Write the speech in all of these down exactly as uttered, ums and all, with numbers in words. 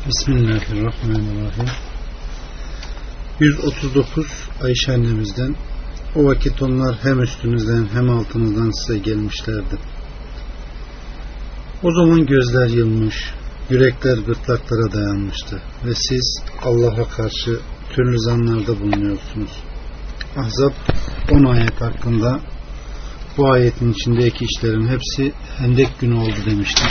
Bismillahirrahmanirrahim. yüz otuz dokuz Ayşe annemizden: o vakit onlar hem üstünüzden hem altınızdan size gelmişlerdi. O zaman gözler yılmış, yürekler gırtlaklara dayanmıştı ve siz Allah'a karşı türlü zanlarda bulunuyorsunuz. Ahzab on ayet hakkında bu ayetin içindeki işlerin hepsi Hendek günü oldu demiştir.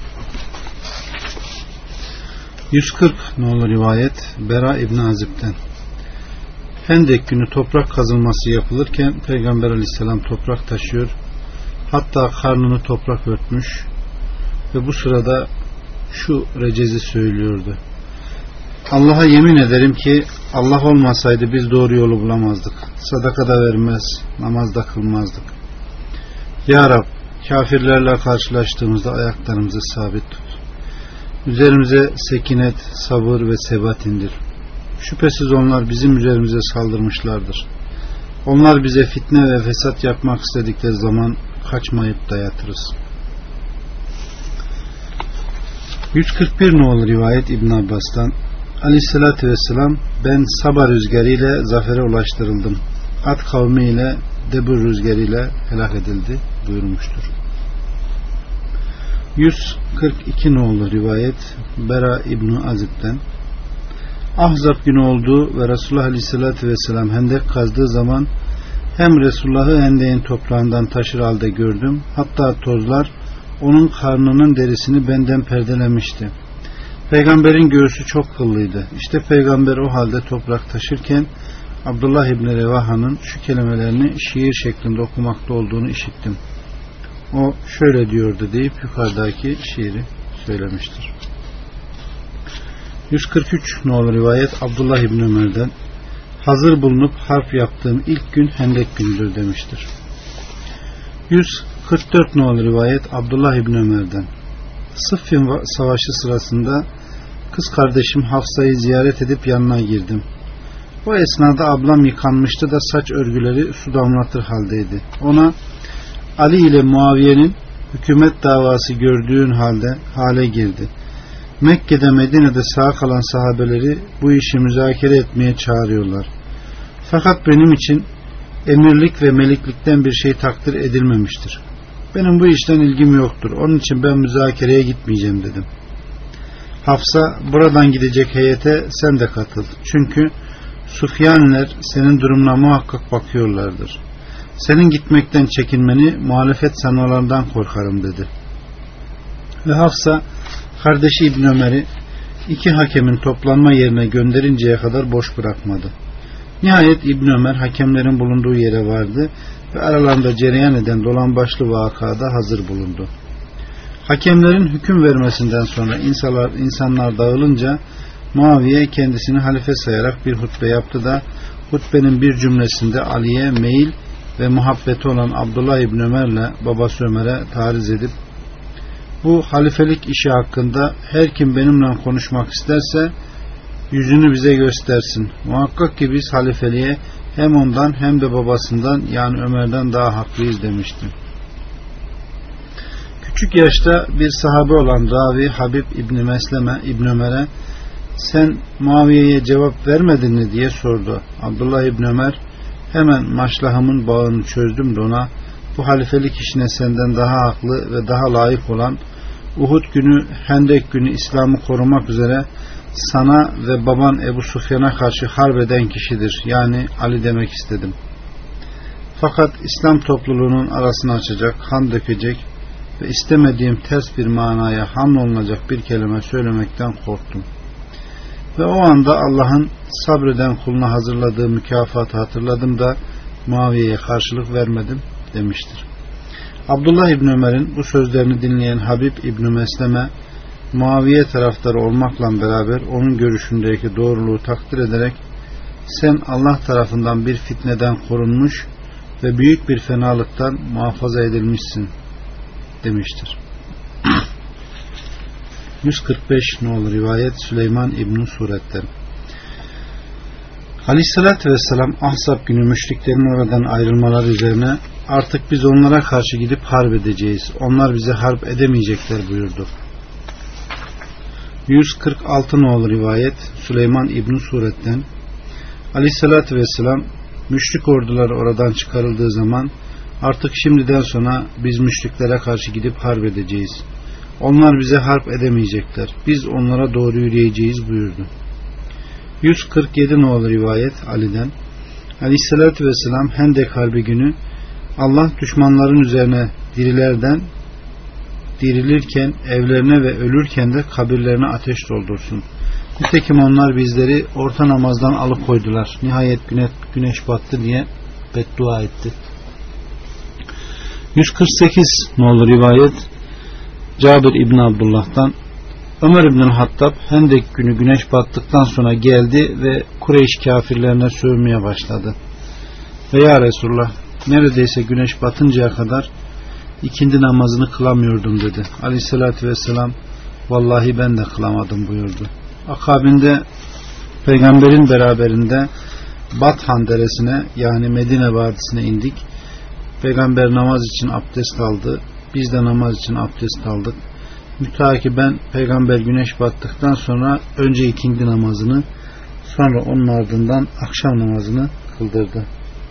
yüz kırk nolu rivayet Bera İbni Azib'den: Hendek günü toprak kazılması yapılırken Peygamber Aleyhisselam toprak taşıyor, hatta karnını toprak örtmüş ve bu sırada şu recezi söylüyordu: Allah'a yemin ederim ki Allah olmasaydı biz doğru yolu bulamazdık, sadaka da vermez, namaz da kılmazdık. Ya Rab, kafirlerle karşılaştığımızda ayaklarımızı sabit tut. Üzerimize sekinet, sabır ve sebat indir. Şüphesiz onlar bizim üzerimize saldırmışlardır. Onlar bize fitne ve fesat yapmak istedikleri zaman kaçmayıp dayatırız. yüz kırk bir nolu rivayet İbn Abbas'tan: Aleyhissalatü vesselam, ben Saba rüzgarıyla zafere ulaştırıldım. Ad kavmi ile Debur rüzgarıyla helak edildi buyurmuştur. yüz kırk iki nolu rivayet Bera İbni Azib'den: Ahzab günü oldu ve Resulullah Aleyhisselatü Vesselam hendek kazdığı zaman hem Resulullah'ı hendeğin toprağından taşır halde gördüm, hatta tozlar onun karnının derisini benden perdelemişti. Peygamberin göğsü çok kıllıydı. İşte Peygamber o halde toprak taşırken Abdullah İbni Revaha'nın şu kelimelerini şiir şeklinde okumakta olduğunu işittim. O şöyle diyordu deyip yukarıdaki şiiri söylemiştir. yüz kırk üç nolu rivayet Abdullah İbni Ömer'den: hazır bulunup harp yaptığım ilk gün hendek günüdür demiştir. yüz kırk dört nolu rivayet Abdullah İbni Ömer'den: Sıffin savaşı sırasında kız kardeşim Hafsa'yı ziyaret edip yanına girdim. O esnada ablam yıkanmıştı da saç örgüleri su damlatır haldeydi. Ona Ali ile Muaviye'nin hükümet davası gördüğün halde hale girdi. Mekke'de Medine'de sağ kalan sahabeleri bu işi müzakere etmeye çağırıyorlar. Fakat benim için emirlik ve meliklikten bir şey takdir edilmemiştir. Benim bu işten ilgim yoktur. Onun için ben müzakereye gitmeyeceğim dedim. Hafsa, buradan gidecek heyete sen de katıl. Çünkü Sufyaniler senin durumuna muhakkak bakıyorlardır. Senin gitmekten çekinmeni muhalefet sanmalarından korkarım dedi. Ve Hafsa kardeşi İbn Ömer'i iki hakemin toplanma yerine gönderinceye kadar boş bırakmadı. Nihayet İbn Ömer hakemlerin bulunduğu yere vardı ve aralarında cereyan eden dolambaçlı vakada hazır bulundu. Hakemlerin hüküm vermesinden sonra insanlar, insanlar dağılınca Muaviye kendisini halife sayarak bir hutbe yaptı da hutbenin bir cümlesinde Ali'ye meyil ve muhabbeti olan Abdullah İbni Ömer'le babası Ömer'e tariz edip, bu halifelik işi hakkında her kim benimle konuşmak isterse yüzünü bize göstersin. Muhakkak ki biz halifeliğe hem ondan hem de babasından yani Ömer'den daha haklıyız demişti. Küçük yaşta bir sahabe olan ravi Habib İbni Mesleme İbni Ömer'e sen Muaviye'ye cevap vermedin mi diye sordu. Abdullah İbni Ömer hemen maşlahımın bağını çözdüm de ona bu halifelik işine senden daha haklı ve daha layık olan Uhud günü Hendek günü İslam'ı korumak üzere sana ve baban Ebu Sufyan'a karşı harp eden kişidir. Yani Ali demek istedim. Fakat İslam topluluğunun arasını açacak, kan dökecek ve istemediğim ters bir manaya hamlolunacak bir kelime söylemekten korktum. Ve o anda Allah'ın sabreden kuluna hazırladığı mükafatı hatırladım da Muaviye'ye karşılık vermedim demiştir. Abdullah İbni Ömer'in bu sözlerini dinleyen Habib İbni Mesleme Muaviye taraftarı olmakla beraber onun görüşündeki doğruluğu takdir ederek sen Allah tarafından bir fitneden korunmuş ve büyük bir fenalıktan muhafaza edilmişsin demiştir. yüz kırk beş nolu rivayet Süleyman İbn Suret'ten: Aleyhissalatü vesselam Ahzab günü müşriklerin oradan ayrılmaları üzerine artık biz onlara karşı gidip harp edeceğiz. Onlar bize harp edemeyecekler buyurdu. yüz kırk altı nolu rivayet Süleyman İbn Suret'ten Aleyhisselatü Vesselam müşrik orduları oradan çıkarıldığı zaman artık şimdiden sonra biz müşriklere karşı gidip harp edeceğiz. Onlar bize harp edemeyecekler. Biz onlara doğru yürüyeceğiz buyurdu. yüz kırk yedi nolu rivayet Ali'den Aleyhisselatü Vesselam Hendek Harbi günü Allah düşmanların üzerine dirilerden dirilirken evlerine ve ölürken de kabirlerine ateş doldursun. Nitekim onlar bizleri orta namazdan alıkoydular. Nihayet güneş, güneş battı diye beddua etti. yüz kırk sekiz nolu rivayet Cabir İbn Abdullah'tan Ömer İbn Hattab Hendek günü güneş battıktan sonra geldi ve Kureyş kafirlerine sövmeye başladı. Ve ya Resulullah, neredeyse güneş batıncaya kadar ikindi namazını kılamıyordum dedi. Aleyhissalatü vesselam vallahi ben de kılamadım buyurdu. Akabinde peygamberin beraberinde Bathan deresine yani Medine vadisine indik. Peygamber namaz için abdest aldı. Biz de namaz için abdest aldık. Mütakiben peygamber güneş battıktan sonra önce ikindi namazını, sonra onun ardından akşam namazını kıldırdı.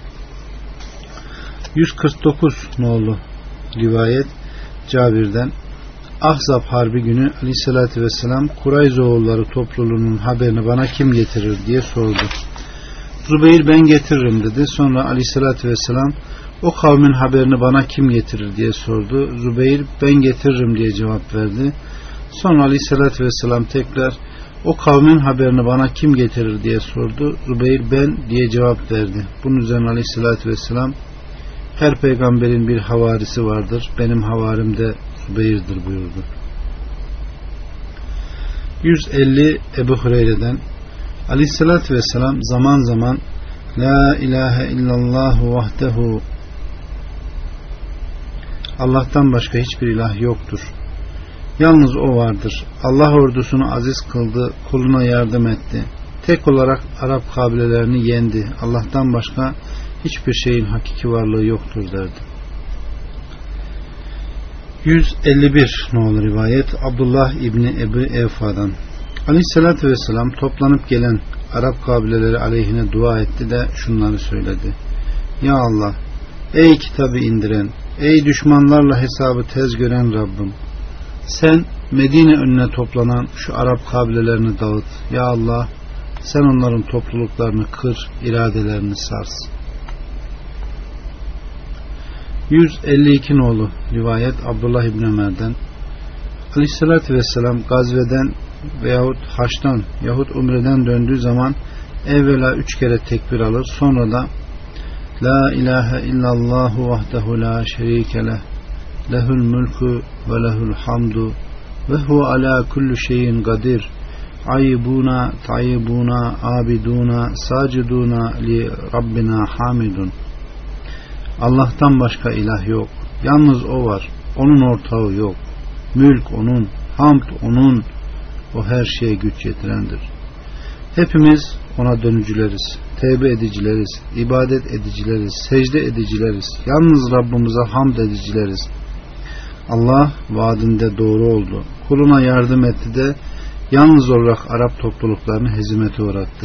yüz kırk dokuz nolu rivayet Cabir'den Ahzab Harbi günü Aleyhisselatü Vesselam Kurayzoğulları topluluğunun haberini bana kim getirir diye sordu. Zübeyir ben getiririm dedi. Sonra Aleyhisselatü Vesselam o kavmin haberini bana kim getirir diye sordu. Zübeyir ben getiririm diye cevap verdi. Sonra Aleyhisselatü Vesselam tekrar o kavmin haberini bana kim getirir diye sordu. Zübeyir ben diye cevap verdi. Bunun üzerine Aleyhisselatü Vesselam her peygamberin bir havarisi vardır. Benim havarim de Zübeyir'dir buyurdu. yüz elli Ebu Hureyre'den Aleyhisselatü Vesselam zaman zaman La ilahe illallah vahdehu Allah'tan başka hiçbir ilah yoktur. Yalnız o vardır. Allah ordusunu aziz kıldı, kuluna yardım etti. Tek olarak Arap kabilelerini yendi. Allah'tan başka hiçbir şeyin hakiki varlığı yoktur derdi. yüz elli bir nolu rivayet Abdullah İbni Ebu Evfa'dan Aleyhisselatü Vesselam toplanıp gelen Arap kabileleri aleyhine dua etti de şunları söyledi. Ya Allah, ey kitabı indiren, ey düşmanlarla hesabı tez gören Rabbim, sen Medine önüne toplanan şu Arap kabilelerini dağıt. Ya Allah, sen onların topluluklarını kır, iradelerini sars. yüz elli iki nolu rivayet Abdullah İbni Ömer'den Aleyhisselatü Vesselam gazveden veyahut haçtan yahut umreden döndüğü zaman evvela üç kere tekbir alır, sonra da La ilahe illallahu vahdehu la şerike leh lehul mulku ve lehul hamdu ve hu ala kulli şeyin kadir ayyibuna tayyibuna abiduna saciduna li rabbina hamidun. Allah'tan başka ilah yok. Yalnız o var. Onun ortağı yok. Mülk onun, hamd onun. O her şeye güç yetirendir. Hepimiz ona dönücüleriz, tevbe edicileriz, ibadet edicileriz, secde edicileriz. Yalnız Rabbimize hamd edicileriz. Allah vaadinde doğru oldu. Kuluna yardım etti de yalnız olarak Arap topluluklarını hezimete uğrattı.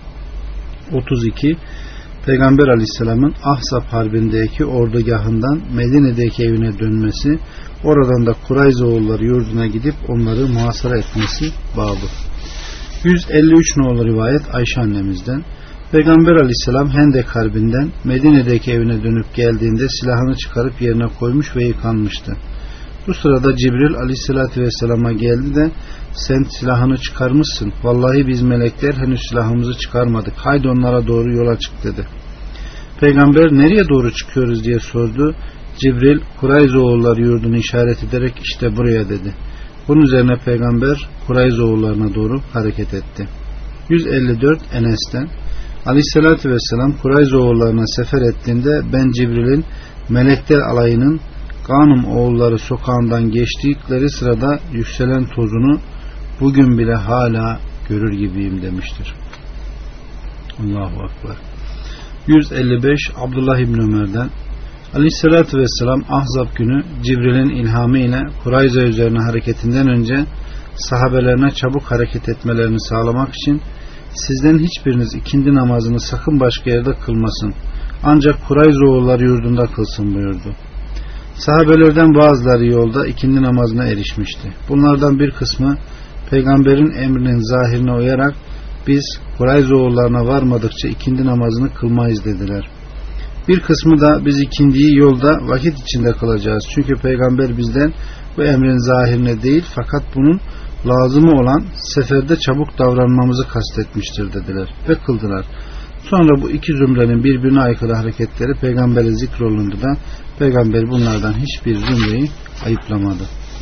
otuz iki Peygamber Aleyhisselam'ın Ahzab Harbi'ndeki ordugahından Medine'deki evine dönmesi, oradan da Kurayzoğulları yurduna gidip onları muhasara etmesi babı. yüz elli üç nolu rivayet Ayşe annemizden Peygamber Aleyhisselam Hendek Harbi'nden Medine'deki evine dönüp geldiğinde silahını çıkarıp yerine koymuş ve yıkanmıştı. Bu sırada Cibril Aleyhisselatü Vesselam'a geldi de sen silahını çıkarmışsın. Vallahi biz melekler henüz silahımızı çıkarmadık. Haydi onlara doğru yola çık dedi. Peygamber nereye doğru çıkıyoruz diye sordu. Cibril Kurayzoğulları yurdunu işaret ederek işte buraya dedi. Bunun üzerine Peygamber Kurayzoğullarına doğru hareket etti. yüz elli dört Enes'ten Aleyhisselatü Vesselam Kurayzoğullarına sefer ettiğinde ben Cibril'in melekler alayının Ganım oğulları sokağından geçtikleri sırada yükselen tozunu bugün bile hala görür gibiyim demiştir. Allahu Ekber. yüz elli beş Abdullah İbni Ömer'den Aleyhisselatü Vesselam Ahzab günü Cibril'in ilhamı ile Kurayza üzerine hareketinden önce sahabelerine çabuk hareket etmelerini sağlamak için sizden hiçbiriniz ikindi namazını sakın başka yerde kılmasın. Ancak Kurayzoğulları yurdunda kılsın buyurdu. Sahabelerden bazıları yolda ikindi namazına erişmişti. Bunlardan bir kısmı peygamberin emrinin zahirine uyarak biz Kurayzoğullarına varmadıkça ikindi namazını kılmayız dediler. Bir kısmı da biz ikindiyi yolda vakit içinde kılacağız. Çünkü peygamber bizden bu emrin zahirine değil fakat bunun lazımı olan seferde çabuk davranmamızı kastetmiştir dediler ve kıldılar. Sonra bu iki zümrenin birbirine aykırı hareketleri peygambere zikrolundu da peygamber bunlardan hiçbir zümreyi ayıplamadı.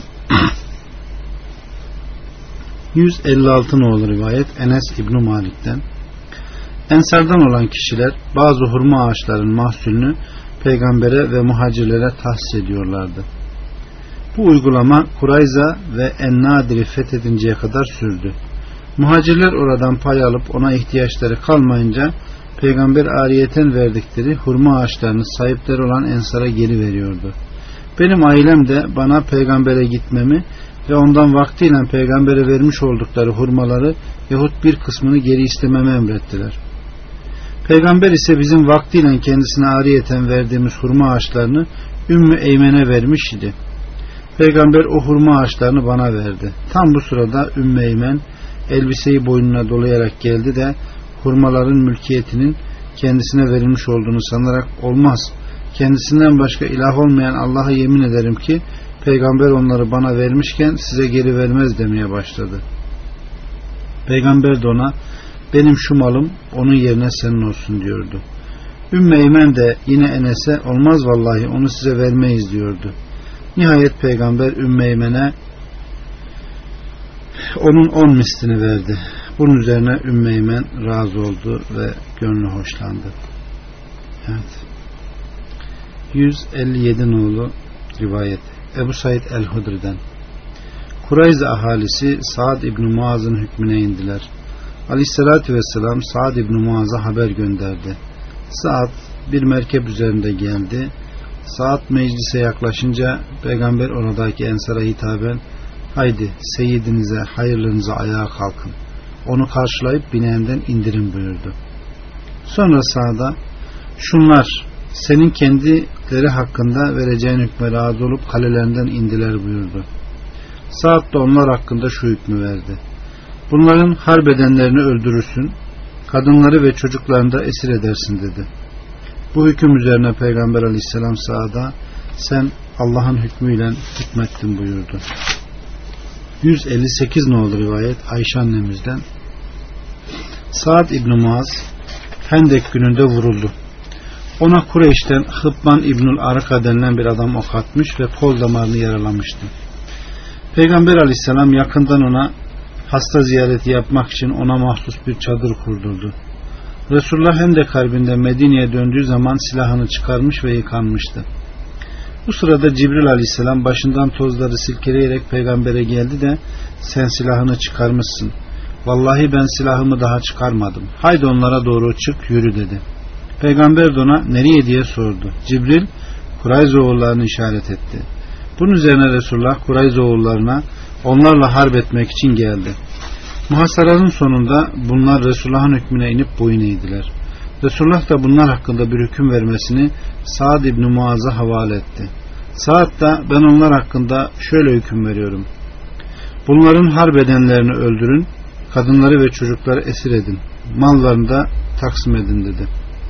yüz elli altı nolu rivayet Enes İbn Malik'ten. Ensardan olan kişiler bazı hurma ağaçlarının mahsulünü peygambere ve muhacirlere tahsis ediyorlardı. Bu uygulama Kurayza ve En-Nadir'i fethedinceye kadar sürdü. Muhacirler oradan pay alıp ona ihtiyaçları kalmayınca peygamber ariyeten verdikleri hurma ağaçlarını sahipleri olan Ensar'a geri veriyordu. Benim ailem de bana peygambere gitmemi ve ondan vaktiyle peygambere vermiş oldukları hurmaları yahut bir kısmını geri istememi emrettiler. Peygamber ise bizim vaktiyle kendisine ariyeten verdiğimiz hurma ağaçlarını Ümmü Eymen'e vermiş idi. Peygamber o hurma ağaçlarını bana verdi. Tam bu sırada Ümmü Eymen elbiseyi boynuna dolayarak geldi de hurmaların mülkiyetinin kendisine verilmiş olduğunu sanarak olmaz, kendisinden başka ilah olmayan Allah'a yemin ederim ki peygamber onları bana vermişken size geri vermez demeye başladı. Peygamber de ona benim şu malım onun yerine senin olsun diyordu. Ümmü Eymen de yine Enes'e olmaz vallahi onu size vermeyiz diyordu. Nihayet peygamber Ümmü Eymen'e onun on mislini verdi. Bunun üzerine Ümmü Eymen razı oldu ve gönlü hoşlandı. Evet. yüz elli yedi nolu rivayet Ebu Said el-Hudri'den. Kurayza ahalisi Sa'd İbn Muaz'ın hükmüne indiler. Aleyhissalatü vesselam Sa'd İbn Muaz'a haber gönderdi. Sa'd bir merkep üzerinde geldi. Sa'd meclise yaklaşınca peygamber oradaki Ensar'a hitaben haydi seyyidinize hayırlınıza ayağa kalkın. Onu karşılayıp bineğinden indirin buyurdu. Sonra Sa'd'a şunlar senin kendileri hakkında vereceğin hükme razı olup kalelerinden indiler buyurdu. Sa'd da onlar hakkında şu hükmü verdi. Bunların harbedenlerini öldürürsün, kadınları ve çocuklarını da esir edersin dedi. Bu hüküm üzerine Peygamber aleyhisselam Sa'd'a sen Allah'ın hükmüyle hükmettin buyurdu. yüz elli sekiz nolu rivayet Ayşe annemizden. Sa'd İbn Muaz Hendek gününde vuruldu. Ona Kureyş'ten Hıbban İbnül Araka denilen bir adam ok atmış ve kol damarını yaralamıştı. Peygamber aleyhisselam yakından ona hasta ziyareti yapmak için ona mahsus bir çadır kurdurdu. Resulullah Hendek Harbi'nde Medine'ye döndüğü zaman silahını çıkarmış ve yıkanmıştı. Bu sırada Cibril aleyhisselam başından tozları silkeleyerek peygambere geldi de sen silahını çıkarmışsın. Vallahi ben silahımı daha çıkarmadım. Haydi onlara doğru çık yürü dedi. Peygamber de ona nereye diye sordu. Cibril Kurayzoğullarını işaret etti. Bunun üzerine Resulullah Kurayzoğullarına onlarla harp etmek için geldi. Muhasaranın sonunda bunlar Resulullah'ın hükmüne inip boyun eğdiler. Resulullah da bunlar hakkında bir hüküm vermesini Sa'd İbn Muaz'a havale etti. Sa'd da ben onlar hakkında şöyle hüküm veriyorum. Bunların harp edenlerini öldürün, kadınları ve çocukları esir edin, mallarını da taksim edin dedi.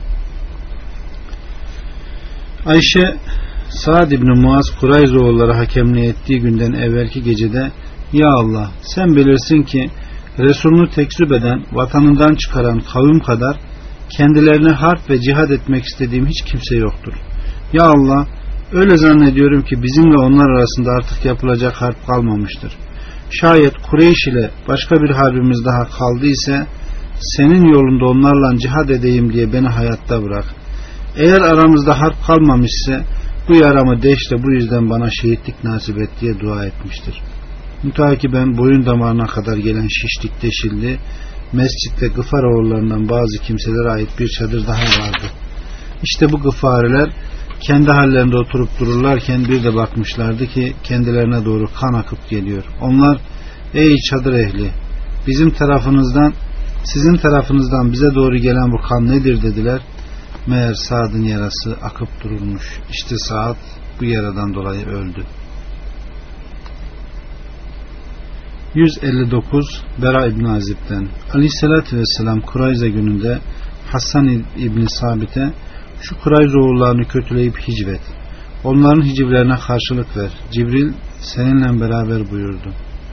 Ayşe Sa'd İbn Muaz Kurayzoğulları hakemliği ettiği günden evvelki gecede ya Allah sen bilirsin ki Resulünü tekzip eden, vatanından çıkaran kavim kadar kendilerine harp ve cihad etmek istediğim hiç kimse yoktur. Ya Allah öyle zannediyorum ki bizimle onlar arasında artık yapılacak harp kalmamıştır. Şayet Kureyş ile başka bir harbimiz daha kaldıysa senin yolunda onlarla cihad edeyim diye beni hayatta bırak. Eğer aramızda harp kalmamışsa bu yaramı deşle bu yüzden bana şehitlik nasip et diye dua etmiştir. Mütakiben boyun damarına kadar gelen şişlik deşildi. Mescitte Gıfar oğullarından bazı kimselere ait bir çadır daha vardı. İşte bu Gıfariler kendi hallerinde oturup dururlarken bir de bakmışlardı ki kendilerine doğru kan akıp geliyor. Onlar ey çadır ehli, bizim tarafınızdan sizin tarafınızdan bize doğru gelen bu kan nedir dediler. Meğer Sa'd'ın yarası akıp durulmuş. İşte Sa'd bu yaradan dolayı öldü. yüz elli dokuz Bera İbn Azib'den Aleyhisselatü Vesselam Kurayza gününde Hasan İbni Sabit'e şu Kurayza oğullarını kötüleyip hicvet. Onların hicivlerine karşılık ver. Cibril seninle beraber buyurdu.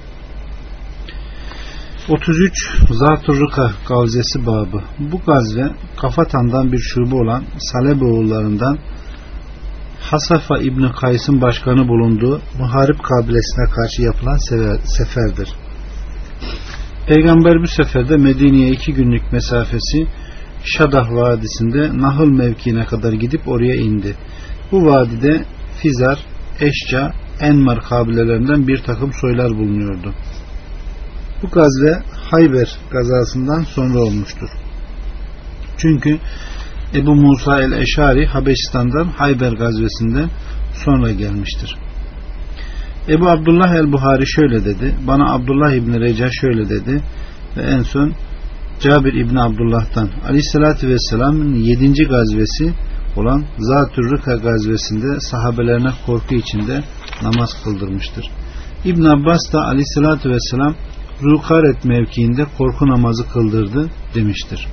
otuz üç Zat-ı Rıka gazvesi babı. Bu gazve Kafatan'dan bir şube olan Salebe oğullarından Hasafa İbni Kays'ın başkanı bulunduğu Muharip kabilesine karşı yapılan seferdir. Peygamber bu seferde Medine'ye iki günlük mesafesi Şadah Vadisi'nde Nahl mevkiine kadar gidip oraya indi. Bu vadide Fizar, Eşca, Enmar kabilelerinden bir takım soylar bulunuyordu. Bu gazve Hayber gazasından sonra olmuştur. Çünkü Ebu Musa el-Eşari Habeşistan'dan Hayber gazvesinden sonra gelmiştir. Ebu Abdullah el-Buhari şöyle dedi. Bana Abdullah İbni Reca şöyle dedi. Ve en son Cabir İbni Abdullah'tan Aleyhisselatü Vesselam'ın yedinci gazvesi olan Zat-ı Rıka gazvesinde sahabelerine korku içinde namaz kıldırmıştır. İbn Abbas da Aleyhisselatü Vesselam Zukaret mevkiinde korku namazı kıldırdı demiştir.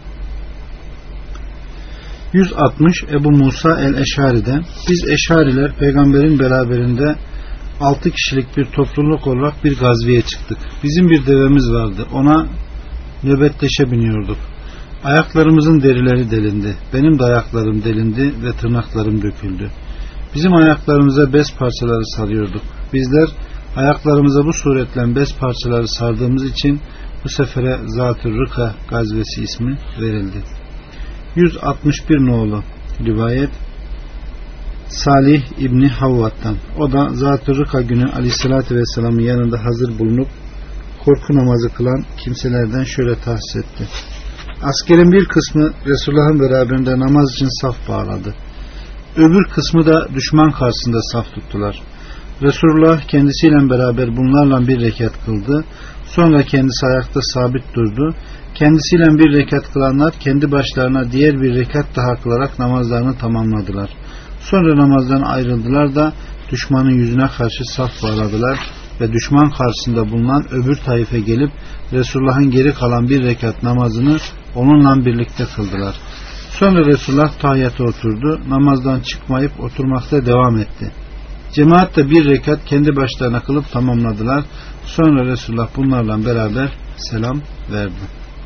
yüz altmış Ebu Musa el-Eşari'den biz Eşariler peygamberin beraberinde altı kişilik bir topluluk olarak bir gazveye çıktık. Bizim bir devemiz vardı. Ona nöbetleşe biniyorduk. Ayaklarımızın derileri delindi. Benim de ayaklarım delindi ve tırnaklarım döküldü. Bizim ayaklarımıza bez parçaları sarıyorduk. Bizler ayaklarımıza bu suretle bez parçaları sardığımız için bu sefere Zat-ı Rıka gazvesi ismi verildi. yüz altmış bir nolu rivayet Salih İbni Havvat'tan. O da Zat-ı Rıka günü Aleyhisselatü Vesselam'ın yanında hazır bulunup korku namazı kılan kimselerden şöyle tahsis etti. Askerin bir kısmı Resulullah'ın beraberinde namaz için saf bağladı. Öbür kısmı da düşman karşısında saf tuttular. Resulullah kendisiyle beraber bunlarla bir rekat kıldı. Sonra kendisi ayakta sabit durdu. Kendisiyle bir rekat kılanlar kendi başlarına diğer bir rekat daha kılarak namazlarını tamamladılar. Sonra namazdan ayrıldılar da düşmanın yüzüne karşı saf bağladılar ve düşman karşısında bulunan öbür taife gelip Resulullah'ın geri kalan bir rekat namazını onunla birlikte kıldılar. Sonra Resulullah tahiyyata oturdu. Namazdan çıkmayıp oturmakta devam etti. Cemaat de bir rekat kendi başlarına kılıp tamamladılar. Sonra Resulullah bunlarla beraber selam verdi.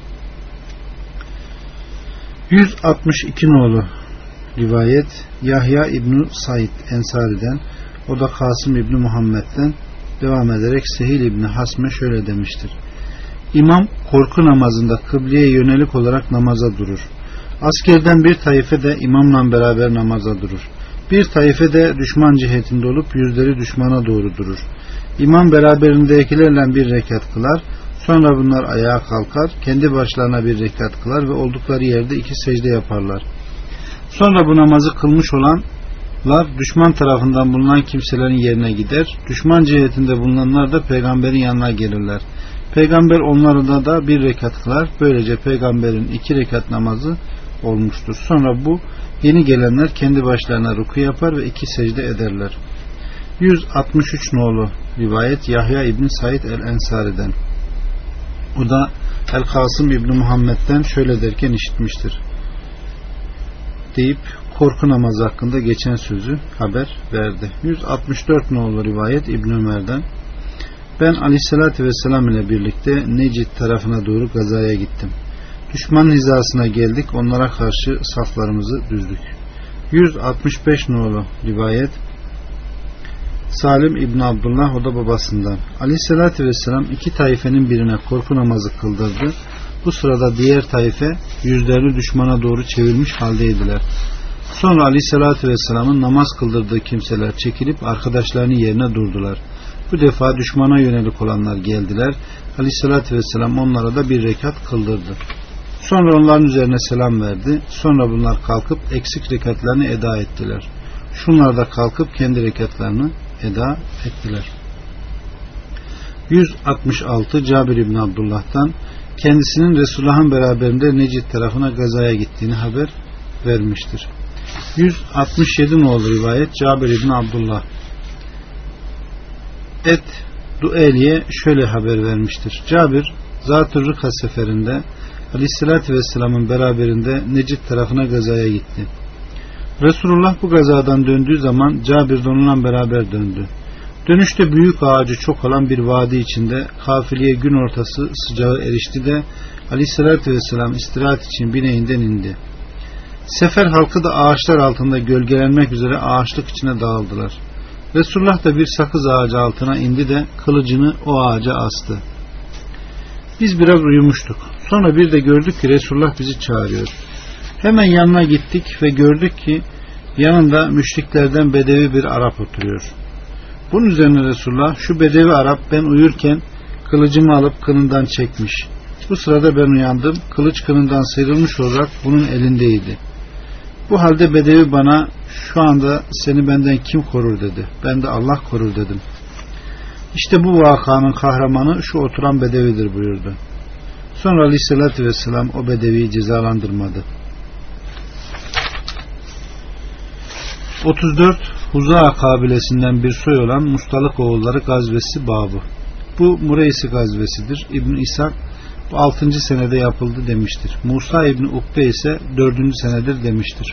yüz altmış iki nolu rivayet Yahya İbni Said Ensari'den, o da Kasım İbni Muhammed'den devam ederek Sehil İbni Hasme şöyle demiştir. İmam korku namazında kıbleye yönelik olarak namaza durur. Askerden bir taife de imamla beraber namaza durur. Bir taife de düşman cihetinde olup yüzleri düşmana doğru durur. İmam beraberindekilerle bir rekat kılar. Sonra bunlar ayağa kalkar. Kendi başlarına bir rekat kılar ve oldukları yerde iki secde yaparlar. Sonra bu namazı kılmış olanlar düşman tarafından bulunan kimselerin yerine gider. Düşman cihetinde bulunanlar da peygamberin yanına gelirler. Peygamber onlara da bir rekat kılar. Böylece peygamberin iki rekat namazı olmuştur. Sonra bu yeni gelenler kendi başlarına ruku yapar ve iki secde ederler. yüz altmış üç nolu rivayet Yahya İbni Said el-Ensari'den. O da El-Kasım İbni Muhammed'den şöyle derken işitmiştir deyip korku namazı hakkında geçen sözü haber verdi. yüz altmış dört nolu rivayet İbn Ömer'den. Ben Aleyhisselatü Vesselam ile birlikte Necid tarafına doğru gazaya gittim. Düşman hizasına geldik. Onlara karşı saflarımızı düzdük. yüz altmış beş nolu rivayet Salim İbni Abdullah, o da babasından. Aleyhisselatü Vesselam iki taifenin birine korku namazı kıldırdı. Bu sırada diğer taife yüzlerini düşmana doğru çevirmiş haldeydiler. Sonra Aleyhisselatü Vesselam'ın namaz kıldırdığı kimseler çekilip arkadaşlarının yerine durdular. Bu defa düşmana yönelik olanlar geldiler. Aleyhisselatü Vesselam onlara da bir rekat kıldırdı. Sonra onların üzerine selam verdi. Sonra bunlar kalkıp eksik rekatlarını eda ettiler. Şunlar da kalkıp kendi rekatlarını eda ettiler. yüz altmış altı Cabir İbni Abdullah'tan kendisinin Resulullah'ın beraberinde Necid tarafına gazaya gittiğini haber vermiştir. yüz altmış yedi nolu rivayet Cabir İbni Abdullah Et Dueli'ye şöyle haber vermiştir. Cabir Zat-ı Rıka seferinde Aleyhisselatü Vesselam'ın beraberinde Necid tarafına gazaya gitti. Resulullah bu gazadan döndüğü zaman Cabir de onunla beraber döndü. Dönüşte büyük ağacı çok olan bir vadi içinde kafileye gün ortası sıcağı erişti de Aleyhisselatü Vesselam istirahat için bineğinden indi. Sefer halkı da ağaçlar altında gölgelenmek üzere ağaçlık içine dağıldılar. Resulullah da bir sakız ağacı altına indi de kılıcını o ağaca astı. Biz biraz uyumuştuk. Sonra bir de gördük ki Resulullah bizi çağırıyor. Hemen yanına gittik ve gördük ki yanında müşriklerden bedevi bir Arap oturuyor. Bunun üzerine Resulullah, şu bedevi Arap ben uyurken kılıcımı alıp kınından çekmiş. Bu sırada ben uyandım. Kılıç kınından sıyrılmış olarak bunun elindeydi. Bu halde bedevi bana şu anda seni benden kim korur dedi. Ben de Allah korur dedim. İşte bu vakanın kahramanı şu oturan bedevidir buyurdu. Sonra Aleyhisselatü Vesselam o bedeviyi cezalandırmadı. otuz dört Huza kabilesinden bir soy olan Mustalık oğulları gazvesi babı. Bu Mureysi gazvesidir. İbn-i İshak bu altıncı senede yapıldı demiştir. Musa İbni Ukbe ise dördüncü senedir demiştir.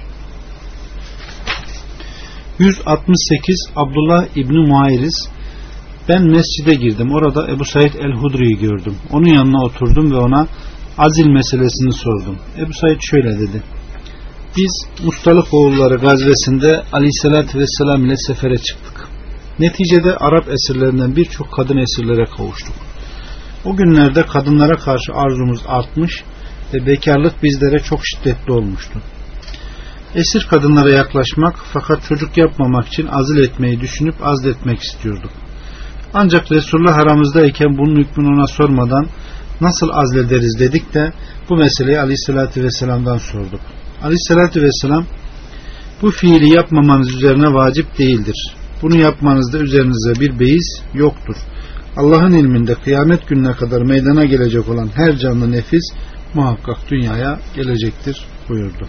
yüz altmış sekiz Abdullah İbni Muayriz ben mescide girdim. Orada Ebu Said el-Hudri'yi gördüm. Onun yanına oturdum ve ona azil meselesini sordum. Ebu Said şöyle dedi. Biz Mustalık oğulları gazvesinde Aleyhisselatü Vesselam ile sefere çıktık. Neticede Arap esirlerinden birçok kadın esirlere kavuştuk. O günlerde kadınlara karşı arzumuz artmış ve bekarlık bizlere çok şiddetli olmuştu. Esir kadınlara yaklaşmak fakat çocuk yapmamak için azil etmeyi düşünüp azletmek istiyorduk. Ancak Resulullah aramızdayken bunun hükmünü ona sormadan nasıl azlederiz dedik de bu meseleyi Aleyhisselatü Vesselam'dan sorduk. Aleyhisselatü Vesselam bu fiili yapmamanız üzerine vacip değildir. Bunu yapmanızda üzerinize bir beis yoktur. Allah'ın ilminde kıyamet gününe kadar meydana gelecek olan her canlı nefis muhakkak dünyaya gelecektir buyurdu.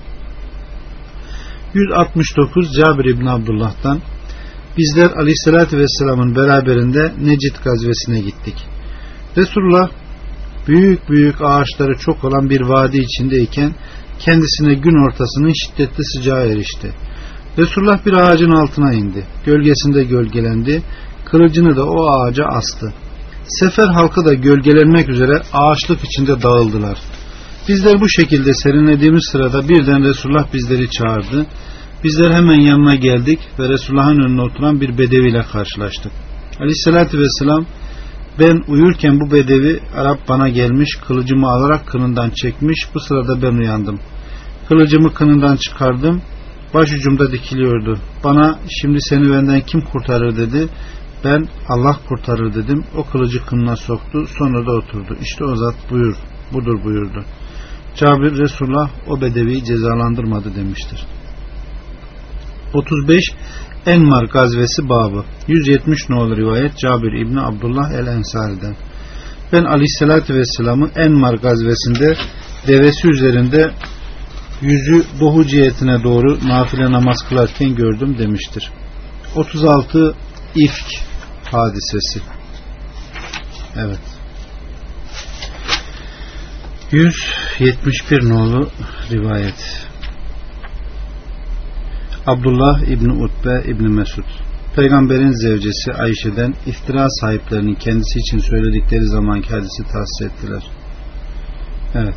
yüz altmış dokuz Cabir İbni Abdullah'tan bizler Aleyhisselatü Vesselam'ın beraberinde Necid gazvesine gittik. Resulullah büyük büyük ağaçları çok olan bir vadi içindeyken kendisine gün ortasının şiddetli sıcağı erişti. Resulullah bir ağacın altına indi. Gölgesinde gölgelendi. Kılıcını da o ağaca astı. Sefer halkı da gölgelenmek üzere ağaçlık içinde dağıldılar. Bizler bu şekilde serinlediğimiz sırada birden Resulullah bizleri çağırdı. Bizler hemen yanına geldik ve Resulullah'ın önüne oturan bir bedeviyle karşılaştık. Aleyhissalatü vesselam ben uyurken bu bedevi Arap bana gelmiş, kılıcımı alarak kınından çekmiş. Bu sırada ben uyandım. Kılıcımı kınından çıkardım. Başucumda dikiliyordu. Bana şimdi seni benden kim kurtarır dedi. Ben Allah kurtarır dedim. O kılıcı kınına soktu. Sonra da oturdu. İşte o zat buyur, budur buyurdu. Cabir Resulullah o bedeviyi cezalandırmadı demiştir. otuz beş Enmar gazvesi babı yüz yetmiş nolu rivayet Cabir İbni Abdullah el-Ensari'den. Ben Aleyhisselatü Vesselam'ı Enmar gazvesinde devesi üzerinde yüzü doğu cihetine doğru nafile namaz kılarken gördüm demiştir. otuz altı İfk hadisesi. Evet. yüz yetmiş bir nolu rivayet Abdullah İbni Utbe İbni Mesud Peygamberin zevcesi Ayşe'den iftira sahiplerinin kendisi için söyledikleri zamanki hadisi tahsis ettiler. Evet.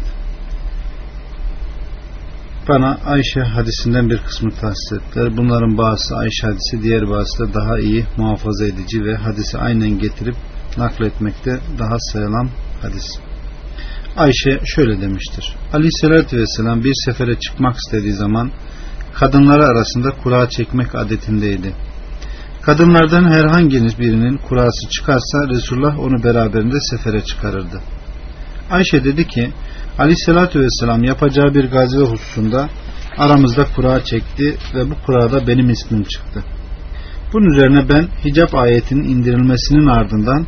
Bana Ayşe hadisinden bir kısmı tahsis ettiler. Bunların bazısı Ayşe hadisi, diğer bazısı da daha iyi muhafaza edici ve hadisi aynen getirip nakletmekte daha sayılan hadis. Ayşe şöyle demiştir. Aleyhissalatü vesselam bir sefere çıkmak istediği zaman kadınları arasında kura çekmek adetindeydi. Kadınlardan herhangi birinin kurası çıkarsa Resulullah onu beraberinde sefere çıkarırdı. Ayşe dedi ki Aleyhissalatü vesselam yapacağı bir gazve hususunda aramızda kura çekti ve bu kurada benim ismim çıktı. Bunun üzerine ben hicap ayetinin indirilmesinin ardından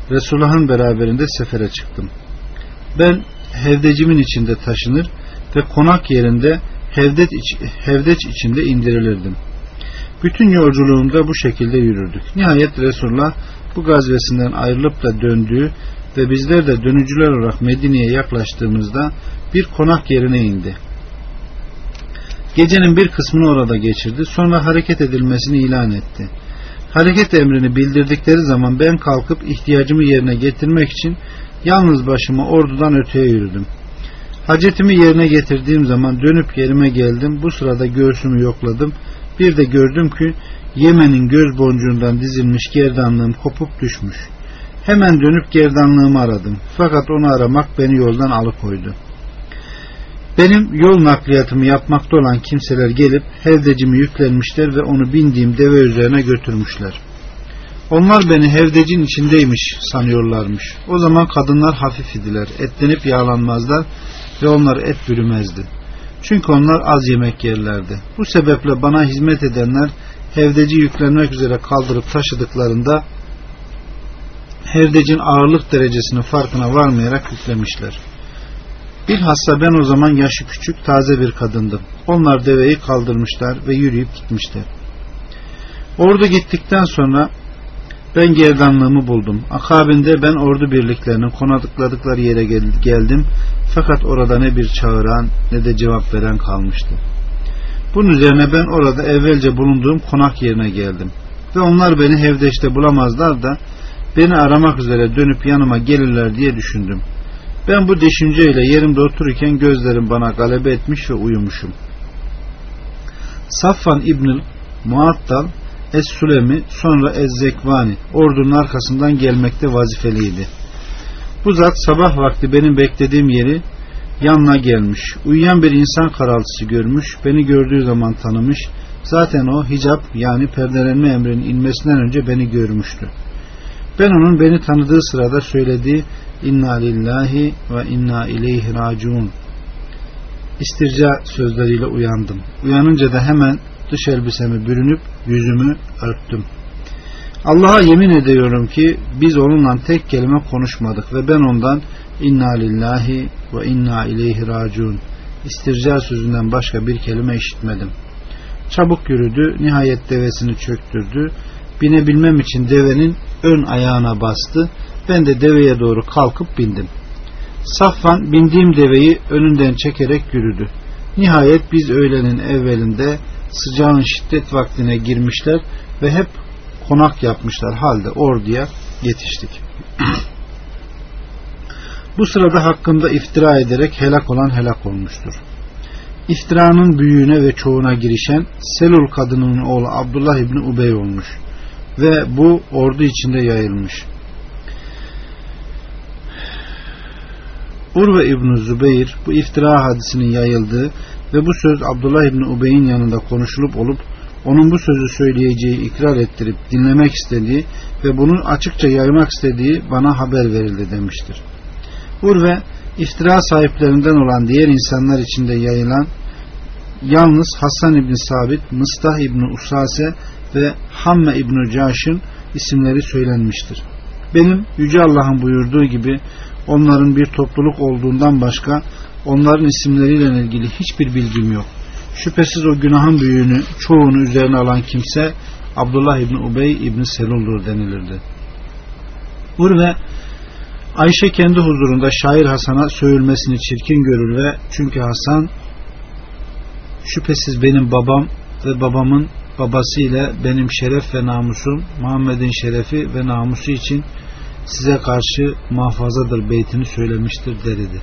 Resulullah'ın beraberinde sefere çıktım. Ben hevdecimin içinde taşınır ve konak yerinde hevdet iç, hevdeç içinde indirilirdim. Bütün yolculuğumda bu şekilde yürürdük. Nihayet Resulullah bu gazvesinden ayrılıp da döndüğü ve bizler de dönücüler olarak Medine'ye yaklaştığımızda bir konak yerine indi. Gecenin bir kısmını orada geçirdi. Sonra hareket edilmesini ilan etti. Hareket emrini bildirdikleri zaman ben kalkıp ihtiyacımı yerine getirmek için yalnız başıma ordudan öteye yürüdüm. Hacetimi yerine getirdiğim zaman dönüp yerime geldim. Bu sırada göğsümü yokladım. Bir de gördüm ki Yemen'in göz boncuğundan dizilmiş gerdanlığım kopup düşmüş. Hemen dönüp gerdanlığımı aradım. Fakat onu aramak beni yoldan alıkoydu. Benim yol nakliyatımı yapmakta olan kimseler gelip hevdecimi yüklenmişler ve onu bindiğim deve üzerine götürmüşler. Onlar beni hevdecin içindeymiş sanıyorlarmış. O zaman kadınlar hafif idiler, etlenip yağlanmazlar ve onlar et bürümezdi. Çünkü onlar az yemek yerlerdi. Bu sebeple bana hizmet edenler hevdeci yüklenmek üzere kaldırıp taşıdıklarında hevdecin ağırlık derecesinin farkına varmayarak yüklemişler. Bilhassa ben o zaman yaşı küçük, taze bir kadındım. Onlar deveyi kaldırmışlar ve yürüyüp gitmişler. Ordu gittikten sonra ben gerdanlığımı buldum. Akabinde ben ordu birliklerinin konakladıkları yere geldim. Fakat orada ne bir çağıran ne de cevap veren kalmıştı. Bunun üzerine ben orada evvelce bulunduğum konak yerine geldim. Ve onlar beni Hevdeş'te bulamazlar da beni aramak üzere dönüp yanıma gelirler diye düşündüm. Ben bu düşünceyle yerimde otururken gözlerim bana galebe etmiş ve uyumuşum. Safvan İbnül Muattal Es-Sülemi sonra Ez-Zekvani ordunun arkasından gelmekte vazifeliydi. Bu zat sabah vakti benim beklediğim yeri yanına gelmiş. Uyuyan bir insan karaltısı görmüş. Beni gördüğü zaman tanımış. Zaten o hicap yani perdelenme emrinin inmesinden önce beni görmüştü. Ben onun beni tanıdığı sırada söylediği İnna lillahi ve inna ileyhi raciun istirca sözleriyle uyandım. Uyanınca da hemen dış elbisemi bürünüp yüzümü örttüm. Allah'a yemin ediyorum ki biz onunla tek kelime konuşmadık ve ben ondan inna lillahi ve inna ileyhi raciun istirca sözünden başka bir kelime işitmedim. Çabuk yürüdü, nihayet devesini çöktürdü. Binebilmem için devenin ön ayağına bastı. Ben de deveye doğru kalkıp bindim. Safvan bindiğim deveyi önünden çekerek yürüdü. Nihayet biz öğlenin evvelinde sıcağın şiddet vaktine girmişler ve hep konak yapmışlar halde orduya yetiştik. Bu sırada hakkında iftira ederek helak olan helak olmuştur. İftiranın büyüğüne ve çoğuna girişen Selul kadının oğlu Abdullah İbni Ubey olmuş ve bu ordu içinde yayılmış. Urve İbni Zübeyir bu iftira hadisinin yayıldığı ve bu söz Abdullah İbni Ubey'in yanında konuşulup olup onun bu sözü söyleyeceği ikrar ettirip dinlemek istediği ve bunu açıkça yaymak istediği bana haber verildi demiştir. Urve iftira sahiplerinden olan diğer insanlar içinde yayılan yalnız Hasan İbni Sabit, Mıstah İbni Usase ve Hamme İbni Caş'ın isimleri söylenmiştir. Benim Yüce Allah'ın buyurduğu gibi onların bir topluluk olduğundan başka onların isimleriyle ilgili hiçbir bilgim yok. Şüphesiz o günahın büyüğünü çoğunu üzerine alan kimse Abdullah İbni Ubey İbni Selul'dur denilirdi. Urve Ayşe kendi huzurunda şair Hasan'a sövülmesini çirkin görür ve çünkü Hasan şüphesiz benim babam ve babamın babası ile benim şeref ve namusum Muhammed'in şerefi ve namusu için size karşı muhafazadır beytini söylemiştir derdi.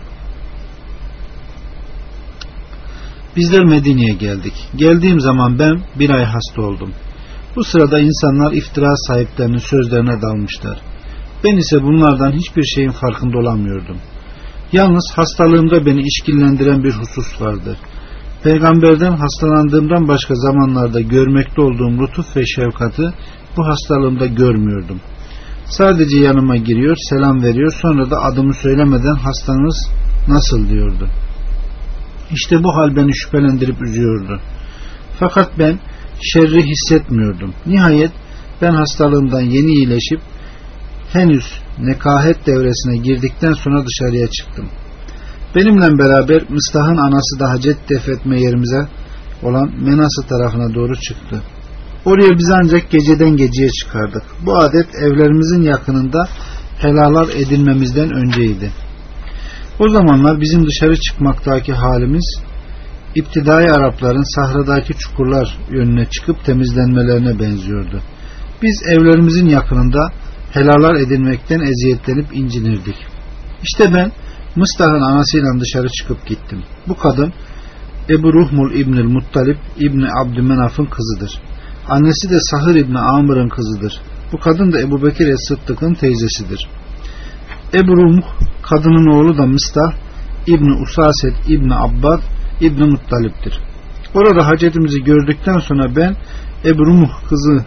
Bizler Medine'ye geldik. Geldiğim zaman ben bir ay hasta oldum. Bu sırada insanlar iftira sahiplerinin sözlerine dalmışlar. Ben ise bunlardan hiçbir şeyin farkında olamıyordum. Yalnız hastalığımda beni işkillendiren bir husus vardı. Peygamberden hastalandığımdan başka zamanlarda görmekte olduğum lütuf ve şefkati bu hastalığımda görmüyordum. Sadece yanıma giriyor, selam veriyor, sonra da adımı söylemeden hastanız nasıl diyordu. İşte bu hal beni şüphelendirip üzüyordu. Fakat ben şerri hissetmiyordum. Nihayet ben hastalığımdan yeni iyileşip henüz nekahet devresine girdikten sonra dışarıya çıktım. Benimle beraber Mistah'ın anası da hacet defetme yerimize olan Menası tarafına doğru çıktı. Oraya biz ancak geceden geceye çıkardık. Bu adet evlerimizin yakınında helalar edinmemizden önceydi. O zamanlar bizim dışarı çıkmaktaki halimiz İptidai Arapların sahradaki çukurlar yönüne çıkıp temizlenmelerine benziyordu. Biz evlerimizin yakınında helalar edinmekten eziyetlenip incinirdik. İşte ben Mıstah'ın anasıyla dışarı çıkıp gittim. Bu kadın Ebu Ruhmul İbnül Muttalib İbni Abdümenaf'ın kızıdır. Annesi de Sahır İbni Amr'ın kızıdır. Bu kadın da Ebu Bekir Es-Sıddık'ın teyzesidir. Ebu Ruh kadının oğlu da Mıstah İbni Usaset İbni Abbad İbni Muttalib'dir. Orada hacetimizi gördükten sonra ben Ebu Ruh kızı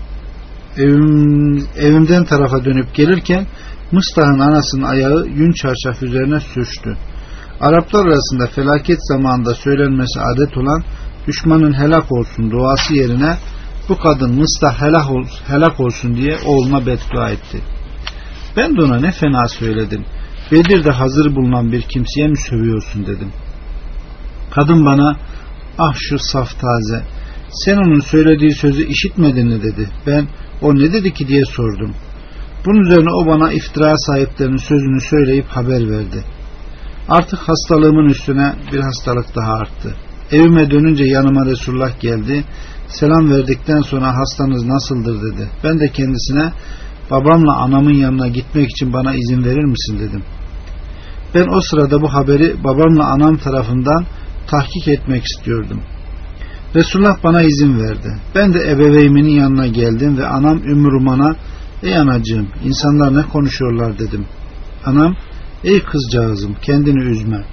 evim, evimden tarafa dönüp gelirken Mıstah'ın anasının ayağı yün çarşaf üzerine sürçtü. Araplar arasında felaket zamanında söylenmesi adet olan düşmanın helak olsun duası yerine bu kadın Mıstah helak, ol, helak olsun diye oğluna beddua etti. Ben de ona ne fena söyledim. Bedir'de hazır bulunan bir kimseye mi sövüyorsun dedim. Kadın bana ah şu saf taze sen onun söylediği sözü işitmedin mi dedi. Ben o ne dedi ki diye sordum. Bunun üzerine o bana iftira sahiplerinin sözünü söyleyip haber verdi. Artık hastalığımın üstüne bir hastalık daha arttı. Evime dönünce yanıma Resulullah geldi. Selam verdikten sonra hastanız nasıldır dedi. Ben de kendisine babamla anamın yanına gitmek için bana izin verir misin dedim. Ben o sırada bu haberi babamla anam tarafından tahkik etmek istiyordum. Resulullah bana izin verdi. Ben de ebeveynimin yanına geldim ve anam Ümmü Ruman'a ey anacığım insanlar ne konuşuyorlar dedim. Anam ey kızcağızım kendini üzme.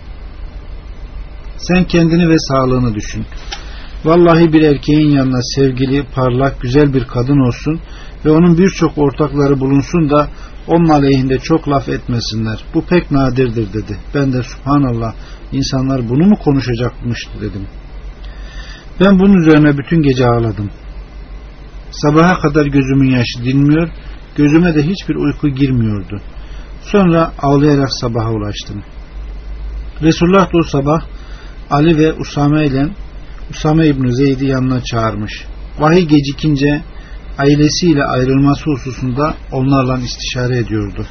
Sen kendini ve sağlığını düşün. Vallahi bir erkeğin yanına sevgili, parlak, güzel bir kadın olsun ve onun birçok ortakları bulunsun da onun aleyhinde çok laf etmesinler. Bu pek nadirdir dedi. Ben de subhanallah insanlar bunu mu konuşacakmış dedim. Ben bunun üzerine bütün gece ağladım. Sabaha kadar gözümün yaşı dinmiyor, gözüme de hiçbir uyku girmiyordu. Sonra ağlayarak sabaha ulaştım. Resulullah da o sabah Ali ve Usame ile Usame İbni Zeyd'i yanına çağırmış. Vahiy gecikince ailesiyle ayrılması hususunda onlarla istişare ediyordu.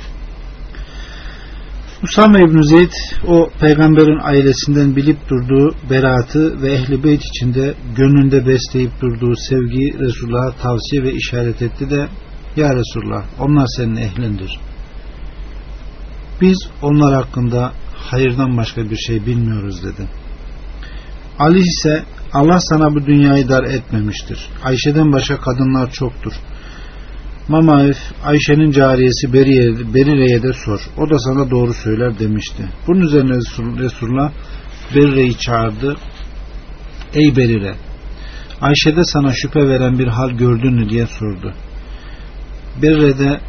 Usame İbni Zeyd o peygamberin ailesinden bilip durduğu beraatı ve ehli beyt içinde gönlünde besleyip durduğu sevgiyi Resulullah'a tavsiye ve işaret etti de ya Resulullah onlar senin ehlindir. Biz onlar hakkında hayırdan başka bir şey bilmiyoruz dedi. Ali ise Allah sana bu dünyayı dar etmemiştir. Ayşe'den başka kadınlar çoktur. Mamaif Ayşe'nin cariyesi Beriye, Berire'ye de sor. O da sana doğru söyler demişti. Bunun üzerine Resulullah Berire'yi çağırdı. Ey Berire, Ayşe'de sana şüphe veren bir hal gördün mü diye sordu. Berire de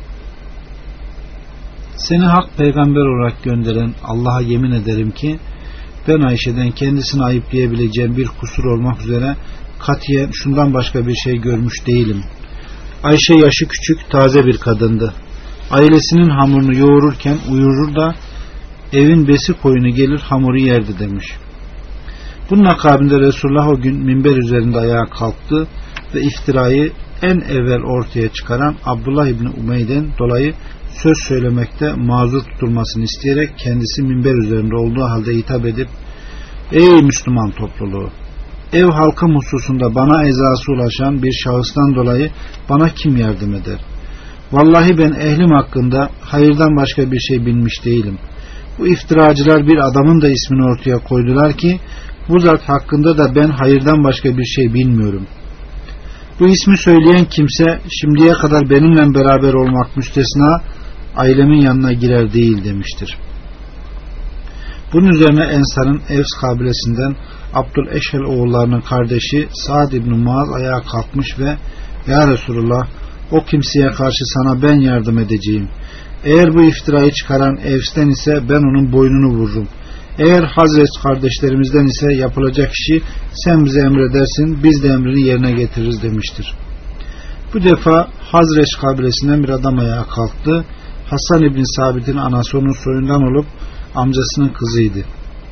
seni hak peygamber olarak gönderen Allah'a yemin ederim ki ben Ayşe'den kendisini ayıplayabileceğim bir kusur olmak üzere katiyen şundan başka bir şey görmüş değilim. Ayşe yaşı küçük, taze bir kadındı. Ailesinin hamurunu yoğururken uyurur da evin besi koyunu gelir hamuru yerdi demiş. Bunun akabinde Resulullah o gün minber üzerinde ayağa kalktı ve iftirayı en evvel ortaya çıkaran Abdullah İbni Umey'den dolayı söz söylemekte mazur tutulmasını isteyerek kendisi minber üzerinde olduğu halde hitap edip ey Müslüman topluluğu, ev halkım hususunda bana ezası ulaşan bir şahıstan dolayı bana kim yardım eder? Vallahi ben ehlim hakkında hayırdan başka bir şey bilmiş değilim. Bu iftiracılar bir adamın da ismini ortaya koydular ki bu zat hakkında da ben hayırdan başka bir şey bilmiyorum. Bu ismi söyleyen kimse şimdiye kadar benimle beraber olmak müstesna ailemin yanına girer değil demiştir. Bunun üzerine Ensar'ın Evs kabilesinden Abdül Eşhel oğullarının kardeşi Sa'd İbni Muaz ayağa kalkmış ve ya Resulullah o kimseye karşı sana ben yardım edeceğim. Eğer bu iftirayı çıkaran Evs'ten ise ben onun boynunu vururum. Eğer Hazret kardeşlerimizden ise yapılacak işi sen bize emredersin, biz de emrini yerine getiririz demiştir. Bu defa Hazret kabilesinden bir adam ayağa kalktı. Hasan İbni Sabit'in anası onun soyundan olup amcasının kızıydı.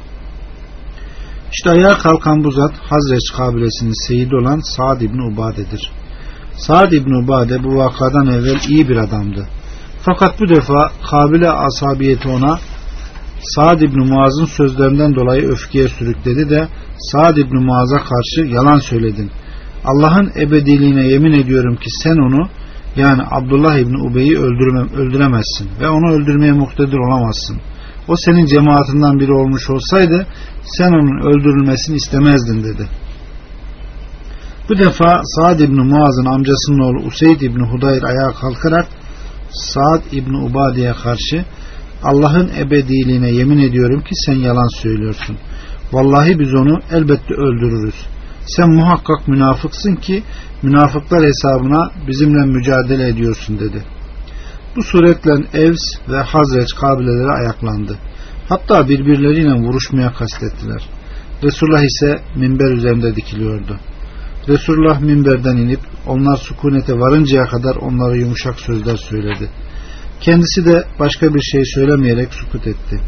İşte ayağa kalkan bu zat Hazreç kabilesinin seyidi olan Sa'd İbni Ubade'dir. Sa'd İbni Ubade bu vakadan evvel iyi bir adamdı. Fakat bu defa kabile asabiyeti ona Sa'd İbni Muaz'ın sözlerinden dolayı öfkeye sürükledi de Sa'd İbni Muaz'a karşı yalan söyledin. Allah'ın ebediliğine yemin ediyorum ki sen onu, yani Abdullah İbni Ubey'i öldüremezsin ve onu öldürmeye muktedir olamazsın. O senin cemaatinden biri olmuş olsaydı sen onun öldürülmesini istemezdin dedi. Bu defa Sa'd İbni Muaz'ın amcasının oğlu Useyd İbni Hudayr ayağa kalkarak Sa'd İbni Ubade'ye karşı Allah'ın ebediliğine yemin ediyorum ki sen yalan söylüyorsun. Vallahi biz onu elbette öldürürüz. Sen muhakkak münafıksın ki münafıklar hesabına bizimle mücadele ediyorsun dedi. Bu suretle Evs ve Hazreç kabileleri ayaklandı. Hatta birbirleriyle vuruşmaya kastettiler. Resulullah ise minber üzerinde dikiliyordu. Resulullah minberden inip onlar sükunete varıncaya kadar onlara yumuşak sözler söyledi. Kendisi de başka bir şey söylemeyerek sükut etti.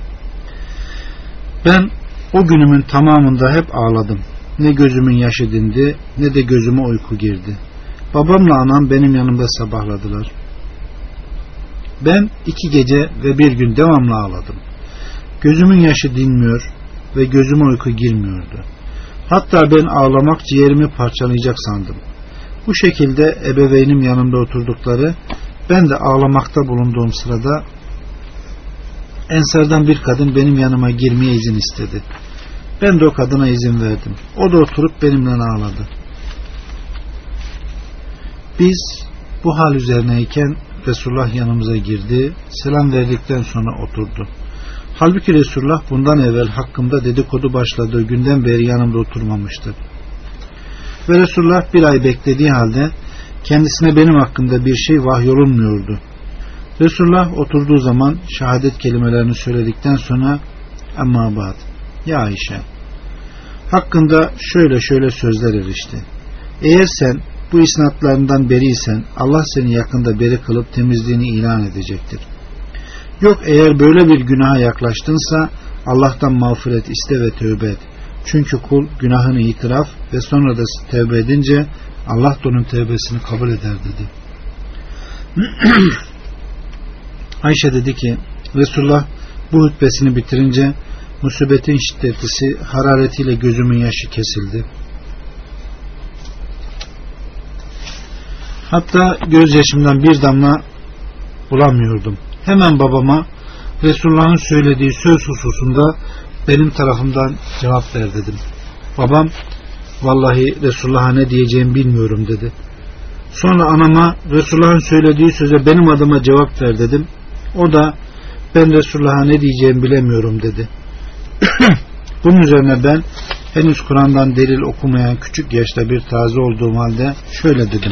Ben o günümün tamamında hep ağladım. Ne gözümün yaşı dindi ne de gözüme uyku girdi. Babamla anam benim yanımda sabahladılar. Ben iki gece ve bir gün devamlı ağladım. Gözümün yaşı dinmiyor ve gözüme uyku girmiyordu. Hatta ben ağlamak ciğerimi parçalayacak sandım. Bu şekilde ebeveynim yanımda oturdukları, ben de ağlamakta bulunduğum sırada Ensardan bir kadın benim yanıma girmeye izin istedi. Ben de o kadına izin verdim. O da oturup benimle ağladı. Biz bu hal üzerineyken Resulullah yanımıza girdi. Selam verdikten sonra oturdu. Halbuki Resulullah bundan evvel hakkımda dedikodu başladığı günden beri yanımda oturmamıştı. Ve Resulullah bir ay beklediği halde kendisine benim hakkımda bir şey vahyolunmuyordu. Resulullah oturduğu zaman şehadet kelimelerini söyledikten sonra amma ba'd, ya Ayşe, hakkında şöyle şöyle sözler erişti. Eğer sen bu isnatlarından beriysen Allah seni yakında beri kılıp temizliğini ilan edecektir. Yok eğer böyle bir günaha yaklaştınsa Allah'tan mağfiret iste ve tövbe et. Çünkü kul günahını itiraf ve sonra da tövbe edince Allah da onun tövbesini kabul eder dedi. Ayşe dedi ki Resulullah bu hutbesini bitirince musibetin şiddetisi hararetiyle gözümün yaşı kesildi. Hatta gözyaşımdan bir damla bulamıyordum. Hemen babama Resulullah'ın söylediği söz hususunda benim tarafımdan cevap ver dedim. Babam vallahi Resulullah'a ne diyeceğimi bilmiyorum dedi. Sonra anama Resulullah'ın söylediği söze benim adıma cevap ver dedim. O da ben Resulullah'a ne diyeceğimi bilemiyorum dedi. Bunun üzerine ben henüz Kur'an'dan delil okumayan küçük yaşta bir taze olduğum halde şöyle dedim.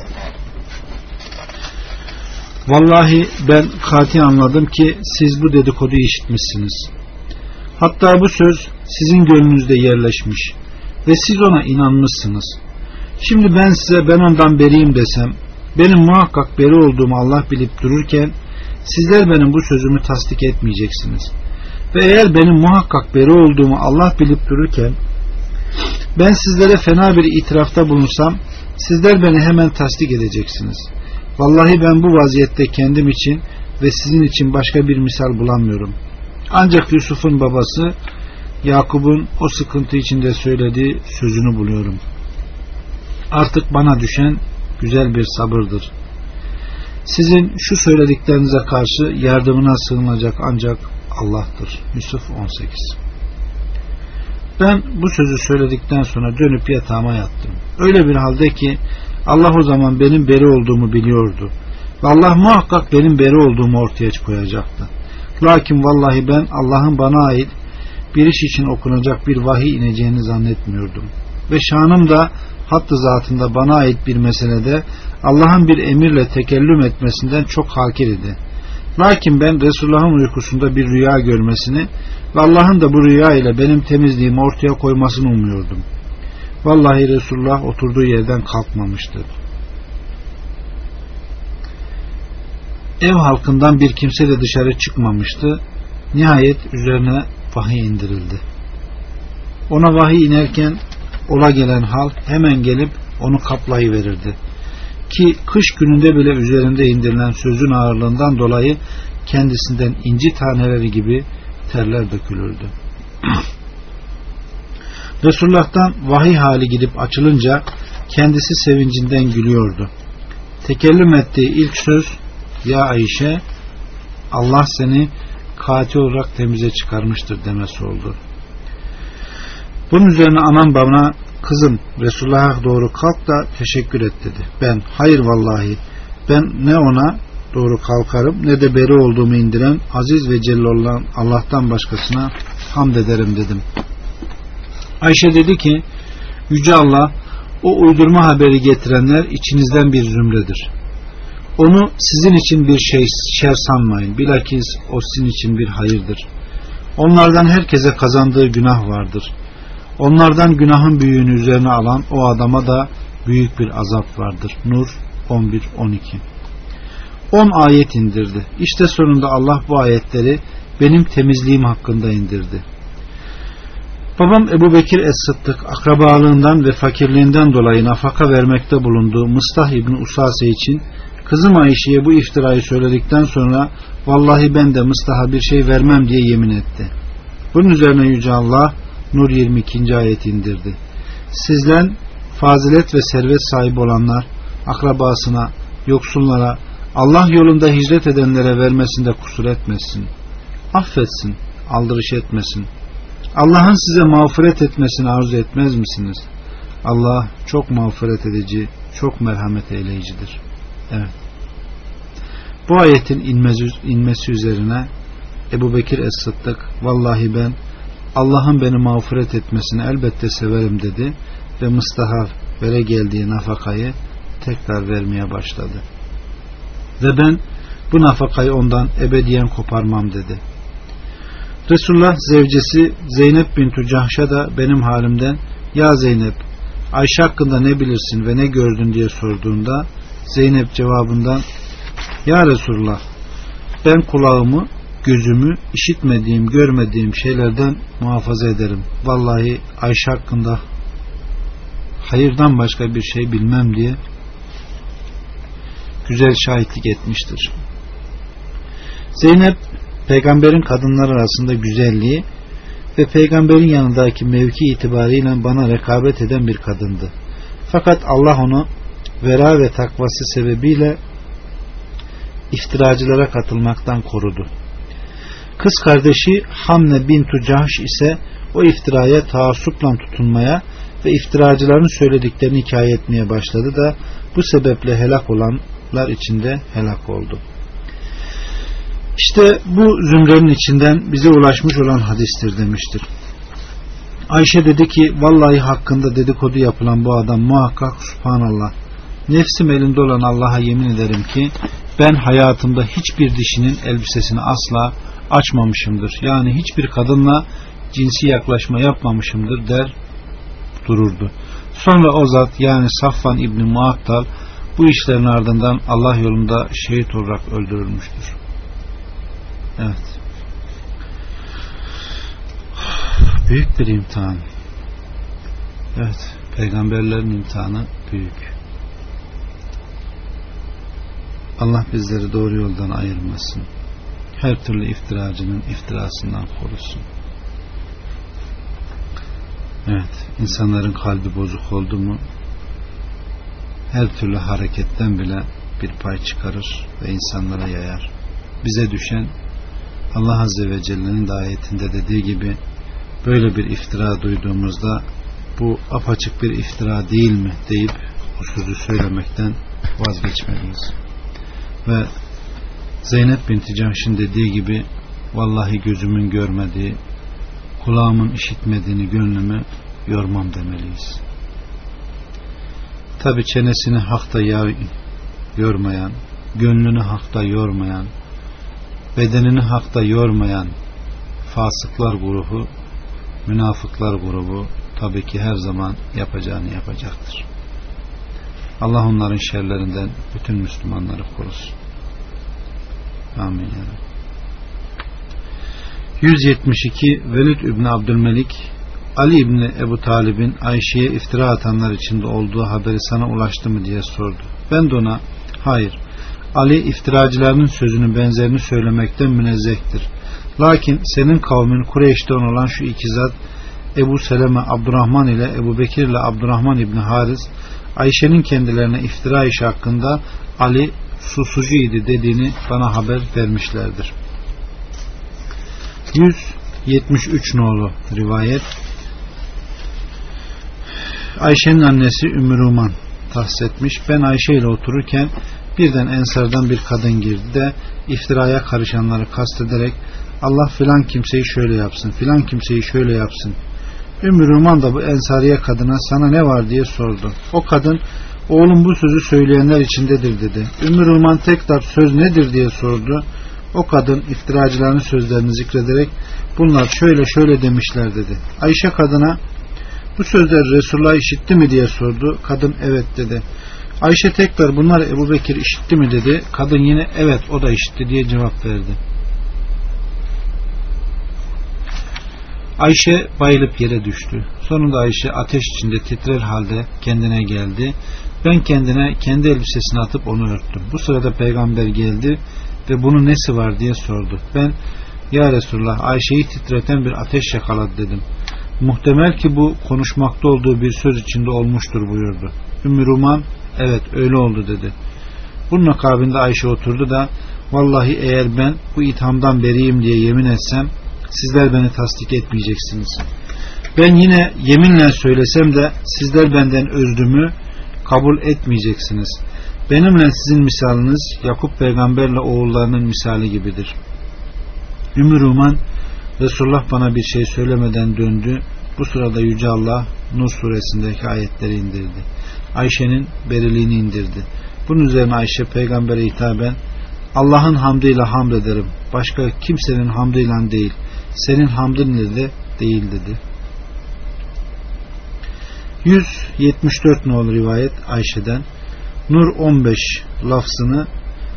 Vallahi ben kati anladım ki siz bu dedikoduyu işitmişsiniz. Hatta bu söz sizin gönlünüzde yerleşmiş ve siz ona inanmışsınız. Şimdi ben size ben ondan beriyim desem, benim muhakkak beri olduğumu Allah bilip dururken sizler benim bu sözümü tasdik etmeyeceksiniz. Ve eğer benim muhakkak beri olduğumu Allah bilip dururken ben sizlere fena bir itirafta bulunsam sizler beni hemen tasdik edeceksiniz. Vallahi ben bu vaziyette kendim için ve sizin için başka bir misal bulamıyorum. Ancak Yusuf'un babası Yakup'un o sıkıntı içinde söylediği sözünü buluyorum. Artık bana düşen güzel bir sabırdır. Sizin şu söylediklerinize karşı yardımına sığınacak ancak Allah'tır. Yusuf on sekiz. Ben bu sözü söyledikten sonra dönüp yatağıma yattım. Öyle bir halde ki Allah o zaman benim beri olduğumu biliyordu. Ve Allah muhakkak benim beri olduğumu ortaya koyacaktı. Lakin vallahi ben Allah'ın bana ait bir iş için okunacak bir vahiy ineceğini zannetmiyordum. Ve şanım da hattı zatında bana ait bir meselede Allah'ın bir emirle tekellüm etmesinden çok hakir idi. Lakin ben Resulullah'ın uykusunda bir rüya görmesini ve Allah'ın da bu rüya ile benim temizliğimi ortaya koymasını umuyordum. Vallahi Resulullah oturduğu yerden kalkmamıştı. Ev halkından bir kimse de dışarı çıkmamıştı. Nihayet üzerine vahiy indirildi. Ona vahiy inerken ola gelen hal hemen gelip onu kaplayıverirdi. Ki kış gününde bile üzerinde indirilen sözün ağırlığından dolayı kendisinden inci taneleri gibi terler dökülürdü. Resulullah'tan vahiy hali gidip açılınca kendisi sevincinden gülüyordu. Tekellüm ettiği ilk söz, ya Ayşe, Allah seni katil olarak temize çıkarmıştır demesi oldu. Bunun üzerine anam bana, kızım Resulullah'a doğru kalk da teşekkür et dedi. Ben, hayır vallahi ben ne ona doğru kalkarım ne de beri olduğumu indiren aziz ve celil olan Allah'tan başkasına hamd ederim dedim. Ayşe dedi ki, Yüce Allah o uydurma haberi getirenler içinizden bir zümredir. Onu sizin için bir şey şer sanmayın. Bilakis o sizin için bir hayırdır. Onlardan herkese kazandığı günah vardır. Onlardan günahın büyüğünü üzerine alan o adama da büyük bir azap vardır. Nur on bir on iki. on ayet indirdi. İşte sonunda Allah bu ayetleri benim temizliğim hakkında indirdi. Babam Ebu Bekir Es-Sıddık akrabalığından ve fakirliğinden dolayı nafaka vermekte bulunduğu Mıstah İbni Usase için kızım Ayşe'ye bu iftirayı söyledikten sonra vallahi ben de Mıstah'a bir şey vermem diye yemin etti. Bunun üzerine Yüce Allah Nur yirmi ikinci ayet indirdi. Sizler fazilet ve servet sahibi olanlar akrabasına, yoksullara, Allah yolunda hicret edenlere vermesinde kusur etmesin. Affetsin, aldırış etmesin. Allah'ın size mağfiret etmesini arzu etmez misiniz? Allah çok mağfiret edici, çok merhamet eyleyicidir. Evet. Bu ayetin inmesi, inmesi üzerine Ebu Bekir Es-Sıddık vallahi ben Allah'ın beni mağfiret etmesini elbette severim dedi ve Mıstah'a vere geldiği nafakayı tekrar vermeye başladı. Ve ben bu nafakayı ondan ebediyen koparmam dedi. Resulullah zevcesi Zeynep bintu Cahş'a da benim halimden ya Zeynep Ayşe hakkında ne bilirsin ve ne gördün diye sorduğunda Zeynep cevabından ya Resulullah ben kulağımı, gözümü işitmediğim, görmediğim şeylerden muhafaza ederim. Vallahi Ayşe hakkında hayırdan başka bir şey bilmem diye güzel şahitlik etmiştir. Zeynep peygamberin kadınlar arasında güzelliği ve peygamberin yanındaki mevki itibariyle bana rekabet eden bir kadındı. Fakat Allah onu vera ve takvası sebebiyle iftiracılara katılmaktan korudu. Kız kardeşi Hamne bintu Cahş ise o iftiraya taassupla tutunmaya ve iftiracıların söylediklerini hikaye etmeye başladı da bu sebeple helak olanlar içinde helak oldu. İşte bu zümrenin içinden bize ulaşmış olan hadistir demiştir. Ayşe dedi ki vallahi hakkında dedikodu yapılan bu adam muhakkak subhanallah nefsim elinde olan Allah'a yemin ederim ki ben hayatımda hiçbir dişinin elbisesini asla açmamışımdır. Yani hiçbir kadınla cinsi yaklaşma yapmamışımdır der dururdu. Sonra o zat yani Safvan İbni Muattal bu işlerin ardından Allah yolunda şehit olarak öldürülmüştür. Evet. Büyük bir imtihan. Evet. Peygamberlerin imtihanı büyük. Allah bizleri doğru yoldan ayırmasın. Her türlü iftiracının iftirasından korusun. Evet. İnsanların kalbi bozuk oldu mu her türlü hareketten bile bir pay çıkarır ve insanlara yayar. Bize düşen Allah Azze ve Celle'nin de ayetinde dediği gibi böyle bir iftira duyduğumuzda bu apaçık bir iftira değil mi deyip o sözü söylemekten vazgeçmeliyiz. Ve Zeynep binti Cahş'ın dediği gibi vallahi gözümün görmediği, kulağımın işitmediğini gönlümü yormam demeliyiz. Tabi çenesini hakta yormayan, gönlünü hakta yormayan, bedenini hakta yormayan fasıklar grubu, münafıklar grubu tabii ki her zaman yapacağını yapacaktır. Allah onların şerlerinden bütün Müslümanları korusun. Amin ya Rabbi. yüz yetmiş iki Velid İbni Abdülmelik, Ali İbni Ebu Talib'in Ayşe'ye iftira atanlar içinde olduğu haberi sana ulaştı mı diye sordu. Ben de ona hayır, Ali iftiracılarının sözünü benzerini söylemekten münezzehtir. Lakin senin kavmin Kureyş'ten olan şu iki zat Ebu Seleme Abdurrahman ile Ebu Bekir ile Abdurrahman İbni Haris Ayşe'nin kendilerine iftira işi hakkında Ali susucuydu dediğini bana haber vermişlerdir. yüz yetmiş üç nolu rivayet. Ayşe'nin annesi Ümmü Ruman tahsis etmiş. Ben Ayşe ile otururken birden Ensar'dan bir kadın girdi de iftiraya karışanları kastederek Allah filan kimseyi şöyle yapsın, filan kimseyi şöyle yapsın. Ümmü Ruman da bu Ensariye kadına sana ne var diye sordu. O kadın oğlum bu sözü söyleyenler içindedir dedi. Ümmü Ruman tekrar söz nedir diye sordu. O kadın iftiracıların sözlerini zikrederek bunlar şöyle şöyle demişler dedi. Ayşe kadına bu sözleri Resulullah işitti mi diye sordu. Kadın evet dedi. Ayşe tekrar bunlar Ebu Bekir işitti mi dedi. Kadın yine evet o da işitti diye cevap verdi. Ayşe bayılıp yere düştü. Sonunda Ayşe ateş içinde titrer halde kendine geldi. Ben kendine kendi elbisesini atıp onu örttüm. Bu sırada peygamber geldi ve bunun nesi var diye sordu. Ben ya Resulullah Ayşe'yi titreten bir ateş yakaladı dedim. Muhtemel ki bu konuşmakta olduğu bir söz içinde olmuştur buyurdu. Ümmü Ruman evet öyle oldu dedi. Bunun akabinde Ayşe oturdu da vallahi eğer ben bu ithamdan beriyim diye yemin etsem sizler beni tasdik etmeyeceksiniz. Ben yine yeminle söylesem de sizler benden özdümü kabul etmeyeceksiniz. Benimle sizin misaliniz Yakup peygamberle oğullarının misali gibidir. Ümmü Ruman Resulullah bana bir şey söylemeden döndü. Bu sırada Yüce Allah Nur suresindeki ayetleri indirdi. Ayşe'nin beriliğini indirdi. Bunun üzerine Ayşe peygambere hitaben Allah'ın hamdıyla hamd ederim. Başka kimsenin hamdıyla değil. Senin hamdın ile de değil dedi. yüz yetmiş dört nolu rivayet Ayşe'den Nur on beş lafzını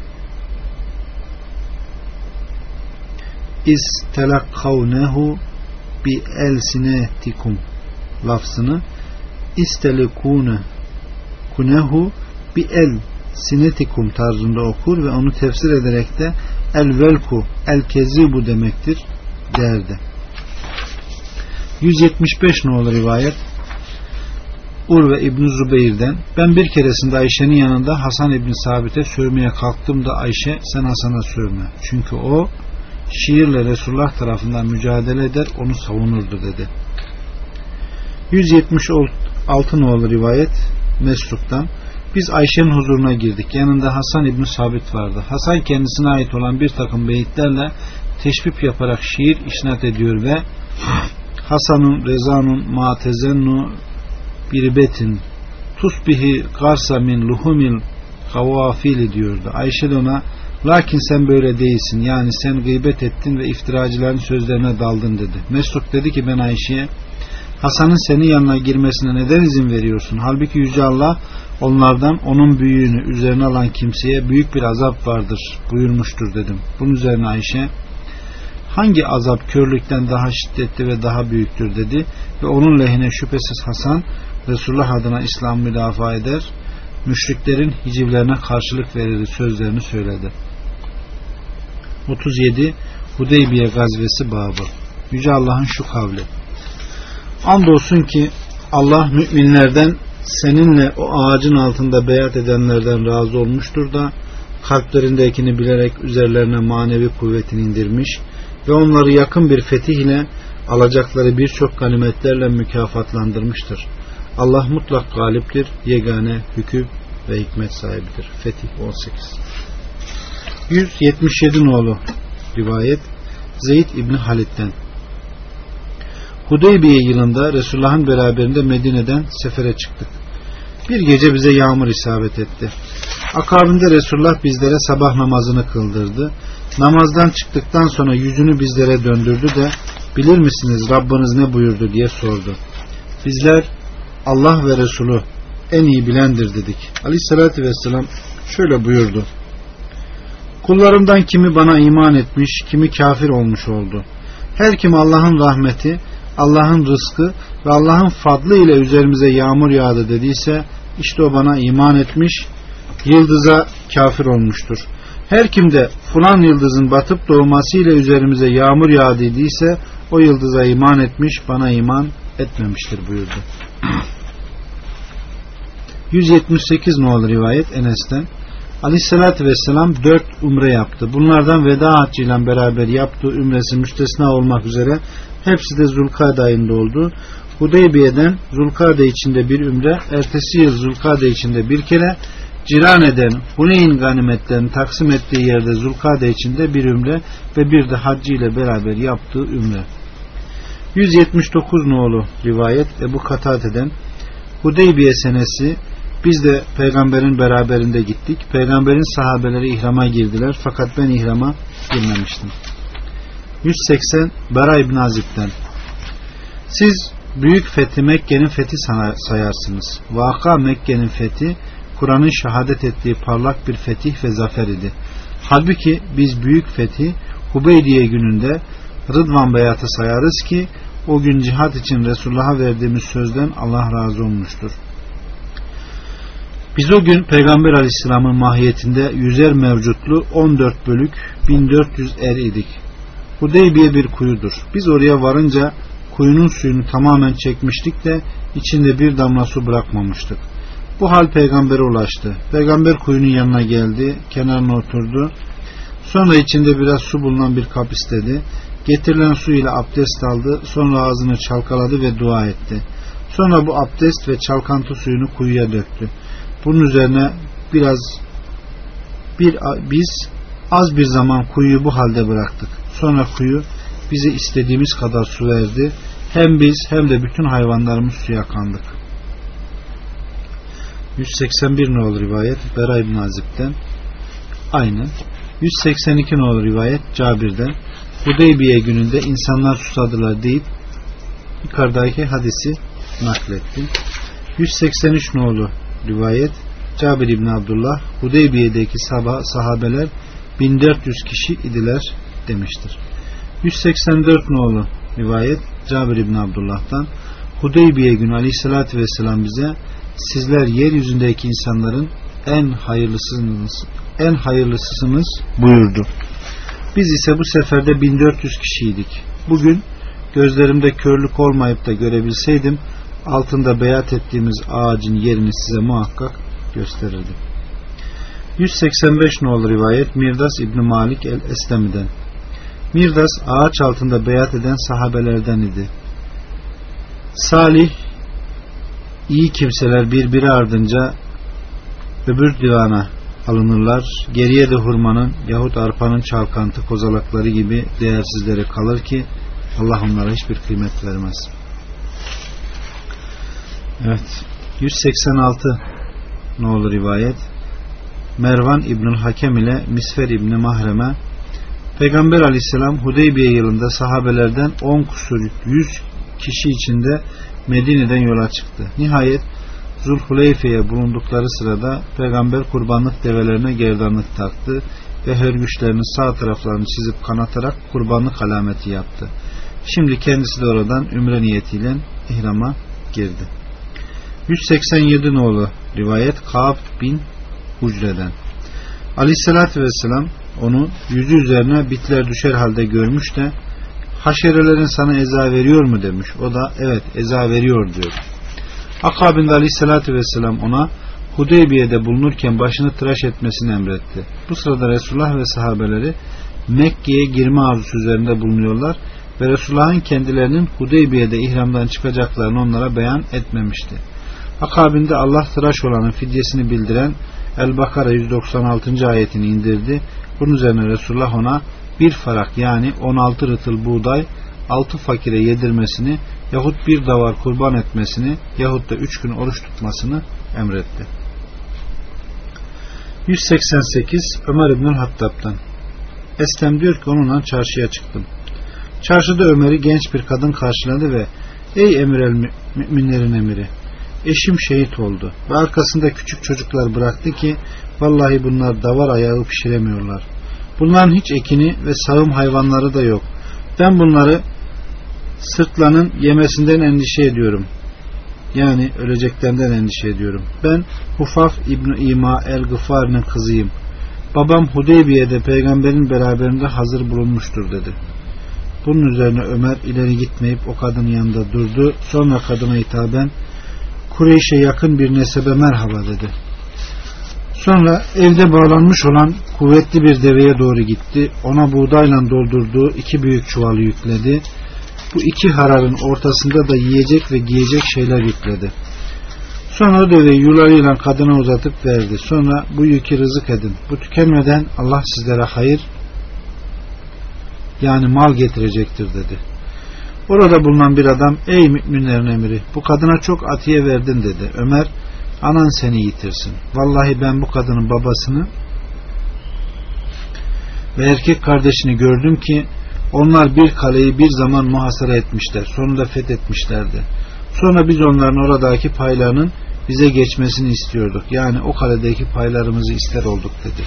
İstelakkavnehu bi elsinetikum lafzını İstelikune kunehu bi el sinetikum tarzında okur ve onu tefsir ederek de el velku el kezibu demektir derdi. yüz yetmiş beş nolu rivayet Urve İbn-i Zübeyir'den ben bir keresinde Ayşe'nin yanında Hasan İbn Sabit'e sövmeye kalktım da Ayşe sen Hasan'a sövme. Çünkü o şiirle Resulullah tarafından mücadele eder onu savunurdu dedi. yüz yetmiş altı nolu rivayet Mesruk'tan biz Ayşe'nin huzuruna girdik. Yanında Hasan İbn Sabit vardı. Hasan kendisine ait olan bir takım beyitlerle teşbih yaparak şiir isnat ediyor ve Hasanun rezanun matezennu biribetin tusbihi garsa min luhumil kavafili diyordu. Ayşe de ona lakin sen böyle değilsin, yani sen gıybet ettin ve iftiracıların sözlerine daldın dedi. Mesruk dedi ki ben Ayşe'ye Hasan'ın senin yanına girmesine neden izin veriyorsun? Halbuki Yüce Allah onlardan onun büyüğünü üzerine alan kimseye büyük bir azap vardır buyurmuştur dedim. Bunun üzerine Ayşe hangi azap körlükten daha şiddetli ve daha büyüktür dedi ve onun lehine şüphesiz Hasan Resulullah adına İslam müdafaa eder, müşriklerin hicivlerine karşılık verir sözlerini söyledi. otuz yedi Hudeybiye gazvesi babı. Yüce Allah'ın şu kavli: andolsun ki Allah müminlerden seninle o ağacın altında beyat edenlerden razı olmuştur da kalplerindekini bilerek üzerlerine manevi kuvvetini indirmiş ve onları yakın bir fetih ile alacakları birçok ganimetlerle mükafatlandırmıştır. Allah mutlak galiptir, yegane hüküm ve hikmet sahibidir. Fetih on sekiz. yüz yetmiş yedi nolu rivayet Zeyd İbni Halid'den Hudeybiye yılında Resulullah'ın beraberinde Medine'den sefere çıktık. Bir gece bize yağmur isabet etti. Akabinde Resulullah bizlere sabah namazını kıldırdı. Namazdan çıktıktan sonra yüzünü bizlere döndürdü de bilir misiniz Rabbiniz ne buyurdu diye sordu. Bizler Allah ve Resulü en iyi bilendir dedik. Aleyhissalatü vesselam şöyle buyurdu: Kullarımdan kimi bana iman etmiş, kimi kafir olmuş oldu. Her kim Allah'ın rahmeti, Allah'ın rızkı ve Allah'ın fadlı ile üzerimize yağmur yağdı dediyse işte o bana iman etmiş, yıldıza kafir olmuştur. Her kim de falan yıldızın batıp doğması ile üzerimize yağmur yağdı dediyse o yıldıza iman etmiş, bana iman etmemiştir buyurdu. yüz yetmiş sekiz nolu rivayet Enes'ten. Aleyhissalatü vesselam dört umre yaptı. Bunlardan veda haccıyla beraber yaptığı ümresi müstesna olmak üzere hepsi de Zulkade ayında oldu. Hudeybiye'den Zulkade içinde bir ümre, ertesi yıl Zulkade içinde bir kere, Cirane'den Huneyn ganimetlerini taksim ettiği yerde Zulkade içinde bir ümre ve bir de haccı ile beraber yaptığı ümre. yüz yetmiş dokuz nolu rivayet Ebu Katade'den. Hudeybiye senesi biz de peygamberin beraberinde gittik. Peygamberin sahabeleri ihrama girdiler fakat ben ihrama girmemiştim. yüz seksen Bara İbn Azib'den. Siz büyük fethi Mekke'nin fethi sayarsınız. Vaka Mekke'nin fethi Kur'an'ın şehadet ettiği parlak bir fetih ve zafer idi. Halbuki biz büyük fethi Hubeydiye gününde Rıdvan beyatı sayarız ki o gün cihat için Resulullah'a verdiğimiz sözden Allah razı olmuştur. Biz o gün Peygamber Aleyhisselam'ın mahiyetinde yüzer mevcutlu on dört bölük bin dört yüz er idik. Hudeybiye bir kuyudur. Biz oraya varınca kuyunun suyunu tamamen çekmiştik de içinde bir damla su bırakmamıştık. Bu hal peygambere ulaştı. Peygamber kuyunun yanına geldi, kenarına oturdu. Sonra içinde biraz su bulunan bir kap istedi. Getirilen su ile abdest aldı. Sonra ağzını çalkaladı ve dua etti. Sonra bu abdest ve çalkantı suyunu kuyuya döktü. Bunun üzerine biraz bir biz az bir zaman kuyuyu bu halde bıraktık. Sonra kuyu bize istediğimiz kadar su verdi. Hem biz hem de bütün hayvanlarımız suya kandık. yüz seksen bir nolu rivayet Bera İbn Azib'den. Aynı. yüz seksen iki nolu rivayet Cabir'den. Hudeybiye gününde insanlar susadılar deyip yukarıdaki hadisi nakletti. yüz seksen üç nolu rivayet Cabir İbn Abdullah, Hudeybiye'deki sabah sahabeler bin dört yüz kişi idiler demiştir. yüz seksen dört nolu rivayet Cabir İbn Abdullah'tan. Hudeybiye günü Aleyhisselatü Vesselam bize sizler yeryüzündeki insanların en hayırlısınız, en hayırlısısınız buyurdu. Biz ise bu seferde bin dört yüz kişiydik. Bugün gözlerimde körlük olmayıp da görebilseydim altında beyat ettiğimiz ağacın yerini size muhakkak gösterirdim. yüz seksen beş nolu rivayet Mirdas İbni Malik el-Eslemi'den. Mirdas ağaç altında beyat eden sahabelerden idi. Salih iyi kimseler birbiri ardınca öbür divana alınırlar. Geriye de hurmanın yahut arpanın çalkantı kozalakları gibi değersizleri kalır ki Allah onlara hiçbir kıymet vermez. Evet. yüz seksen altı nolu rivayet Mervan İbnül Hakem ile Misfer İbni Mahrem'e Peygamber Aleyhisselam Hudeybiye yılında sahabelerden on kusur yüz kişi içinde Medine'den yola çıktı. Nihayet Zulhuleyfe'ye bulundukları sırada Peygamber kurbanlık develerine gerdanlık taktı ve hörgüçlerinin sağ taraflarını çizip kanatarak kurbanlık alameti yaptı. Şimdi kendisi de oradan ümre niyetiyle ihrama girdi. yüz seksen yedi nolu rivayet Ka'b bin Hucre'den. Aleyhissalatü vesselam onu yüzü üzerine bitler düşer halde görmüş de haşerelerin sana eza veriyor mu demiş. O da evet eza veriyor diyor. Akabinde Aleyhissalatü vesselam ona Hudeybiye'de bulunurken başını tıraş etmesini emretti. Bu sırada Resulullah ve sahabeleri Mekke'ye girme arzusu üzerinde bulunuyorlar ve Resulullah'ın kendilerinin Hudeybiye'de ihramdan çıkacaklarını onlara beyan etmemişti. Akabinde Allah tıraş olanın fidyesini bildiren El-Bakara yüz doksan altıncı ayetini indirdi. Bunun üzerine Resulullah ona bir farak yani on altı rıtıl buğday altı fakire yedirmesini yahut bir davar kurban etmesini yahut da üç gün oruç tutmasını emretti. yüz seksen sekiz Ömer İbnül Hattab'dan. Eslem diyor ki onunla çarşıya çıktım. Çarşıda Ömer'i genç bir kadın karşıladı ve ey emir el müminlerin emiri, eşim şehit oldu ve arkasında küçük çocuklar bıraktı ki vallahi bunlar davar ayağı pişiremiyorlar. Bunların hiç ekini ve sağım hayvanları da yok. Ben bunları sırtlanın yemesinden endişe ediyorum. Yani öleceklerinden endişe ediyorum. Ben Hufaf İbni İma el-Gıfari'nin kızıyım. Babam Hudeybiye'de peygamberin beraberinde hazır bulunmuştur dedi. Bunun üzerine Ömer ileri gitmeyip o kadının yanında durdu. Sonra kadına hitaben Kureyş'e yakın bir nesebe merhaba dedi. Sonra evde bağlanmış olan kuvvetli bir deveye doğru gitti. Ona buğdayla doldurduğu iki büyük çuvalı yükledi. Bu iki hararın ortasında da yiyecek ve giyecek şeyler yükledi. Sonra o deveyi yularıyla kadına uzatıp verdi. Sonra bu yükü rızık edin. Bu tükenmeden Allah sizlere hayır yani mal getirecektir dedi. Orada bulunan bir adam ey müminlerin emiri bu kadına çok atiye verdin dedi. Ömer anan seni yitirsin. Vallahi ben bu kadının babasını ve erkek kardeşini gördüm ki onlar bir kaleyi bir zaman muhasara etmişler. Sonunda fethetmişlerdi. Sonra biz onların oradaki paylarının bize geçmesini istiyorduk. Yani o kaledeki paylarımızı ister olduk dedi.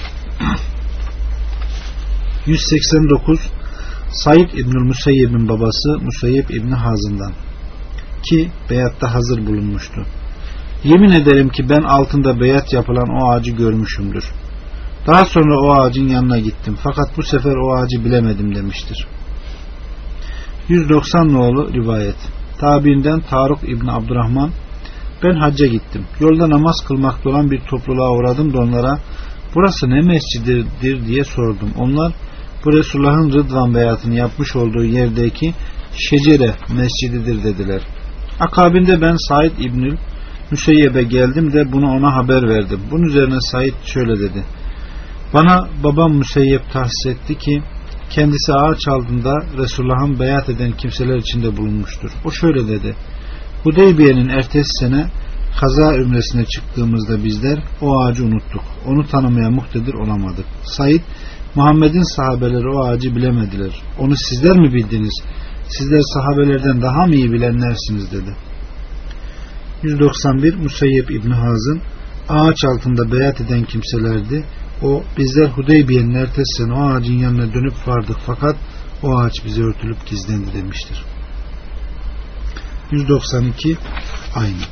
yüz seksen dokuz Said İbnül Musayyib'in babası Musayyib İbni Hazım'dan ki beyatta hazır bulunmuştu. Yemin ederim ki ben altında beyat yapılan o ağacı görmüşümdür. Daha sonra o ağacın yanına gittim. Fakat bu sefer o ağacı bilemedim demiştir. yüz doksan nolu rivayet. Tabiinden Tarık İbni Abdurrahman ben hacca gittim. Yolda namaz kılmakta olan bir topluluğa uğradım da onlara burası ne mescididir diye sordum. Onlar bu Resulullah'ın Rıdvan beyatını yapmış olduğu yerdeki Şecere mescididir dediler. Akabinde ben Said İbnül Müseyyeb'e geldim de bunu ona haber verdim. Bunun üzerine Said şöyle dedi. Bana babam Müseyyep tahsis etti ki kendisi ağaç altında Resulullah'ın beyat eden kimseler içinde bulunmuştur. O şöyle dedi. Hudeybiye'nin ertesi sene kaza ümresine çıktığımızda bizler o ağacı unuttuk. Onu tanımaya muktedir olamadık. Said Muhammed'in sahabeleri o ağacı bilemediler. Onu sizler mi bildiniz? Sizler sahabelerden daha mı iyi bilenlersiniz dedi. yüz doksan bir Musayyib İbni Hazım ağaç altında beyat eden kimselerdi. O bizler Hudeybiye'nin ertesi sene o ağacın yanına dönüp vardık fakat o ağaç bize örtülüp gizlendi demiştir. yüz doksan iki aynı.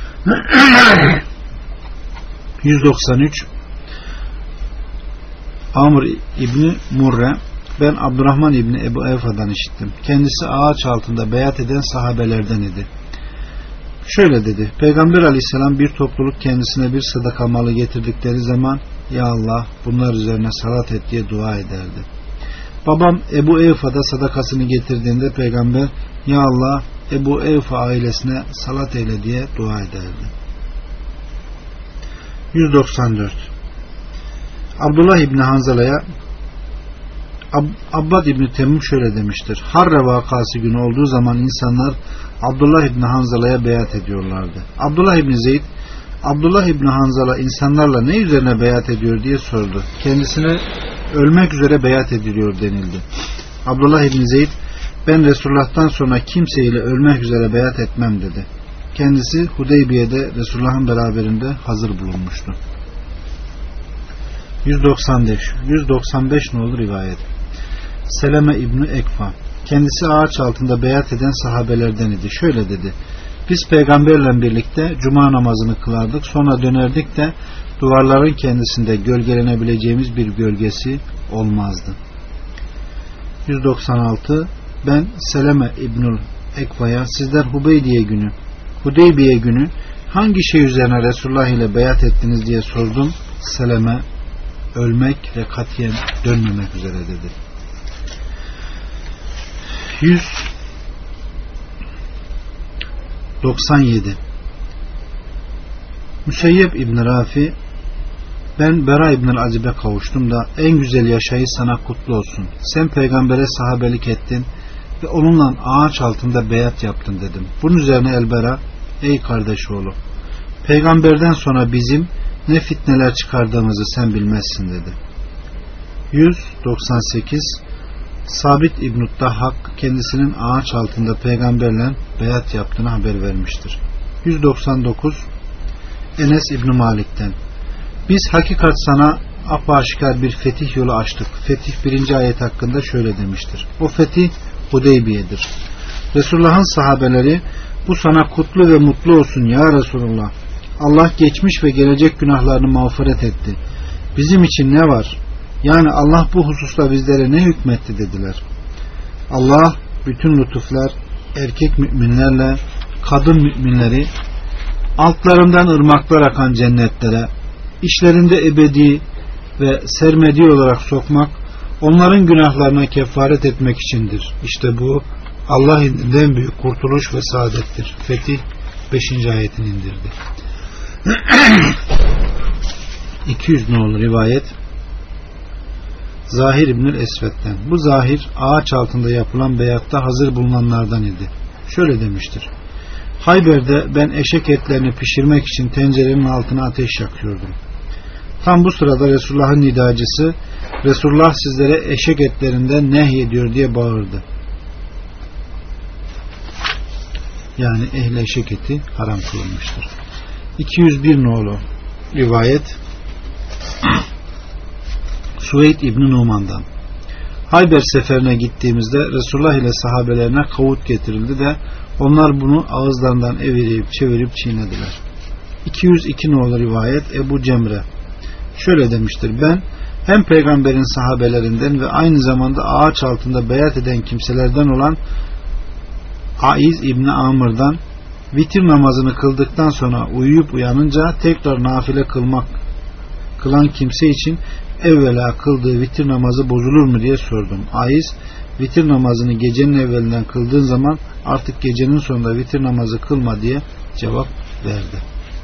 yüz doksan üç Amr İbni Murre ben Abdurrahman İbni Ebu Evfa'dan işittim. Kendisi ağaç altında beyat eden sahabelerden idi. Şöyle dedi. Peygamber aleyhisselam bir topluluk kendisine bir sadaka malı getirdikleri zaman ya Allah bunlar üzerine salat et diye dua ederdi. Babam Ebu Evfa da sadakasını getirdiğinde peygamber ya Allah Ebu Evfa ailesine salat eyle diye dua ederdi. yüz doksan dört Abdullah İbni Hanzala'ya Ab- Abbad İbni Temmim şöyle demiştir. Harre vakası günü olduğu zaman insanlar Abdullah İbni Hanzala'ya beyat ediyorlardı. Abdullah İbni Zeyd Abdullah İbni Hanzala insanlarla ne üzerine beyat ediyor diye sordu. Kendisine ölmek üzere beyat ediliyor denildi. Abdullah İbni Zeyd ben Resulullah'tan sonra kimseyle ölmek üzere beyat etmem dedi. Kendisi Hudeybiye'de Resulullah'ın beraberinde hazır bulunmuştu. yüz doksan beş yüz doksan beş nolu rivayet. Seleme İbni Ekfa kendisi ağaç altında beyat eden sahabelerden idi. Şöyle dedi. Biz peygamberle birlikte cuma namazını kılardık. Sonra dönerdik de duvarların kendisinde gölgelenebileceğimiz bir gölgesi olmazdı. yüz doksan altı Ben Seleme İbnül Ekfa'ya sizler Hudeybiye günü Hudeybiye günü hangi şey üzerine Resulullah ile beyat ettiniz diye sordum. Seleme ölmek ve katiyen dönmemek üzere dedi. yüz doksan yedi Müseyyep İbn Rafi ben Bera İbn Acib'e kavuştum da en güzel yaşayış sana kutlu olsun. Sen peygambere sahabelik ettin ve onunla ağaç altında beyat yaptın dedim. Bunun üzerine El-Bera ey kardeş oğlu peygamberden sonra bizim ne fitneler çıkardığımızı sen bilmezsin dedi. yüz doksan sekiz Sabit İbn-i Dahhak kendisinin ağaç altında peygamberle beyat yaptığını haber vermiştir. yüz doksan dokuz Enes İbn Malik'ten biz hakikat sana apaşikar bir fetih yolu açtık. Fetih birinci ayet hakkında şöyle demiştir. O fetih Hudeybiye'dir. Resulullah'ın sahabeleri bu sana kutlu ve mutlu olsun ya Resulullah. Allah geçmiş ve gelecek günahlarını mağfiret etti. Bizim için ne var? Yani Allah bu hususta bizlere ne hükmetti dediler. Allah bütün lütuflar erkek müminlerle kadın müminleri altlarından ırmaklar akan cennetlere, işlerinde ebedi ve sermedi olarak sokmak, onların günahlarına kefaret etmek içindir. İşte bu Allah indirinden büyük kurtuluş ve saadettir. Fetih beşinci ayetini indirdi. iki yüz nolu rivayet Zahir İbnül Esved'den. Bu Zahir ağaç altında yapılan beyatta hazır bulunanlardan idi. Şöyle demiştir. Hayber'de ben eşek etlerini pişirmek için tencerenin altına ateş yakıyordum. Tam bu sırada Resulullah'ın nidacısı Resulullah sizlere eşek etlerinden nehyediyor diye bağırdı. Yani ehli eşek eti haram kılınmıştır. iki yüz bir nolu rivayet Süveyd İbn-i Numan'dan. Hayber seferine gittiğimizde Resulullah ile sahabelerine kavut getirildi de onlar bunu ağızlarından evirip çevirip çiğnediler. iki yüz iki nolu rivayet Ebu Cemre şöyle demiştir. Ben hem peygamberin sahabelerinden ve aynı zamanda ağaç altında beyat eden kimselerden olan Aiz İbni Amr'dan vitir namazını kıldıktan sonra uyuyup uyanınca tekrar nafile kılmak kılan kimse için evvela kıldığı vitir namazı bozulur mu diye sordum. Aiz, vitir namazını gecenin evvelinden kıldığın zaman artık gecenin sonunda vitir namazı kılma diye cevap verdi.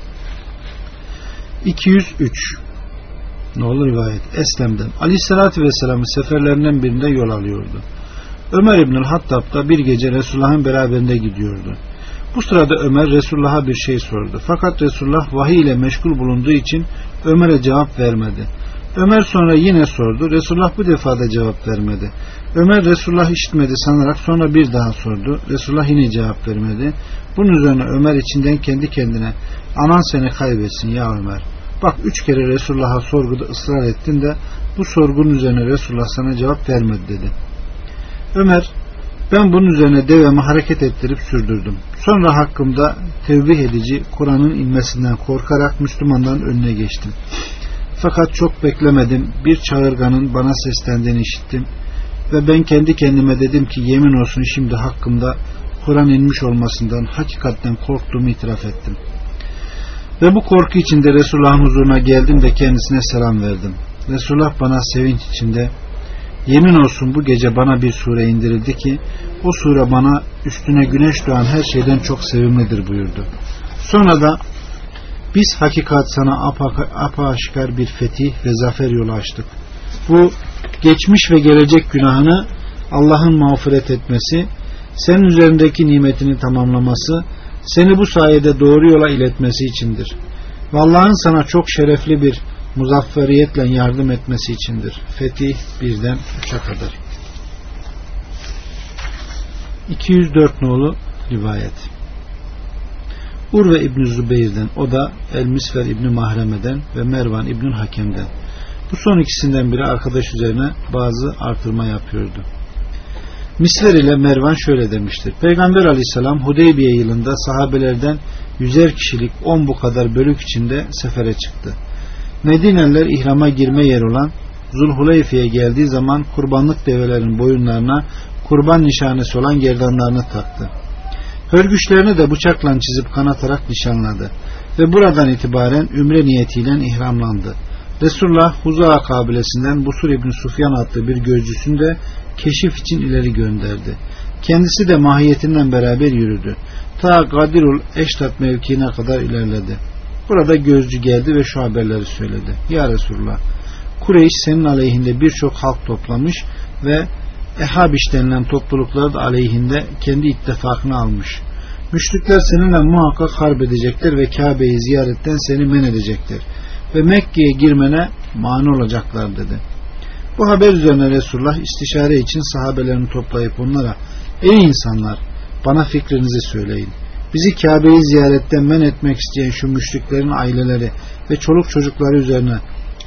iki yüz üç ne olur rivayet Eslem'den Aleyhisselatü Vesselam'ın seferlerinden birinde yol alıyordu. Ömer İbnül Hattab da bir gece Resulullah'ın beraberinde gidiyordu. Bu sırada Ömer Resulullah'a bir şey sordu. Fakat Resulullah vahiy ile meşgul bulunduğu için Ömer'e cevap vermedi. Ömer sonra yine sordu. Resulullah bu defa da cevap vermedi. Ömer Resulullah işitmedi sanarak sonra bir daha sordu. Resulullah yine cevap vermedi. Bunun üzerine Ömer içinden kendi kendine anan seni kaybetsin ya Ömer. Bak üç kere Resulullah'a sorguda ısrar ettin de bu sorgunun üzerine Resulullah sana cevap vermedi dedi. Ömer ben bunun üzerine devemi hareket ettirip sürdürdüm. Sonra hakkımda tevbih edici Kur'an'ın inmesinden korkarak Müslümanların önüne geçtim. Fakat çok beklemedim. Bir çağırganın bana seslendiğini işittim. Ve ben kendi kendime dedim ki yemin olsun şimdi hakkımda Kur'an inmiş olmasından hakikaten korktuğumu itiraf ettim. Ve bu korku içinde Resulullah'ın huzuruna geldim de kendisine selam verdim. Resulullah bana sevinç içinde yemin olsun bu gece bana bir sure indirildi ki o sure bana üstüne güneş doğan her şeyden çok sevimlidir buyurdu. Sonra da biz hakikat sana apaşikar bir fetih ve zafer yolu açtık. Bu geçmiş ve gelecek günahını Allah'ın mağfiret etmesi, senin üzerindeki nimetini tamamlaması, seni bu sayede doğru yola iletmesi içindir. Ve Allah'ın sana çok şerefli bir muzafferiyetle yardım etmesi içindir. Fetih birden üçe kadar. iki yüz dört nolu rivayet. Urve İbn-i Zübeyir'den, o da El-Misver İbn-i Mahreme'den ve Mervan İbn-i Hakem'den. Bu son ikisinden biri arkadaş üzerine bazı artırma yapıyordu. Misver ile Mervan şöyle demiştir. Peygamber Aleyhisselam Hudeybiye yılında sahabelerden yüzer kişilik on bu kadar bölük içinde sefere çıktı. Medineliler ihrama girme yeri olan Zulhuleyfe'ye geldiği zaman kurbanlık develerin boyunlarına kurban nişanesi olan gerdanlarını taktı. Hörgüçlerini de bıçakla çizip kanatarak nişanladı ve buradan itibaren ümre niyetiyle ihramlandı. Resulullah Huza kabilesinden Busur İbni Sufyan adlı bir gözcüsünü de keşif için ileri gönderdi. Kendisi de mahiyetinden beraber yürüdü. Ta Gadirul Eştat mevkiine kadar ilerledi. Burada gözcü geldi ve şu haberleri söyledi. Ya Resulullah, Kureyş senin aleyhinde birçok halk toplamış ve Ehabiş denilen toplulukları da aleyhinde kendi ittifakını almış. Müşrikler seninle muhakkak harp edecekler ve Kabe'yi ziyaretten seni men edecekler ve Mekke'ye girmene mani olacaklar dedi. Bu haber üzerine Resulullah istişare için sahabelerini toplayıp onlara ey insanlar bana fikrinizi söyleyin. Bizi Kabe'yi ziyaretten men etmek isteyen şu müşriklerin aileleri ve çoluk çocukları üzerine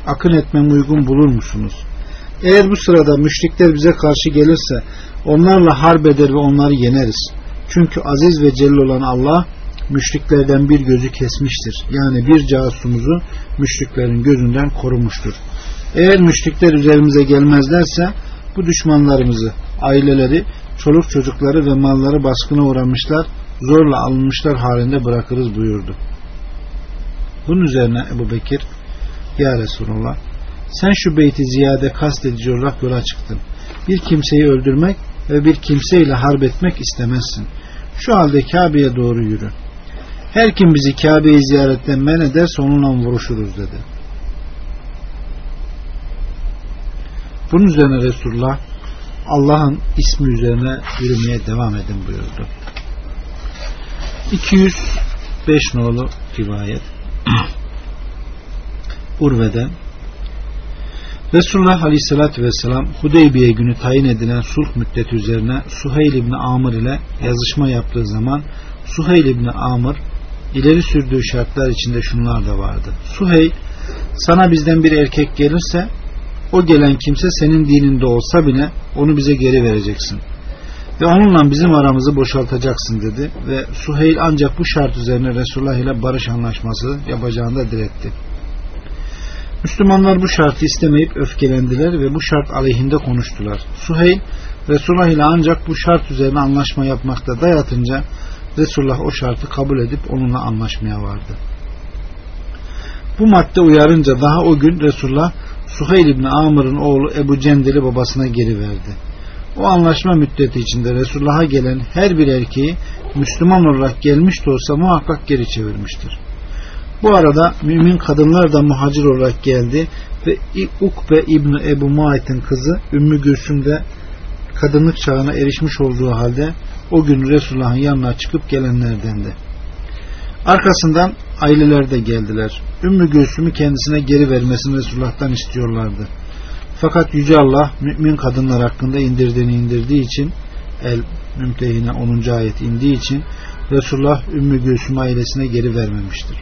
akın etmem uygun bulur musunuz? Eğer bu sırada müşrikler bize karşı gelirse onlarla harp eder ve onları yeneriz. Çünkü aziz ve celil olan Allah müşriklerden bir gözü kesmiştir. Yani bir casusumuzu müşriklerin gözünden korumuştur. Eğer müşrikler üzerimize gelmezlerse bu düşmanlarımızı, aileleri, çoluk çocukları ve malları baskına uğramışlar, zorla alınmışlar halinde bırakırız buyurdu. Bunun üzerine Ebu Bekir, ya Resulullah, sen şu beyti ziyade kastedici olarak yola çıktın. Bir kimseyi öldürmek ve bir kimseyle harp etmek istemezsin. Şu halde Kabe'ye doğru yürü. Her kim bizi Kabe'yi ziyaretten men ederse onunla vuruşuruz dedi. Bunun üzerine Resulullah, Allah'ın ismi üzerine yürümeye devam edin buyurdu. iki yüz beş nolu rivayet Urve'den, Resulullah Aleyhisselatü Vesselam Hudeybiye günü tayin edilen sulh müddeti üzerine Suheyl İbni Amr ile yazışma yaptığı zaman Suheyl İbni Amr ileri sürdüğü şartlar içinde şunlar da vardı. Suheyl, sana bizden bir erkek gelirse o gelen kimse senin dininde olsa bile onu bize geri vereceksin ve onunla bizim aramızı boşaltacaksın dedi ve Suheyl ancak bu şart üzerine Resulullah ile barış anlaşması yapacağını da diretti. Müslümanlar bu şartı istemeyip öfkelendiler ve bu şart aleyhinde konuştular. Suheyl, Resulullah ile ancak bu şart üzerine anlaşma yapmakta dayatınca Resulullah o şartı kabul edip onunla anlaşmaya vardı. Bu madde uyarınca daha o gün Resulullah Suheyl İbni Amr'ın oğlu Ebu Cendel'i babasına geri verdi. O anlaşma müddeti içinde Resulullah'a gelen her bir erkeği Müslüman olarak gelmiş de olsa muhakkak geri çevirmiştir. Bu arada mümin kadınlar da muhacir olarak geldi ve Ukbe İbni Ebu Muayt'in kızı Ümmü Gülsüm de kadınlık çağına erişmiş olduğu halde o gün Resulullah'ın yanına çıkıp gelenlerdendi. Arkasından aileler de geldiler. Ümmü Gülsüm'ü kendisine geri vermesini Resulullah'tan istiyorlardı. Fakat Yüce Allah mümin kadınlar hakkında indirdiğini indirdiği için, El Mümtehine onuncu ayet indiği için Resulullah Ümmü Gülsüm ailesine geri vermemiştir.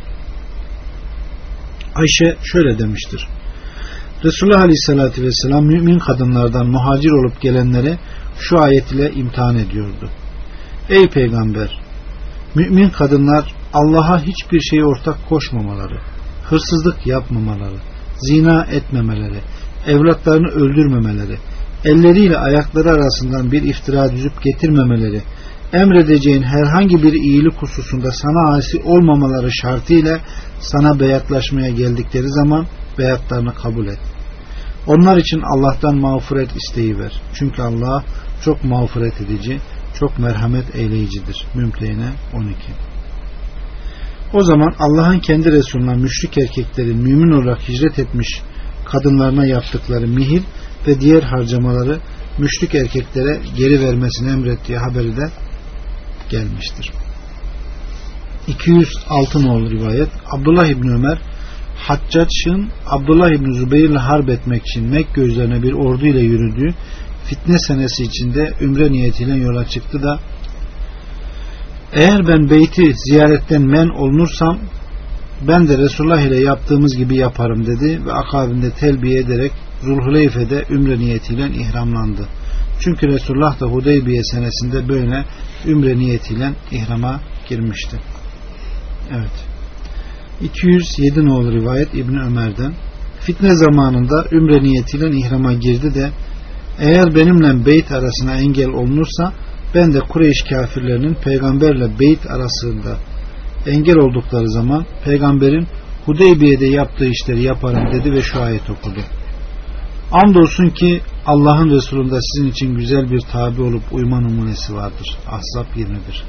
Ayşe şöyle demiştir. Resulullah Aleyhisselatü Vesselam mümin kadınlardan muhacir olup gelenlere şu ayet ile imtihan ediyordu. Ey Peygamber! Mümin kadınlar Allah'a hiçbir şeye ortak koşmamaları, hırsızlık yapmamaları, zina etmemeleri, evlatlarını öldürmemeleri, elleriyle ayakları arasından bir iftira düzüp getirmemeleri, emredeceğin herhangi bir iyilik hususunda sana asi olmamaları şartıyla sana beyatlaşmaya geldikleri zaman beyatlarını kabul et. Onlar için Allah'tan mağfiret isteği ver. Çünkü Allah çok mağfiret edici, çok merhamet eyleyicidir. Mümtehine on iki. O zaman Allah'ın kendi Resulüne müşrik erkeklerin mümin olarak hicret etmiş kadınlarına yaptıkları mihir ve diğer harcamaları müşrik erkeklere geri vermesini emrettiği haberi de gelmiştir. iki yüz altı nolu rivayet Abdullah İbni Ömer Haccaç'ın Abdullah İbni Zübeyir ile harp etmek için Mekke üzerine bir ordu ile yürüdüğü fitne senesi içinde ümre niyetiyle yola çıktı da eğer ben beyti ziyaretten men olunursam ben de Resulullah ile yaptığımız gibi yaparım dedi ve akabinde telbiye ederek Zulhuleyfe'de ümre niyetiyle ihramlandı. Çünkü Resulullah da Hudeybiye senesinde böyle ümre niyetiyle ihrama girmişti. Evet. iki yüz yedi nolu rivayet İbni Ömer'den fitne zamanında ümre niyetiyle ihrama girdi de eğer benimle beyt arasına engel olunursa ben de Kureyş kafirlerinin peygamberle beyt arasında engel oldukları zaman peygamberin Hudeybiye'de yaptığı işleri yaparım dedi ve şu ayet okudu. Andolsun ki Allah'ın Resulü'nde sizin için güzel bir tabi olup uyma numunesi vardır. Ahzab yirmi bir.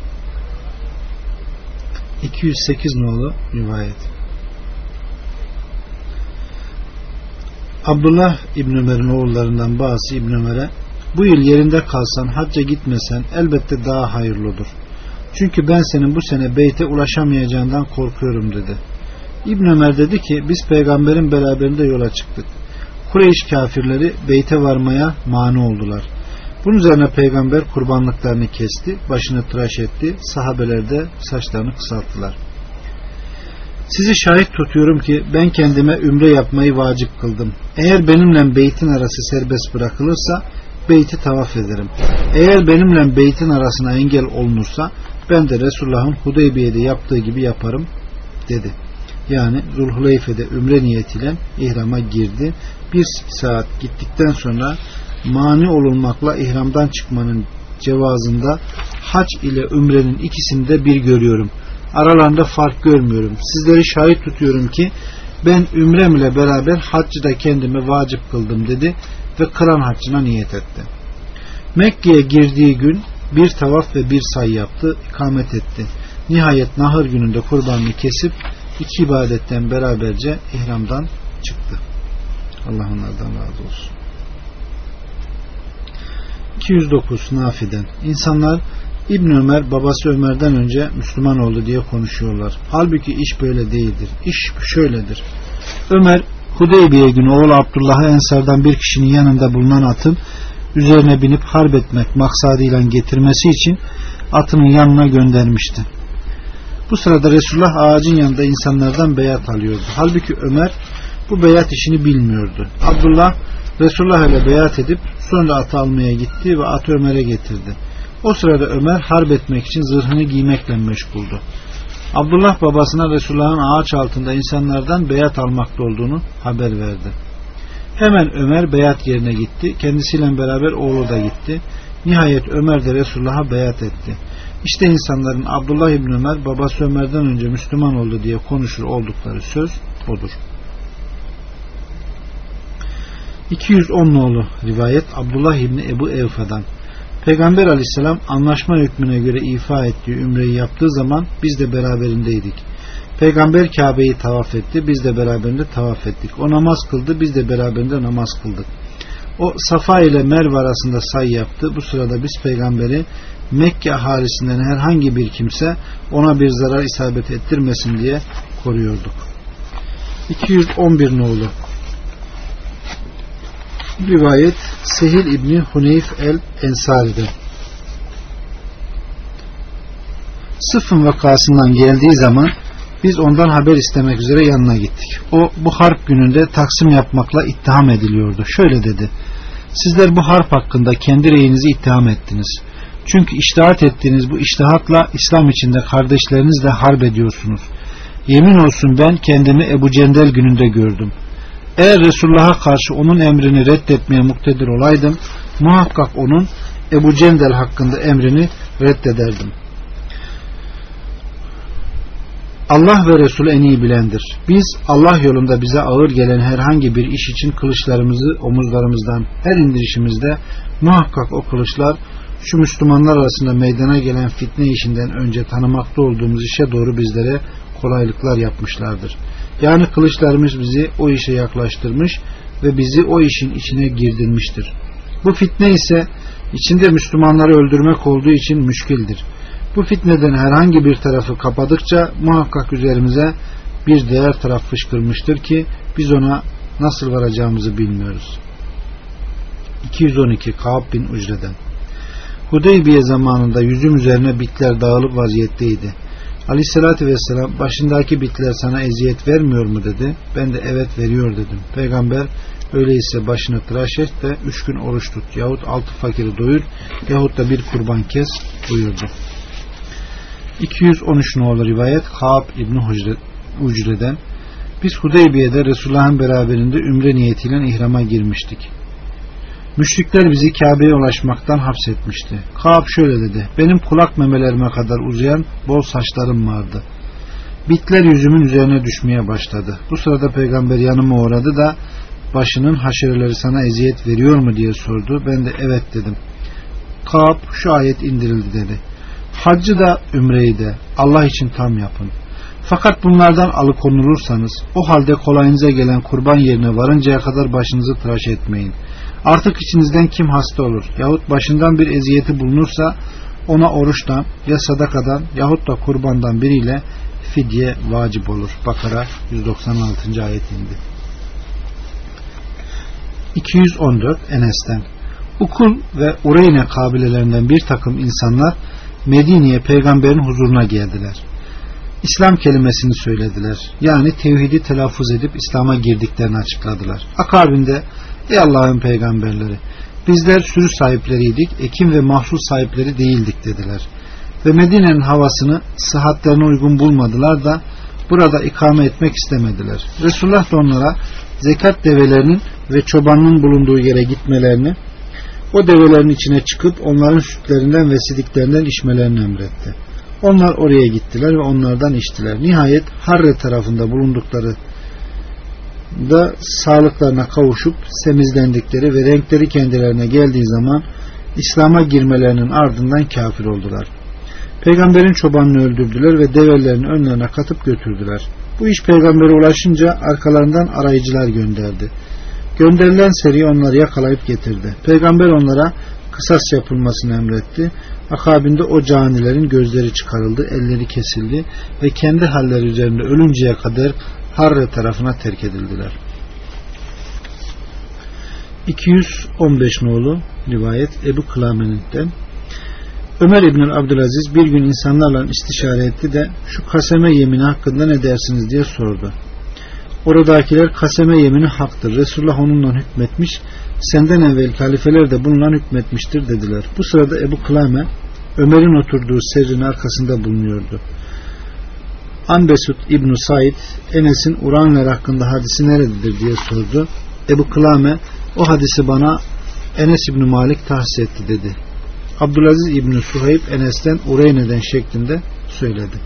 iki yüz sekiz nolu rivayet. Abdullah İbn Ömer'in oğullarından bazı İbn Ömer'e bu yıl yerinde kalsan hacca gitmesen elbette daha hayırlıdır. Çünkü ben senin bu sene beyte ulaşamayacağından korkuyorum dedi. İbn Ömer dedi ki biz peygamberin beraberinde yola çıktık. Kureyş kafirleri beyte varmaya mani oldular. Bunun üzerine peygamber kurbanlıklarını kesti, başını tıraş etti, sahabeler de saçlarını kısalttılar. Sizi şahit tutuyorum ki ben kendime ümre yapmayı vacip kıldım. Eğer benimle beytin arası serbest bırakılırsa beyti tavaf ederim. Eğer benimle beytin arasına engel olunursa ben de Resulullah'ın Hudeybiye'de yaptığı gibi yaparım dedi. Yani Zulhuleyfe'de ümre niyetiyle ihrama girdi. Bir saat gittikten sonra mani olunmakla ihramdan çıkmanın cevazında hac ile ümrenin ikisini de bir görüyorum. Aralarında fark görmüyorum. Sizleri şahit tutuyorum ki ben ümrem ile beraber haccı da kendime vacip kıldım dedi ve kıran haccına niyet etti. Mekke'ye girdiği gün bir tavaf ve bir say yaptı, ikamet etti. Nihayet nahır gününde kurbanını kesip iki ibadetten beraberce ihramdan çıktı. Allah onlardan razı olsun. iki yüz dokuz Nafi'den. İnsanlar İbn Ömer babası Ömer'den önce Müslüman oldu diye konuşuyorlar. Halbuki iş böyle değildir. İş şöyledir. Ömer Hudeybiye günü oğlu Abdullah'ı Ensar'dan bir kişinin yanında bulunan atın üzerine binip harp etmek maksadıyla getirmesi için atının yanına göndermişti. Bu sırada Resulullah ağacın yanında insanlardan beyat alıyordu. Halbuki Ömer bu beyat işini bilmiyordu. Abdullah Resulullah ile beyat edip sonra atı almaya gitti ve atı Ömer'e getirdi. O sırada Ömer harp etmek için zırhını giymekle meşguldü. Abdullah babasına Resulullah'ın ağaç altında insanlardan beyat almakta olduğunu haber verdi. Hemen Ömer beyat yerine gitti. Kendisiyle beraber oğlu da gitti. Nihayet Ömer de Resulullah'a beyat etti. İşte insanların Abdullah İbni Ömer babası Ömer'den önce Müslüman oldu diye konuşur oldukları söz odur. iki yüz on nolu rivayet Abdullah İbni Ebu Evfa'dan. Peygamber aleyhisselam anlaşma hükmüne göre ifa ettiği ümreyi yaptığı zaman biz de beraberindeydik. Peygamber Kabe'yi tavaf etti, biz de beraberinde tavaf ettik. O namaz kıldı, biz de beraberinde namaz kıldık. O Safa ile Merve arasında say yaptı. Bu sırada biz peygamberi Mekke ahalisinden herhangi bir kimse ona bir zarar isabet ettirmesin diye koruyorduk. iki yüz on bir nolu rivayet Sehil İbni Huneyf el-Ensari'de. Sıffın vakasından geldiği zaman biz ondan haber istemek üzere yanına gittik. O bu harp gününde taksim yapmakla ittiham ediliyordu. Şöyle dedi: sizler bu harp hakkında kendi reyinizi ittiham ettiniz. Çünkü iştihat ettiğiniz bu iştihatla İslam içinde kardeşlerinizle harp ediyorsunuz. Yemin olsun ben kendimi Ebu Cendel gününde gördüm. Eğer Resulullah'a karşı onun emrini reddetmeye muktedir olaydım, muhakkak onun Ebu Cendel hakkında emrini reddederdim. Allah ve Resul en iyi bilendir. Biz Allah yolunda bize ağır gelen herhangi bir iş için kılıçlarımızı omuzlarımızdan her indirişimizde muhakkak o kılıçlar şu Müslümanlar arasında meydana gelen fitne işinden önce tanımakta olduğumuz işe doğru bizlere kolaylıklar yapmışlardır. Yani kılıçlarımız bizi o işe yaklaştırmış ve bizi o işin içine girdirmiştir. Bu fitne ise içinde Müslümanları öldürmek olduğu için müşkildir. Bu fitneden herhangi bir tarafı kapadıkça muhakkak üzerimize bir diğer taraf fışkırmıştır ki biz ona nasıl varacağımızı bilmiyoruz. iki yüz on iki Kâb bin Ucre'den. Hudeybiye zamanında yüzüm üzerine bitler dağılıp vaziyetteydi. Aleyhissalatü vesselam başındaki bitler sana eziyet vermiyor mu dedi. Ben de evet veriyor dedim. Peygamber öyleyse başını tıraş et de üç gün oruç tut yahut altı fakiri doyur yahut da bir kurban kes buyurdu. iki yüz on üç nolu rivayet Kâb İbni Ucre'den. Biz Hudeybiye'de Resulullah'ın beraberinde ümre niyetiyle ihrama girmiştik. Müşrikler bizi Kabe'ye ulaşmaktan hapsetmişti. Kâb şöyle dedi: benim kulak memelerime kadar uzayan bol saçlarım vardı. Bitler yüzümün üzerine düşmeye başladı. Bu sırada peygamber yanıma uğradı da başının haşereleri sana eziyet veriyor mu diye sordu. Ben de evet dedim. Kâb şu ayet indirildi dedi: haccı da ümreyi de Allah için tam yapın. Fakat bunlardan alıkonulursanız o halde kolayınıza gelen kurban yerine varıncaya kadar başınızı tıraş etmeyin. Artık içinizden kim hasta olur yahut başından bir eziyeti bulunursa ona oruçtan ya sadakadan yahut da kurbandan biriyle fidye vacip olur. Bakara yüz doksan altıncı ayet indi. iki yüz on dört Enes'ten. Ukul ve Ureyne kabilelerinden bir takım insanlar Medine'ye peygamberin huzuruna geldiler. İslam kelimesini söylediler. Yani tevhidi telaffuz edip İslam'a girdiklerini açıkladılar. Akabinde ey Allah'ın peygamberleri, bizler sürü sahipleriydik, ekim ve mahsul sahipleri değildik dediler. Ve Medine'nin havasını sıhhatlerine uygun bulmadılar da burada ikame etmek istemediler. Resulullah da onlara zekat develerinin ve çobanın bulunduğu yere gitmelerini, o develerin içine çıkıp onların sütlerinden ve sidiklerinden içmelerini emretti. Onlar oraya gittiler ve onlardan içtiler. Nihayet Harre tarafında bulundukları da sağlıklarına kavuşup semizlendikleri ve renkleri kendilerine geldiği zaman İslam'a girmelerinin ardından kafir oldular. Peygamberin çobanını öldürdüler ve develerini önlerine katıp götürdüler. Bu iş peygambere ulaşınca arkalarından arayıcılar gönderdi. Gönderilen seri onları yakalayıp getirdi. Peygamber onlara kısas yapılmasını emretti. Akabinde o canilerin gözleri çıkarıldı, elleri kesildi ve kendi halleri üzerinde ölünceye kadar Harre tarafına terk edildiler. iki yüz on beş nolu rivayet Ebu Kılame'den. Ömer İbn Abdülaziz bir gün insanlarla istişare etti de şu kaseme yemini hakkında ne dersiniz diye sordu. Oradakiler kaseme yemini haktır. Resulullah onunla hükmetmiş. Senden evvel halifeler de bununla hükmetmiştir dediler. Bu sırada Ebu Kılame Ömer'in oturduğu serrin arkasında bulunuyordu. Anbesut İbn-i Said Enes'in Uranler hakkında hadisi nerededir diye sordu. Ebu Kılame o hadisi bana Enes İbn Malik tahsis etti dedi. Abdülaziz İbn Suheyb Enes'ten Ureyne'den şeklinde söyledi.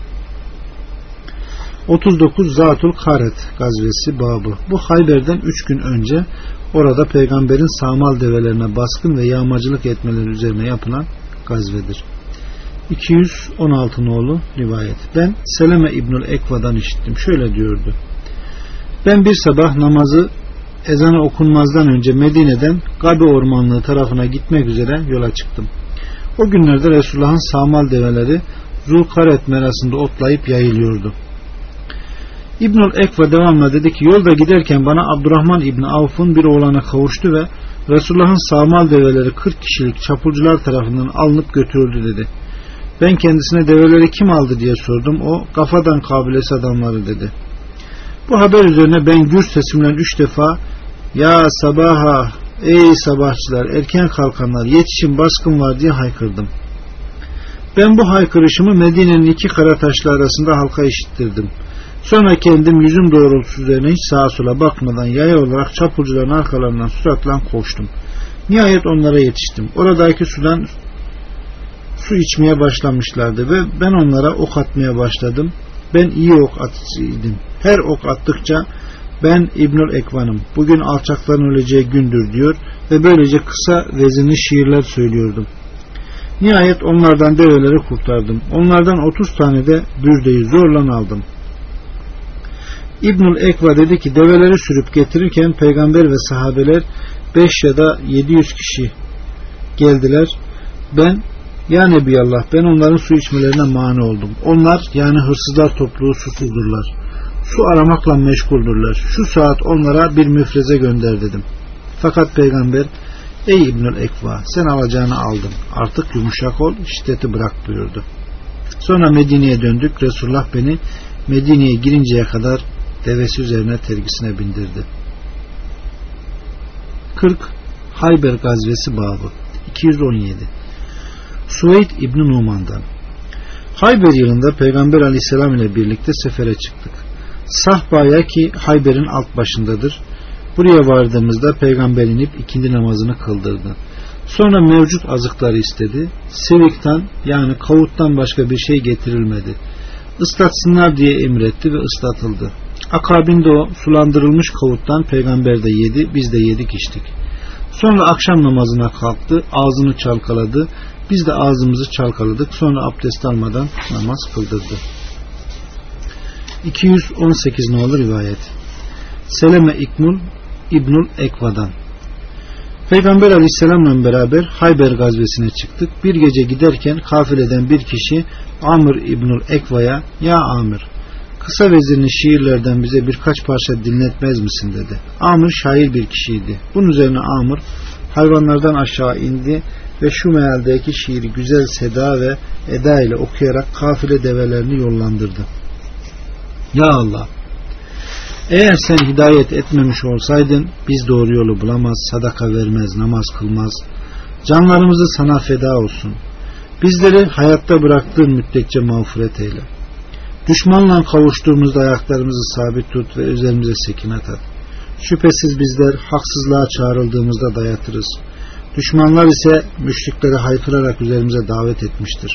otuz dokuz Zatul Karet gazvesi babı. Bu Hayber'den üç gün önce orada peygamberin sağmal develerine baskın ve yağmacılık etmeleri üzerine yapılan gazvedir. iki yüz on altı nolu rivayet. Ben Seleme İbnül Ekva'dan işittim. Şöyle diyordu. Ben bir sabah namazı ezanı okunmazdan önce Medine'den Gabe ormanlığı tarafına gitmek üzere yola çıktım. O günlerde Resulullah'ın sağmal develeri Zulkaret merasında otlayıp yayılıyordu. İbnül Ekva devamla dedi ki yolda giderken bana Abdurrahman İbni Avf'un bir oğlana kavuştu ve Resulullah'ın sağmal develeri kırk kişilik çapulcular tarafından alınıp götürüldü dedi. Ben kendisine develeri kim aldı diye sordum. O kafadan kabilesi adamları dedi. Bu haber üzerine ben gür sesimle üç defa ya sabaha ey sabahçılar erken kalkanlar yetişin baskın var diye haykırdım. Ben bu haykırışımı Medine'nin iki kara taşlı arasında halka işittirdim. Sonra kendim yüzüm doğrultusu üzerine hiç sağa sola bakmadan yaya olarak çapulcuların arkalarından süratle koştum. Nihayet onlara yetiştim. Oradaki sudan su içmeye başlamışlardı ve ben onlara ok atmaya başladım. Ben iyi ok atıcıydım. Her ok attıkça ben İbnül Ekvan'ım. Bugün alçakların öleceği gündür diyor ve böylece kısa vezinli şiirler söylüyordum. Nihayet onlardan develeri kurtardım. Onlardan otuz tane de bürdeyi zorla aldım. İbnül Ekva dedi ki develeri sürüp getirirken peygamber ve sahabeler beş ya da yedi yüz kişi geldiler. Ben ya Nebiyallah ben onların su içmelerine mani oldum. Onlar yani hırsızlar topluluğu susuzdurlar. Su aramakla meşguldürler. Şu saat onlara bir müfreze gönder dedim. Fakat peygamber ey İbnül Ekva sen alacağını aldın. Artık yumuşak ol şiddeti bırak buyurdu. Sonra Medine'ye döndük. Resulullah beni Medine'ye girinceye kadar devesi üzerine tergisine bindirdi. kırk Hayber gazvesi babı. iki yüz on yedi Suveyd İbn Numan'dan. Hayber yılında Peygamber Aleyhisselam ile birlikte sefere çıktık. Sahbaya ki Hayber'in alt başındadır. Buraya vardığımızda Peygamber inip ikindi namazını kıldırdı. Sonra mevcut azıkları istedi. Sevikten yani kavuttan başka bir şey getirilmedi. Islatsınlar diye emretti ve ıslatıldı. Akabinde o sulandırılmış kavuttan Peygamber de yedi, biz de yedik içtik. Sonra akşam namazına kalktı, ağzını çalkaladı. Biz de ağzımızı çalkaladık. Sonra abdest almadan namaz kıldırdı. iki yüz on sekiz nolu rivayet. Seleme İkmul İbnül Ekva'dan. Peygamber Aleyhisselam'la beraber Hayber gazvesine çıktık. Bir gece giderken kafileden bir kişi Amr İbnül Ekva'ya ya Amr kısa vezirli şiirlerden bize birkaç parça dinletmez misin dedi. Amr şair bir kişiydi. Bunun üzerine Amr hayvanlardan aşağı indi ve şu mealdeki şiiri güzel seda ve eda ile okuyarak kafile develerini yollandırdı. Ya Allah, eğer sen hidayet etmemiş olsaydın biz doğru yolu bulamaz, sadaka vermez, namaz kılmaz, canlarımızı sana feda olsun. Bizleri hayatta bıraktığın müddetçe mağfiret eyle. Düşmanla kavuştuğumuzda ayaklarımızı sabit tut ve üzerimize sekinet at. Şüphesiz bizler haksızlığa çağrıldığımızda dayatırız. Düşmanlar ise müşrikleri haykırarak üzerimize davet etmiştir.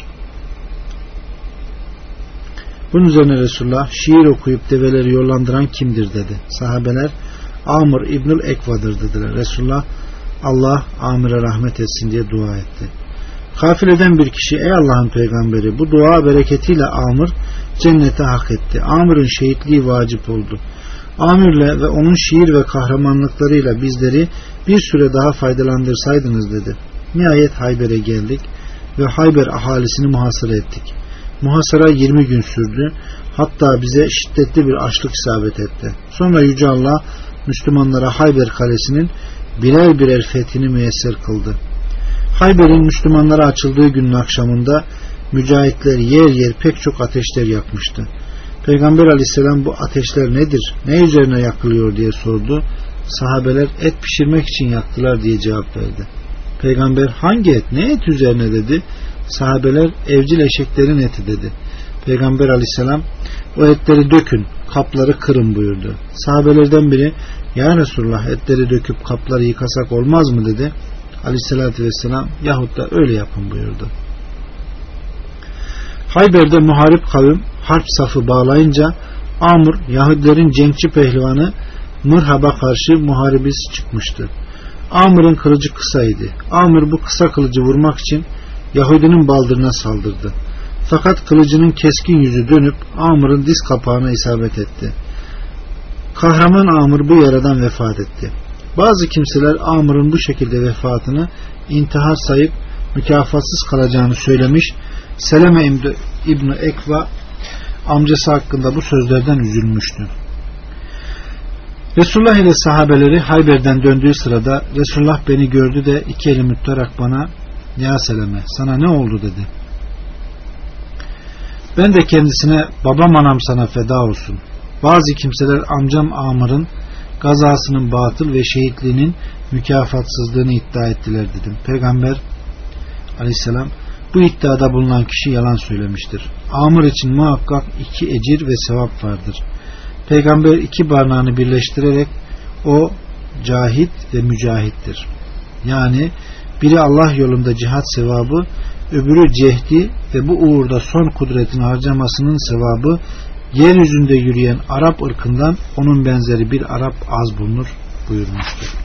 Bunun üzerine Resulullah, şiir okuyup develeri yollandıran kimdir dedi. Sahabeler, Amr İbnül Ekva'dır dediler. Resulullah, Allah Amir'e rahmet etsin diye dua etti. Kafileden bir kişi, ey Allah'ın peygamberi, bu dua bereketiyle Amr cennete hak etti. Amr'ın şehitliği vacip oldu. Amir'le ve onun şiir ve kahramanlıklarıyla bizleri bir süre daha faydalandırsaydınız dedi. Nihayet Hayber'e geldik ve Hayber ahalisini muhasara ettik. Muhasara yirmi gün sürdü. Hatta bize şiddetli bir açlık isabet etti. Sonra Yüce Allah Müslümanlara Hayber kalesinin birer birer fethini müyesser kıldı. Hayber'in Müslümanlara açıldığı günün akşamında mücahitler yer yer pek çok ateşler yakmıştı. Peygamber aleyhisselam bu ateşler nedir, ne üzerine yakılıyor diye sordu. Sahabeler et pişirmek için yaktılar diye cevap verdi. Peygamber hangi et, ne et üzerine dedi. Sahabeler evcil eşeklerin eti dedi. Peygamber aleyhisselam o etleri dökün, kapları kırın buyurdu. Sahabelerden biri ya Resulullah etleri döküp kapları yıkasak olmaz mı dedi. Aleyhissalatü vesselam yahut da öyle yapın buyurdu. Hayber'de muharip kavim harp safı bağlayınca Amr Yahudilerin cenkçi pehlivanı Mırhab'a karşı muharibesi çıkmıştı. Amr'ın kılıcı kısaydı. Amr bu kısa kılıcı vurmak için Yahudinin baldırına saldırdı. Fakat kılıcının keskin yüzü dönüp Amr'ın diz kapağına isabet etti. Kahraman Amr bu yaradan vefat etti. Bazı kimseler Amr'ın bu şekilde vefatını intihar sayıp mükafatsız kalacağını söylemiş. Seleme İbni Ekva amcası hakkında bu sözlerden üzülmüştü. Resulullah ile sahabeleri Hayber'den döndüğü sırada Resulullah beni gördü de iki elimi tutarak bana ya Seleme sana ne oldu dedi. Ben de kendisine babam anam sana feda olsun. Bazı kimseler amcam Amr'ın gazasının batıl ve şehitliğinin mükafatsızlığını iddia ettiler dedim. Peygamber aleyhisselam bu iddiada bulunan kişi yalan söylemiştir. Amr için muhakkak iki ecir ve sevap vardır. Peygamber iki parmağını birleştirerek o cahit ve mücahittir. Yani biri Allah yolunda cihat sevabı, öbürü cehdi ve bu uğurda son kudretini harcamasının sevabı, yeryüzünde yürüyen Arap ırkından onun benzeri bir Arap az bulunur buyurmuştur.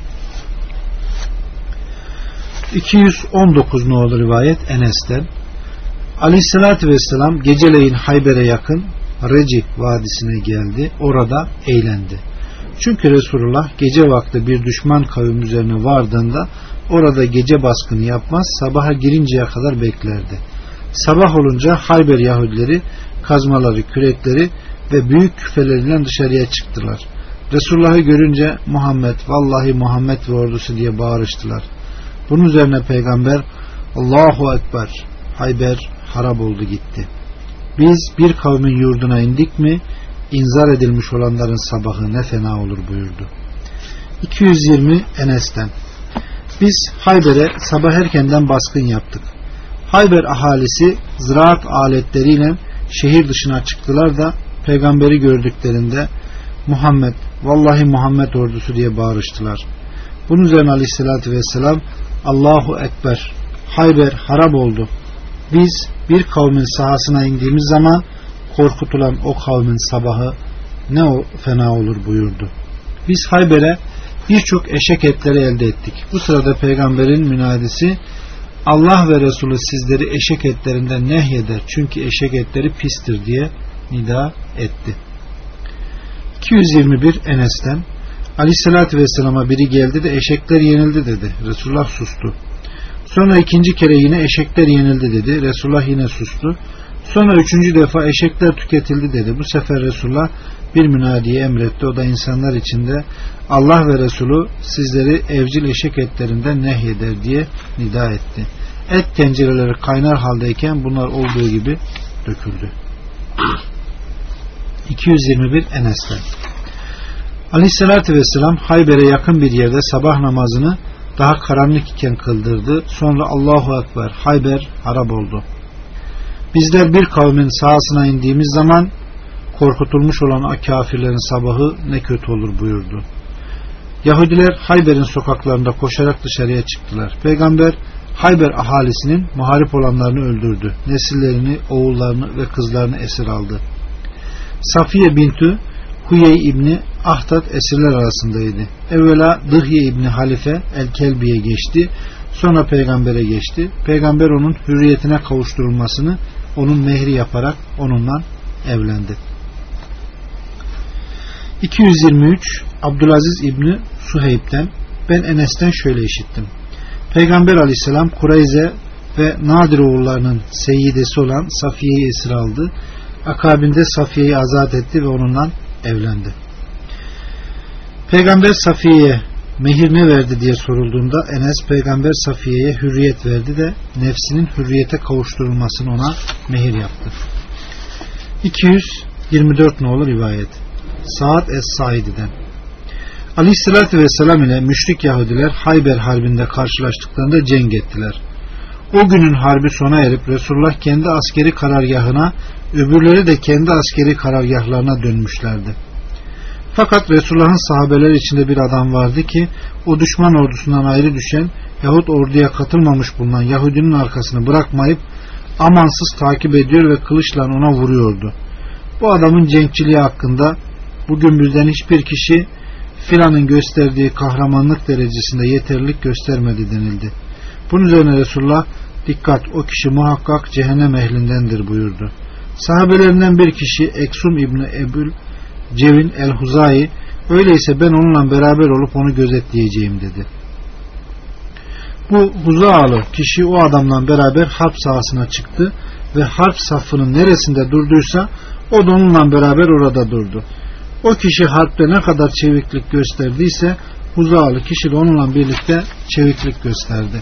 iki yüz on dokuz nolu rivayet Enes'ten. Aleyhissalatü vesselam geceleyin Hayber'e yakın Reci vadisine geldi. Orada eğlendi. Çünkü Resulullah gece vakti bir düşman kavim üzerine vardığında orada gece baskını yapmaz, sabaha girinceye kadar beklerdi. Sabah olunca Hayber Yahudileri kazmaları, kürekleri ve büyük küfeleriyle dışarıya çıktılar. Resulullah'ı görünce Muhammed, vallahi Muhammed ve ordusu diye bağırıştılar. Bunun üzerine Peygamber Allahu Ekber, Hayber harap oldu gitti. Biz bir kavmin yurduna indik mi inzar edilmiş olanların sabahı ne fena olur buyurdu. iki yüz yirmi Enes'ten. Biz Hayber'e sabah erkenden baskın yaptık. Hayber ahalisi ziraat aletleriyle şehir dışına çıktılar da peygamberi gördüklerinde Muhammed, vallahi Muhammed ordusu diye bağırıştılar. Bunun üzerine aleyhissalatü vesselam Allahu Ekber, Hayber harap oldu. Biz bir kavmin sahasına indiğimiz zaman korkutulan o kavmin sabahı ne o fena olur buyurdu. Biz Hayber'e birçok eşek etleri elde ettik. Bu sırada peygamberin münadisi Allah ve Resulü sizleri eşek etlerinden nehyeder çünkü eşek etleri pistir diye nida etti. iki yüz yirmi bir Enes'ten. Aleyhissalatü vesselama biri geldi de eşekler yenildi dedi. Resulullah sustu. Sonra ikinci kere yine eşekler yenildi dedi. Resulullah yine sustu. Sonra üçüncü defa eşekler tüketildi dedi. Bu sefer Resulullah bir münadiye emretti. O da insanlar içinde Allah ve Resulü sizleri evcil eşek etlerinden nehyeder diye nida etti. Et tencereleri kaynar haldeyken bunlar olduğu gibi döküldü. iki yüz yirmi bir Enes'ten. Aleyhissalatü vesselam Hayber'e yakın bir yerde sabah namazını daha karanlık iken kıldırdı. Sonra Allahu Ekber, Hayber harap oldu. Bizler bir kavmin sahasına indiğimiz zaman korkutulmuş olan o kafirlerin sabahı ne kötü olur buyurdu. Yahudiler Hayber'in sokaklarında koşarak dışarıya çıktılar. Peygamber Hayber ahalisinin muharip olanlarını öldürdü. Nesillerini, oğullarını ve kızlarını esir aldı. Safiye bintü Huyey İbni Ahtat esirler arasındaydı. Evvela Dıhye İbni Halife El-Kelbi'ye geçti. Sonra peygambere geçti. Peygamber onun hürriyetine kavuşturulmasını onun mehri yaparak onunla evlendi. iki yüz yirmi üç Abdülaziz İbni Suheyb'den, ben Enes'ten şöyle işittim. Peygamber aleyhisselam Kureyze ve Nadir oğullarının seyyidesi olan Safiye'yi esir aldı. Akabinde Safiye'yi azat etti ve onunla evlendi. Peygamber Safiye'ye mehir ne verdi diye sorulduğunda Enes, Peygamber Safiye'ye hürriyet verdi de nefsinin hürriyete kavuşturulmasını ona mehir yaptı. iki yüz yirmi dört nolu rivayet Sa'd es-Saidi'den, Aleyhisselatü Vesselam ile müşrik Yahudiler Hayber Harbi'nde karşılaştıklarında cenk ettiler. O günün harbi sona erip Resulullah kendi askeri karargahına, öbürleri de kendi askeri karargahlarına dönmüşlerdi. Fakat Resulullah'ın sahabeleri içinde bir adam vardı ki o düşman ordusundan ayrı düşen yahut orduya katılmamış bulunan Yahudinin arkasını bırakmayıp amansız takip ediyor ve kılıçla ona vuruyordu. Bu adamın cenkçiliği hakkında bugün bizden hiçbir kişi filanın gösterdiği kahramanlık derecesinde yeterlilik göstermedi denildi. Bunun üzerine Resulullah, dikkat, o kişi muhakkak cehennem ehlindendir buyurdu. Sahabelerinden bir kişi Eksum İbni Ebul Cevin el-Huzayi, öyleyse ben onunla beraber olup onu gözetleyeceğim dedi. Bu Huzaalı kişi o adamla beraber harp sahasına çıktı ve harp safının neresinde durduysa o da onunla beraber orada durdu. O kişi harpte ne kadar çeviklik gösterdiyse Huzaalı kişi de onunla birlikte çeviklik gösterdi.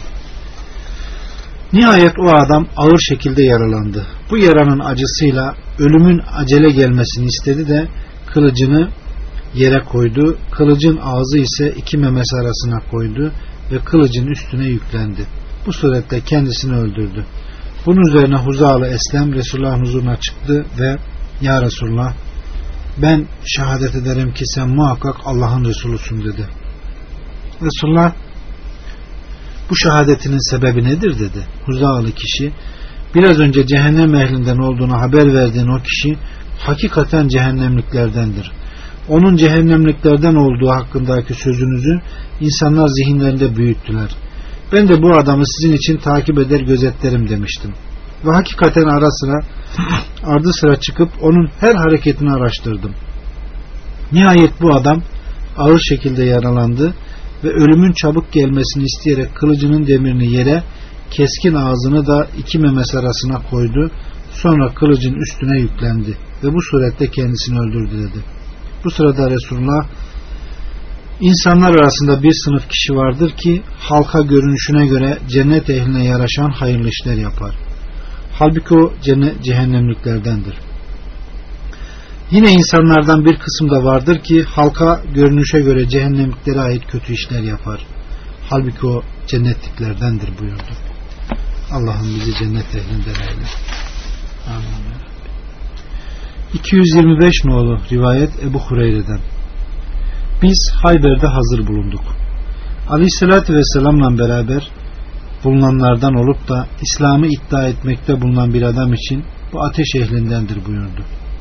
Nihayet o adam ağır şekilde yaralandı. Bu yaranın acısıyla ölümün acele gelmesini istedi de kılıcını yere koydu. Kılıcın ağzı ise iki memesi arasına koydu ve kılıcın üstüne yüklendi. Bu surette kendisini öldürdü. Bunun üzerine Huzalı Eslem Resulullah'ın huzuruna çıktı ve ya Resulullah, ben şehadet ederim ki sen muhakkak Allah'ın Resulusun dedi. Resulullah, bu şehadetinin sebebi nedir dedi. Huzalı kişi, biraz önce cehennem ehlinden olduğunu haber verdiğin o kişi hakikaten cehennemliklerdendir. Onun cehennemliklerden olduğu hakkındaki sözünüzü insanlar zihinlerinde büyüttüler. Ben de bu adamı sizin için takip eder gözetlerim demiştim. Ve hakikaten ara sıra ardı sıra çıkıp onun her hareketini araştırdım. Nihayet bu adam ağır şekilde yaralandı ve ölümün çabuk gelmesini isteyerek kılıcının demirini yere, keskin ağzını da iki memesi arasına koydu. Sonra kılıcın üstüne yüklendi ve bu surette kendisini öldürdü dedi. Bu sırada Resulullah, insanlar arasında bir sınıf kişi vardır ki halka görünüşüne göre cennet ehline yaraşan hayırlı işler yapar. Halbuki o cennet cehennemliklerdendir. Yine insanlardan bir kısım da vardır ki halka görünüşe göre cehennemliklere ait kötü işler yapar. Halbuki o cennetliklerdendir buyurdu. Allah'ım bizi cennet ehlinden eyle. Amin. iki yüz yirmi beş nolu rivayet Ebu Hureyre'den. Biz Hayber'de hazır bulunduk. Aleyhissalatü vesselam'la beraber bulunanlardan olup da İslam'ı iddia etmekte bulunan bir adam için bu ateş ehlindendir buyurdu.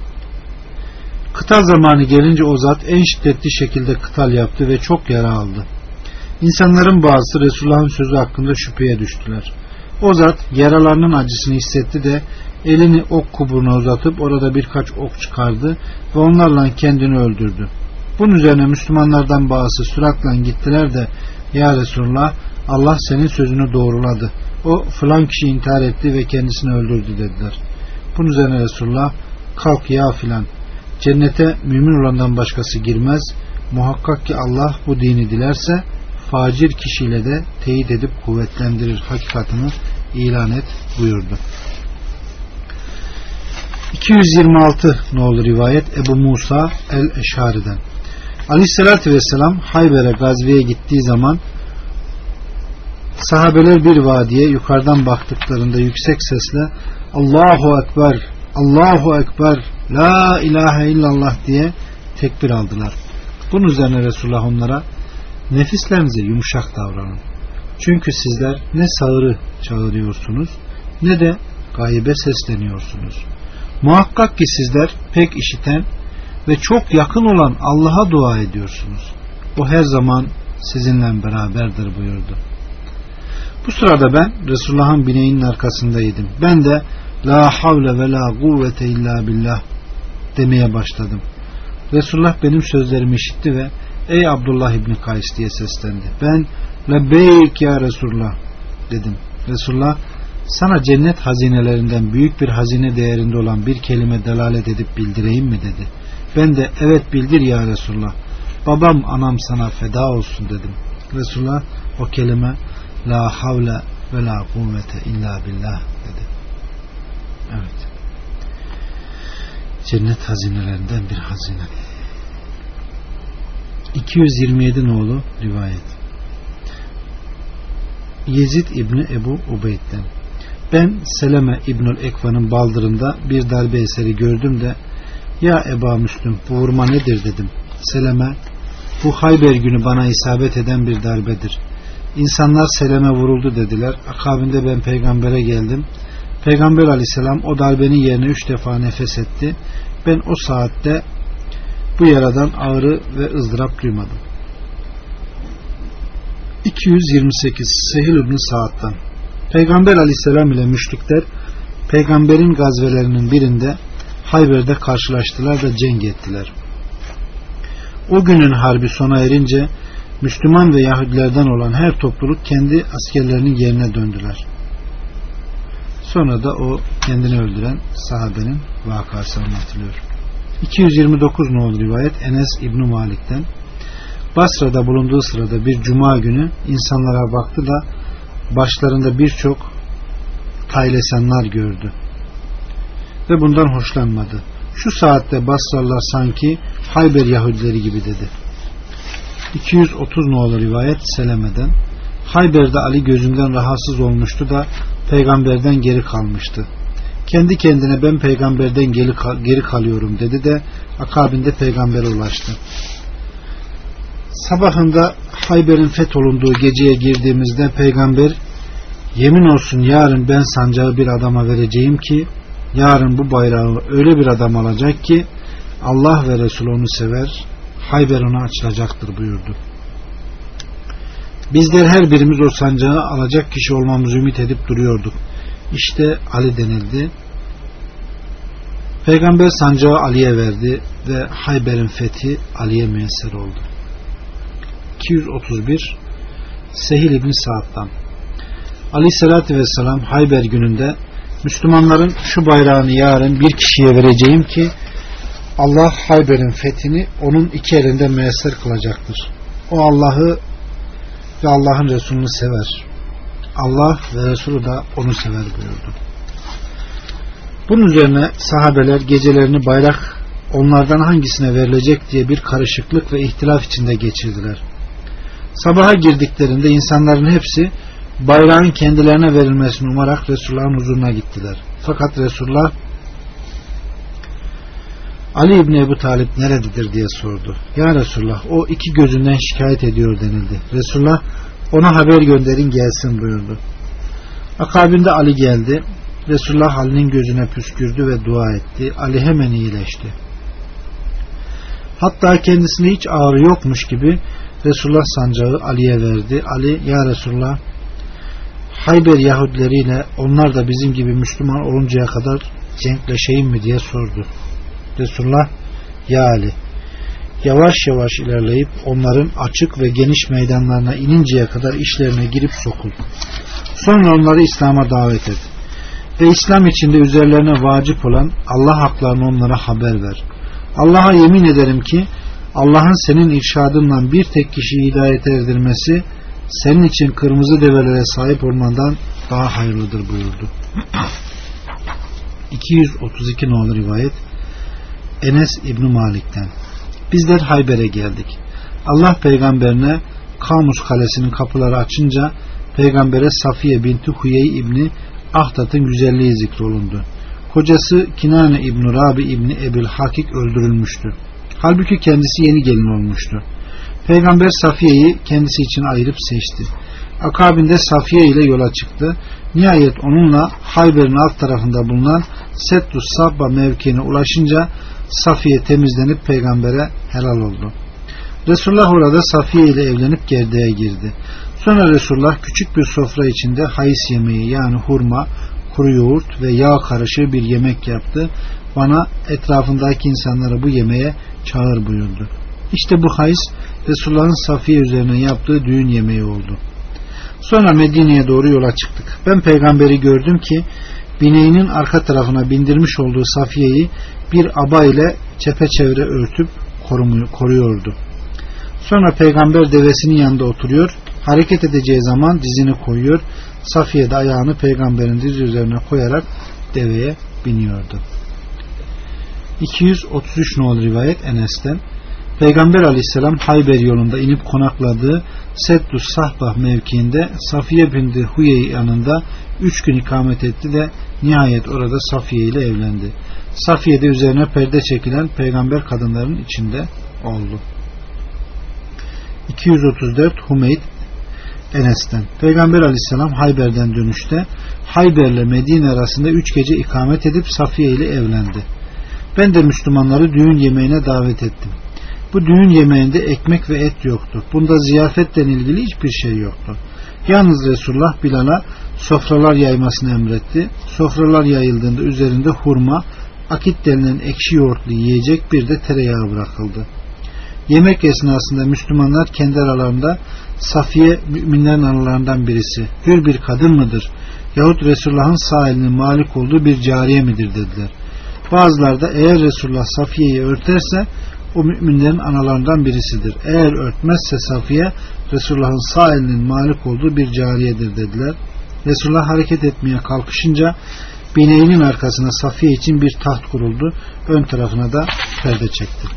Kıtal zamanı gelince o zat en şiddetli şekilde kıtal yaptı ve çok yara aldı. İnsanların bazısı Resulullah'ın sözü hakkında şüpheye düştüler. O zat yaralarının acısını hissetti de elini ok kuburuna uzatıp orada birkaç ok çıkardı ve onlarla kendini öldürdü. Bunun üzerine Müslümanlardan bazısı süratle gittiler de ya Resulullah, Allah senin sözünü doğruladı. O filan kişi intihar etti ve kendisini öldürdü dediler. Bunun üzerine Resulullah, kalk ya filan, cennete mümin olandan başkası girmez. Muhakkak ki Allah bu dini dilerse facir kişiyle de teyit edip kuvvetlendirir hakikatini ilan et buyurdu. iki yüz yirmi altı nolu rivayet Ebu Musa el-Eşari'den. Aleyhissalatü vesselam Hayber'e gazveye gittiği zaman sahabeler bir vadiye yukarıdan baktıklarında yüksek sesle Allahu Ekber, Allahu Ekber, La ilahe illallah diye tekbir aldılar. Bunun üzerine Resulullah onlara nefislerinize yumuşak davranın. Çünkü sizler ne sağırı çağırıyorsunuz ne de gaybe sesleniyorsunuz. Muhakkak ki sizler pek işiten ve çok yakın olan Allah'a dua ediyorsunuz. O her zaman sizinle beraberdir buyurdu. Bu sırada ben Resulullah'ın bineğinin arkasındaydım. Ben de La havle ve la kuvvete illa billah demeye başladım. Resulullah benim sözlerimi işitti ve ey Abdullah İbni Kays diye seslendi. Ben lebbeyk ya Resulullah dedim. Resulullah sana cennet hazinelerinden büyük bir hazine değerinde olan bir kelime delalet edip bildireyim mi dedi. Ben de evet bildir ya Resulullah. Babam anam sana feda olsun dedim. Resulullah o kelime la havle ve la kuvvete illa billah dedi. Evet. Cennet hazinelerinden bir hazine. iki yüz yirmi yedi nolu rivayet. Yezid İbni Ebu Ubeyd'den. Ben Seleme İbnül Ekva'nın baldırında bir darbe eseri gördüm de ya Eba Müslüm bu vurma nedir dedim. Seleme bu Hayber günü bana isabet eden bir darbedir. İnsanlar Seleme vuruldu dediler. Akabinde ben peygambere geldim. Peygamber aleyhisselam o darbenin yerine üç defa nefes etti. Ben o saatte bu yaradan ağrı ve ızdırap duymadım. iki yüz yirmi sekiz Sehil İbni Sa'd'dan. Peygamber aleyhisselam ile müşrikler peygamberin gazvelerinin birinde Hayber'de karşılaştılar da cenk ettiler. O günün harbi sona erince Müslüman ve Yahudilerden olan her topluluk kendi askerlerinin yerine döndüler. Sonra da o kendini öldüren sahabenin vakası anlatılıyor. iki yüz yirmi dokuz nolu rivayet Enes İbni Malik'ten. Basra'da bulunduğu sırada bir cuma günü insanlara baktı da başlarında birçok taylesenler gördü ve bundan hoşlanmadı. Şu saatte Basralılar sanki Hayber Yahudileri gibi dedi. iki yüz otuz nolu rivayet Seleme'den. Hayber'de Ali gözünden rahatsız olmuştu da peygamberden geri kalmıştı. Kendi kendine ben peygamberden geri, geri kalıyorum dedi de akabinde peygambere ulaştı. Sabahında Hayber'in fetholunduğu geceye girdiğimizde peygamber yemin olsun yarın ben sancağı bir adama vereceğim ki yarın bu bayrağı öyle bir adam alacak ki Allah ve Resulü onu sever, Hayber ona açılacaktır buyurdu. Bizler her birimiz o sancağı alacak kişi olmamızı ümit edip duruyorduk. İşte Ali denildi. Peygamber sancağı Ali'ye verdi ve Hayber'in fethi Ali'ye müyesser oldu. iki yüz otuz bir Sehil İbni Sa'd'dan. Aleyhissalatü vesselam Hayber gününde Müslümanların şu bayrağını yarın bir kişiye vereceğim ki Allah Hayber'in fethini onun iki elinde müyesser kılacaktır. O Allah'ı ve Allah'ın Resulünü sever. Allah ve Resulü de onu sever buyurdu. Bunun üzerine sahabeler gecelerini bayrak onlardan hangisine verilecek diye bir karışıklık ve ihtilaf içinde geçirdiler. Sabaha girdiklerinde insanların hepsi bayrağın kendilerine verilmesini umarak Resulullah'ın huzuruna gittiler. Fakat Resulullah Ali İbni Ebu Talib nerededir diye sordu. Ya Resulullah o iki gözünden şikayet ediyor denildi. Resulullah ona haber gönderin gelsin buyurdu. Akabinde Ali geldi. Resulullah Ali'nin gözüne püskürdü ve dua etti. Ali hemen iyileşti. Hatta kendisine hiç ağrı yokmuş gibi Resulullah sancağı Ali'ye verdi. Ali ya Resulullah Hayber Yahudileriyle onlar da bizim gibi Müslüman oluncaya kadar cenkleşeyim mi diye sordu. Resulullah ya Ali yavaş yavaş ilerleyip onların açık ve geniş meydanlarına ininceye kadar işlerine girip sokul. Sonra onları İslam'a davet et. Ve İslam içinde üzerlerine vacip olan Allah haklarını onlara haber ver. Allah'a yemin ederim ki Allah'ın senin irşadınla bir tek kişiyi hidayete erdirmesi senin için kırmızı develere sahip olmandan daha hayırlıdır buyurdu. iki yüz otuz iki nolu rivayet Enes İbn Malik'ten. Bizler Hayber'e geldik. Allah peygamberine Kamus kalesinin kapıları açınca peygambere Safiye binti Huyey İbni Ahtat'ın güzelliği zikrolundu. Kocası Kinane İbn Rabi İbni Ebil Hakik öldürülmüştü. Halbuki kendisi yeni gelin olmuştu. Peygamber Safiye'yi kendisi için ayırıp seçti. Akabinde Safiye ile yola çıktı. Nihayet onunla Hayber'in alt tarafında bulunan Seddus Sabba mevkiine ulaşınca Safiye temizlenip peygambere helal oldu. Resulullah orada Safiye ile evlenip gerdeğe girdi. Sonra Resulullah küçük bir sofra içinde hayız yemeği yani hurma, kuru yoğurt ve yağ karışığı bir yemek yaptı. Bana etrafındaki insanları bu yemeğe çağır buyurdu. İşte bu hayız Resulullah'ın Safiye üzerine yaptığı düğün yemeği oldu. Sonra Medine'ye doğru yola çıktık. Ben peygamberi gördüm ki bineğinin arka tarafına bindirmiş olduğu Safiye'yi bir aba ile çepeçevre örtüp koruyordu. Sonra peygamber devesinin yanında oturuyor, hareket edeceği zaman dizini koyuyor, Safiye de ayağını peygamberin dizi üzerine koyarak deveye biniyordu. iki yüz otuz üç nolu rivayet Enes'ten. Peygamber aleyhisselam Hayber yolunda inip konakladığı Seddus Sahbah mevkiinde Safiye binti Huyey yanında üç gün ikamet etti de nihayet orada Safiye ile evlendi. Safiye de üzerine perde çekilen peygamber kadınların içinde oldu. iki yüz otuz dört Humeyd Enes'ten. Peygamber aleyhisselam Hayber'den dönüşte Hayber ile Medine arasında üç gece ikamet edip Safiye ile evlendi. Ben de Müslümanları düğün yemeğine davet ettim. Bu düğün yemeğinde ekmek ve et yoktu. Bunda ziyafetle ilgili hiçbir şey yoktu. Yalnız Resulullah Bilal'a sofralar yaymasını emretti. Sofralar yayıldığında üzerinde hurma, akit denilen ekşi yoğurtlu yiyecek bir de tereyağı bırakıldı. Yemek esnasında Müslümanlar kendi aralarında Safiye müminlerin analarından birisi, hür bir kadın mıdır yahut Resulullah'ın sağ elinin malik olduğu bir cariye midir dediler. Bazıları da eğer Resulullah Safiye'yi örterse o müminlerin analarından birisidir. Eğer örtmezse Safiye Resulullah'ın sağ elinin malik olduğu bir cariyedir dediler. Resulullah hareket etmeye kalkışınca bineğinin arkasına Safiye için bir taht kuruldu. Ön tarafına da perde çekti.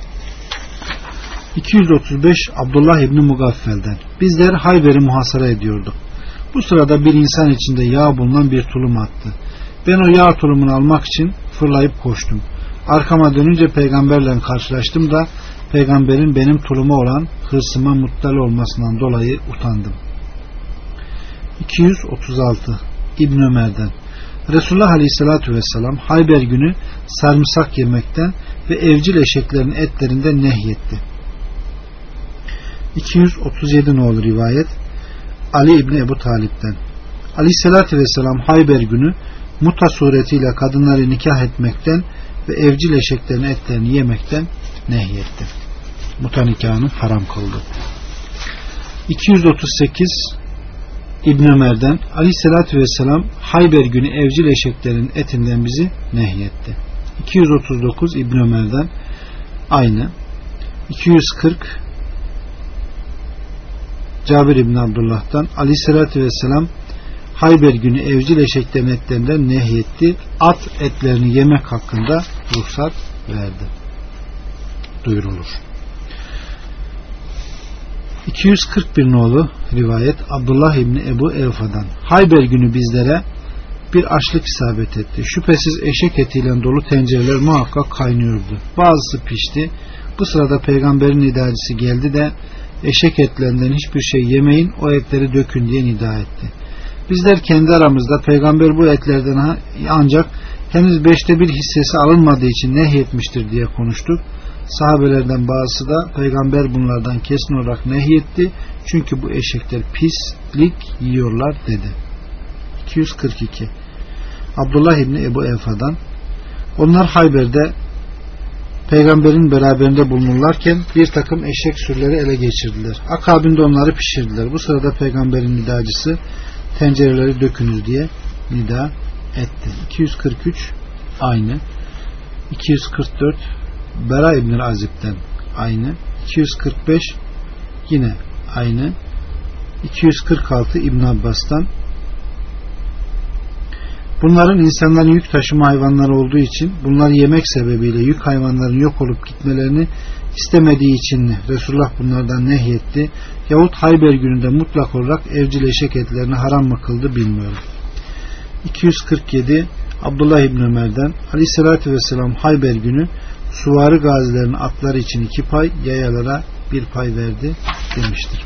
iki yüz otuz beş Abdullah İbni Mugaffel'den. Bizler Hayber'i muhasara ediyorduk. Bu sırada bir insan içinde yağ bulunan bir tulum attı. Ben o yağ tulumunu almak için fırlayıp koştum. Arkama dönünce peygamberle karşılaştım da peygamberin benim tuluma olan hırsıma muttali olmasından dolayı utandım. iki yüz otuz altı İbn Ömer'den. Resulullah Aleyhisselatü Vesselam Hayber günü sarımsak yemekten ve evcil eşeklerin etlerinden nehyetti. iki yüz otuz yedi nolu rivayet Ali İbni Ebu Talip'ten. Aleyhisselatü Vesselam Hayber günü muta suretiyle kadınları nikah etmekten ve evcil eşeklerin etlerini yemekten nehyetti. Muta nikahını haram kıldı. iki yüz otuz sekiz İbn Ömer'den. Aleyhisselatü Vesselam Hayber günü evcil eşeklerin etinden bizi nehyetti. iki yüz otuz dokuz İbn Ömer'den aynı. iki yüz kırk Cabir İbni Abdullah'tan. Aleyhisselatü Vesselam Hayber günü evcil eşeklerin etlerinden nehyetti. At etlerini yemek hakkında ruhsat verdi. Duyurulur. iki yüz kırk bir nolu rivayet Abdullah İbni Ebu Evfa'dan. Hayber günü bizlere bir açlık isabet etti. Şüphesiz eşek etiyle dolu tencereler muhakkak kaynıyordu. Bazısı pişti. Bu sırada peygamberin nidacısı geldi de eşek etlerinden hiçbir şey yemeyin, o etleri dökün diye nida etti. Bizler kendi aramızda peygamber bu etlerden ancak henüz beşte bir hissesi alınmadığı için nehyetmiştir diye konuştuk. Sahabelerden bazısı da peygamber bunlardan kesin olarak nehyetti. Çünkü bu eşekler pislik yiyorlar dedi. iki yüz kırk iki Abdullah İbni Ebu Evfa'dan. Onlar Hayber'de peygamberin beraberinde bulunurlarken bir takım eşek sürüleri ele geçirdiler. Akabinde onları pişirdiler. Bu sırada peygamberin nidacısı tencereleri dökünüz diye nida etti. iki yüz kırk üç aynı. iki yüz kırk dört Bera İbn Azib'den aynı. iki yüz kırk beş yine aynı. iki yüz kırk altı İbn Abbas'tan. Bunların insanların yük taşıma hayvanları olduğu için bunları yemek sebebiyle yük hayvanların yok olup gitmelerini istemediği için Resulullah bunlardan nehyetti yahut Hayber gününde mutlak olarak evcil eşek etlerini haram mı kıldı bilmiyorum. iki yüz kırk yedi Abdullah İbni Ömer'den Aleyhisselatü Vesselam Hayber günü suvari gazilerin atları için iki pay, yayalara bir pay verdi demiştir.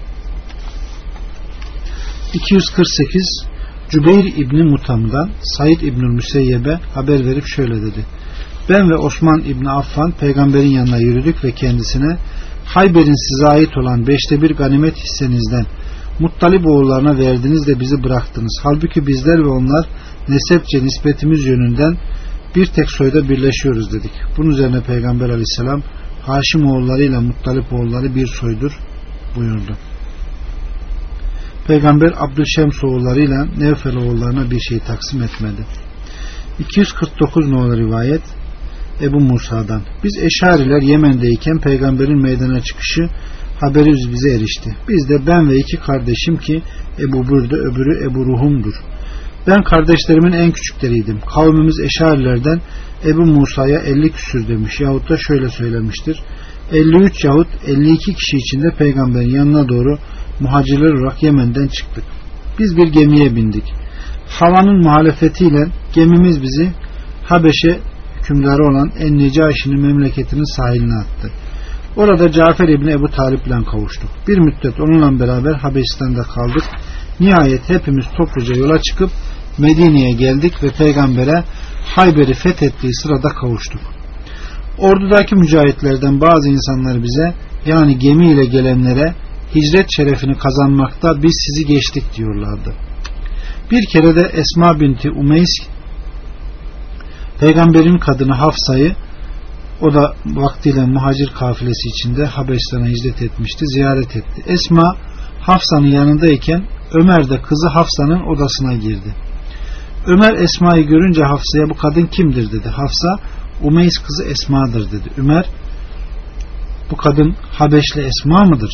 iki yüz kırk sekiz Cübeyr İbni Mutam'dan Said İbni Müseyyeb'e haber verip şöyle dedi: ben ve Osman İbni Affan peygamberin yanına yürüdük ve kendisine Hayber'in size ait olan beşte bir ganimet hissenizden Muttalib oğullarına verdiniz de bizi bıraktınız. Halbuki bizler ve onlar nesepçe nispetimiz yönünden bir tek soyda birleşiyoruz dedik. Bunun üzerine Peygamber Aleyhisselam Haşim oğullarıyla Muttalib oğulları bir soydur buyurdu. Peygamber Abdülşems oğullarıyla Nevfel oğullarına bir şey taksim etmedi. iki yüz kırk dokuz nolu rivayet Ebu Musa'dan biz Eşariler Yemen'deyken peygamberin meydana çıkışı haberi bize erişti. Biz de ben ve iki kardeşim ki Ebu Bürde öbürü Ebu Ruhum'dur. Ben kardeşlerimin en küçükleriydim. Kavmimiz Eşarilerden Ebu Musa'ya elli küsür demiş yahut da şöyle söylemiştir. elli üç yahut elli iki kişi içinde peygamberin yanına doğru muhacirler olarak Yemen'den çıktık. Biz bir gemiye bindik. Havanın muhalefetiyle gemimiz bizi Habeşe hükümdarı olan En-Necaşi'nin memleketinin sahiline attı. Orada Cafer İbni Ebu Talib ile kavuştuk. Bir müddet onunla beraber Habeşistan'da kaldık. Nihayet hepimiz topluca yola çıkıp Medine'ye geldik ve peygambere Hayber'i fethettiği sırada kavuştuk. Ordudaki mücahitlerden bazı insanlar bize, yani gemiyle gelenlere hicret şerefini kazanmakta biz sizi geçtik diyorlardı. Bir kere de Esma binti Umeys peygamberin kadını Hafsa'yı, o da vaktiyle muhacir kafilesi içinde Habeşistan'a hicret etmişti, ziyaret etti. Esma Hafsa'nın yanındayken Ömer de kızı Hafsa'nın odasına girdi. Ömer Esma'yı görünce Hafsa'ya bu kadın kimdir dedi. Hafsa Umeys kızı Esma'dır dedi. Ömer bu kadın Habeşli Esma mıdır?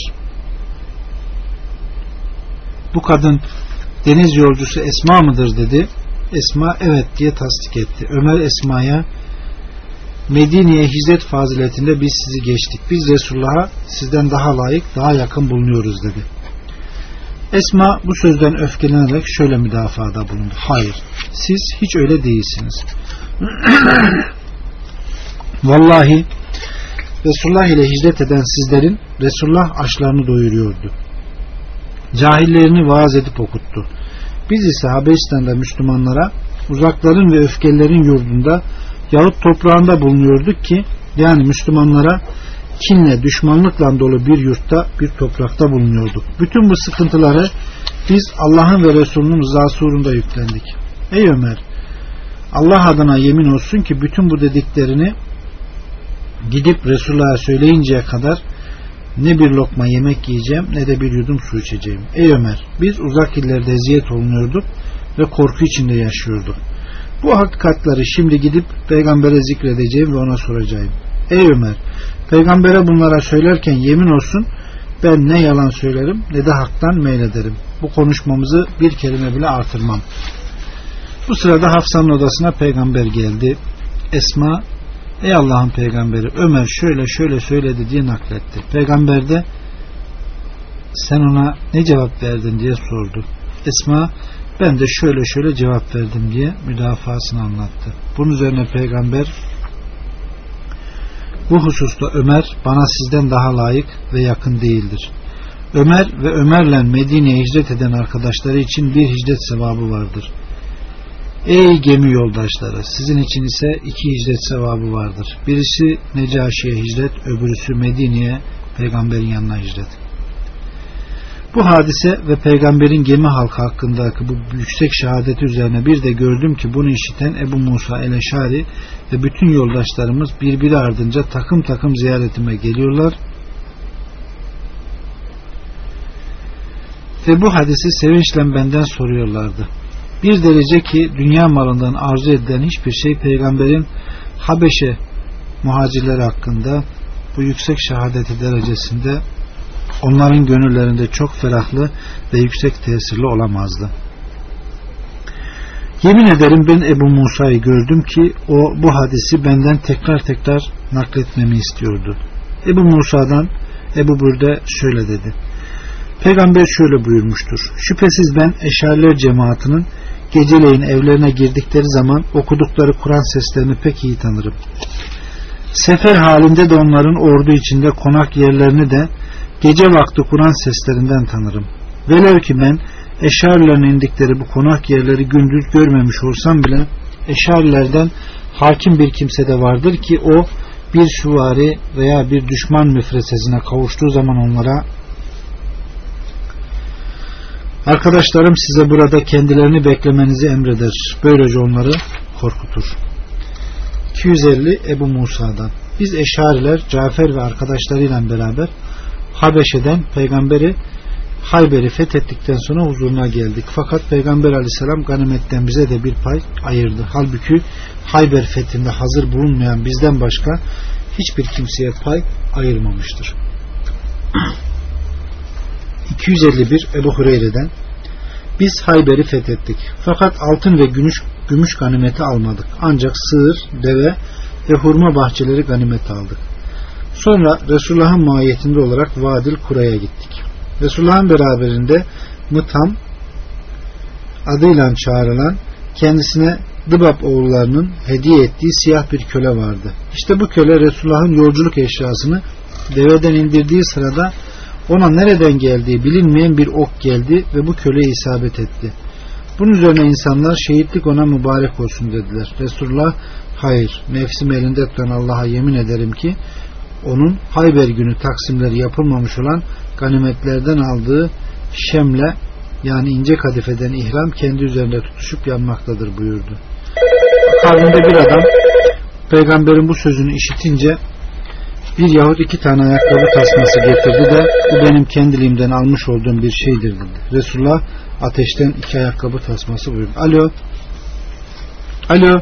Bu kadın deniz yolcusu Esma mıdır dedi. Esma evet diye tasdik etti. Ömer Esma'ya Medine'ye hicret faziletinde biz sizi geçtik. Biz Resulullah'a sizden daha layık, daha yakın bulunuyoruz dedi. Esma bu sözden öfkelenerek şöyle müdafaada bulundu. Hayır, siz hiç öyle değilsiniz. Vallahi Resulullah ile hicret eden sizlerin Resulullah açlarını doyuruyordu. Cahillerini vaaz edip okuttu. Biz ise Habeşistan'da Müslümanlara uzakların ve öfkelerin yurdunda yahut toprağında bulunuyorduk ki, yani Müslümanlara kinle, düşmanlıkla dolu bir yurtta, bir toprakta bulunuyorduk. Bütün bu sıkıntıları biz Allah'ın ve Resulünün rızası uğrunda yüklendik. Ey Ömer, Allah adına yemin olsun ki bütün bu dediklerini gidip Resulullah'a söyleyinceye kadar ne bir lokma yemek yiyeceğim ne de bir yudum su içeceğim. Ey Ömer, biz uzak illerde eziyet olunuyorduk ve korku içinde yaşıyorduk. Bu hakikatleri şimdi gidip peygambere zikredeceğim ve ona soracağım. Ey Ömer, peygambere bunlara söylerken yemin olsun ben ne yalan söylerim ne de haktan meylederim. Bu konuşmamızı bir kelime bile artırmam. Bu sırada Hafsa'nın odasına peygamber geldi. Esma, ey Allah'ın peygamberi, Ömer şöyle şöyle söyledi diye nakletti. Peygamber de sen ona ne cevap verdin diye sordu. Esma, ben de şöyle şöyle cevap verdim diye müdafasını anlattı. Bunun üzerine peygamber, bu hususta Ömer bana sizden daha layık ve yakın değildir. Ömer ve Ömer'le Medine'ye hicret eden arkadaşları için bir hicret sevabı vardır. Ey gemi yoldaşları, sizin için ise iki hicret sevabı vardır. Birisi Necaşi'ye hicret, öbürüsü Medine'ye peygamberin yanına hicret. Bu hadise ve peygamberin gemi halkı hakkındaki bu yüksek şehadeti üzerine bir de gördüm ki bunu işiten Ebu Musa el-Eşari ve bütün yoldaşlarımız birbiri ardınca takım takım ziyaretime geliyorlar ve bu hadisi sevinçle benden soruyorlardı. Bir derece ki dünya malından arzu edilen hiçbir şey peygamberin Habeşe muhacirleri hakkında bu yüksek şehadeti derecesinde onların gönüllerinde çok ferahlı ve yüksek tesirli olamazdı. Yemin ederim ben Ebu Musa'yı gördüm ki o bu hadisi benden tekrar tekrar nakletmemi istiyordu. Ebu Musa'dan Ebu Burde şöyle dedi. Peygamber şöyle buyurmuştur. Şüphesiz ben Eşariler cemaatinin geceleyin evlerine girdikleri zaman okudukları Kur'an seslerini pek iyi tanırım. Sefer halinde de onların ordu içinde konak yerlerini de gece vakti Kur'an seslerinden tanırım. Velev ki ben Eşarilerin indikleri bu konak yerleri gündüz görmemiş olsam bile Eşarilerden hakim bir kimse de vardır ki o bir süvari veya bir düşman müfresesine kavuştuğu zaman onlara arkadaşlarım size burada kendilerini beklemenizi emreder. Böylece onları korkutur. iki yüz elli Ebu Musa'dan. Biz Eşariler Cafer ve arkadaşlarıyla beraber Habeşe'den Peygamberi Hayber'i fethettikten sonra huzuruna geldik. Fakat Peygamber Aleyhisselam ganimetten bize de bir pay ayırdı. Halbuki Hayber fethinde hazır bulunmayan bizden başka hiçbir kimseye pay ayırmamıştır. iki yüz elli bir Ebu Hureyre'den. Biz Hayber'i fethettik. Fakat altın ve gümüş, gümüş ganimeti almadık. Ancak sığır, deve ve hurma bahçeleri ganimet aldık. Sonra Resulullah'ın muayyetinde olarak Vadil Kura'ya gittik. Resulullah'ın beraberinde Mıtam adıyla çağrılan kendisine Dıbab oğullarının hediye ettiği siyah bir köle vardı. İşte bu köle Resulullah'ın yolculuk eşyasını deveden indirdiği sırada ona nereden geldiği bilinmeyen bir ok geldi ve bu köleye isabet etti. Bunun üzerine insanlar şehitlik ona mübarek olsun dediler. Resulullah hayır, nefsim elinde tutan Allah'a yemin ederim ki onun Hayber günü taksimleri yapılmamış olan ganimetlerden aldığı şemle yani ince kadifeden ihram kendi üzerinde tutuşup yanmaktadır buyurdu. Kavminde bir adam Peygamberin bu sözünü işitince bir yahut iki tane ayakkabı tasması getirdi de bu benim kendiliğimden almış olduğum bir şeydir dedi. Resulullah ateşten iki ayakkabı tasması buyurdu. Alo. Alo.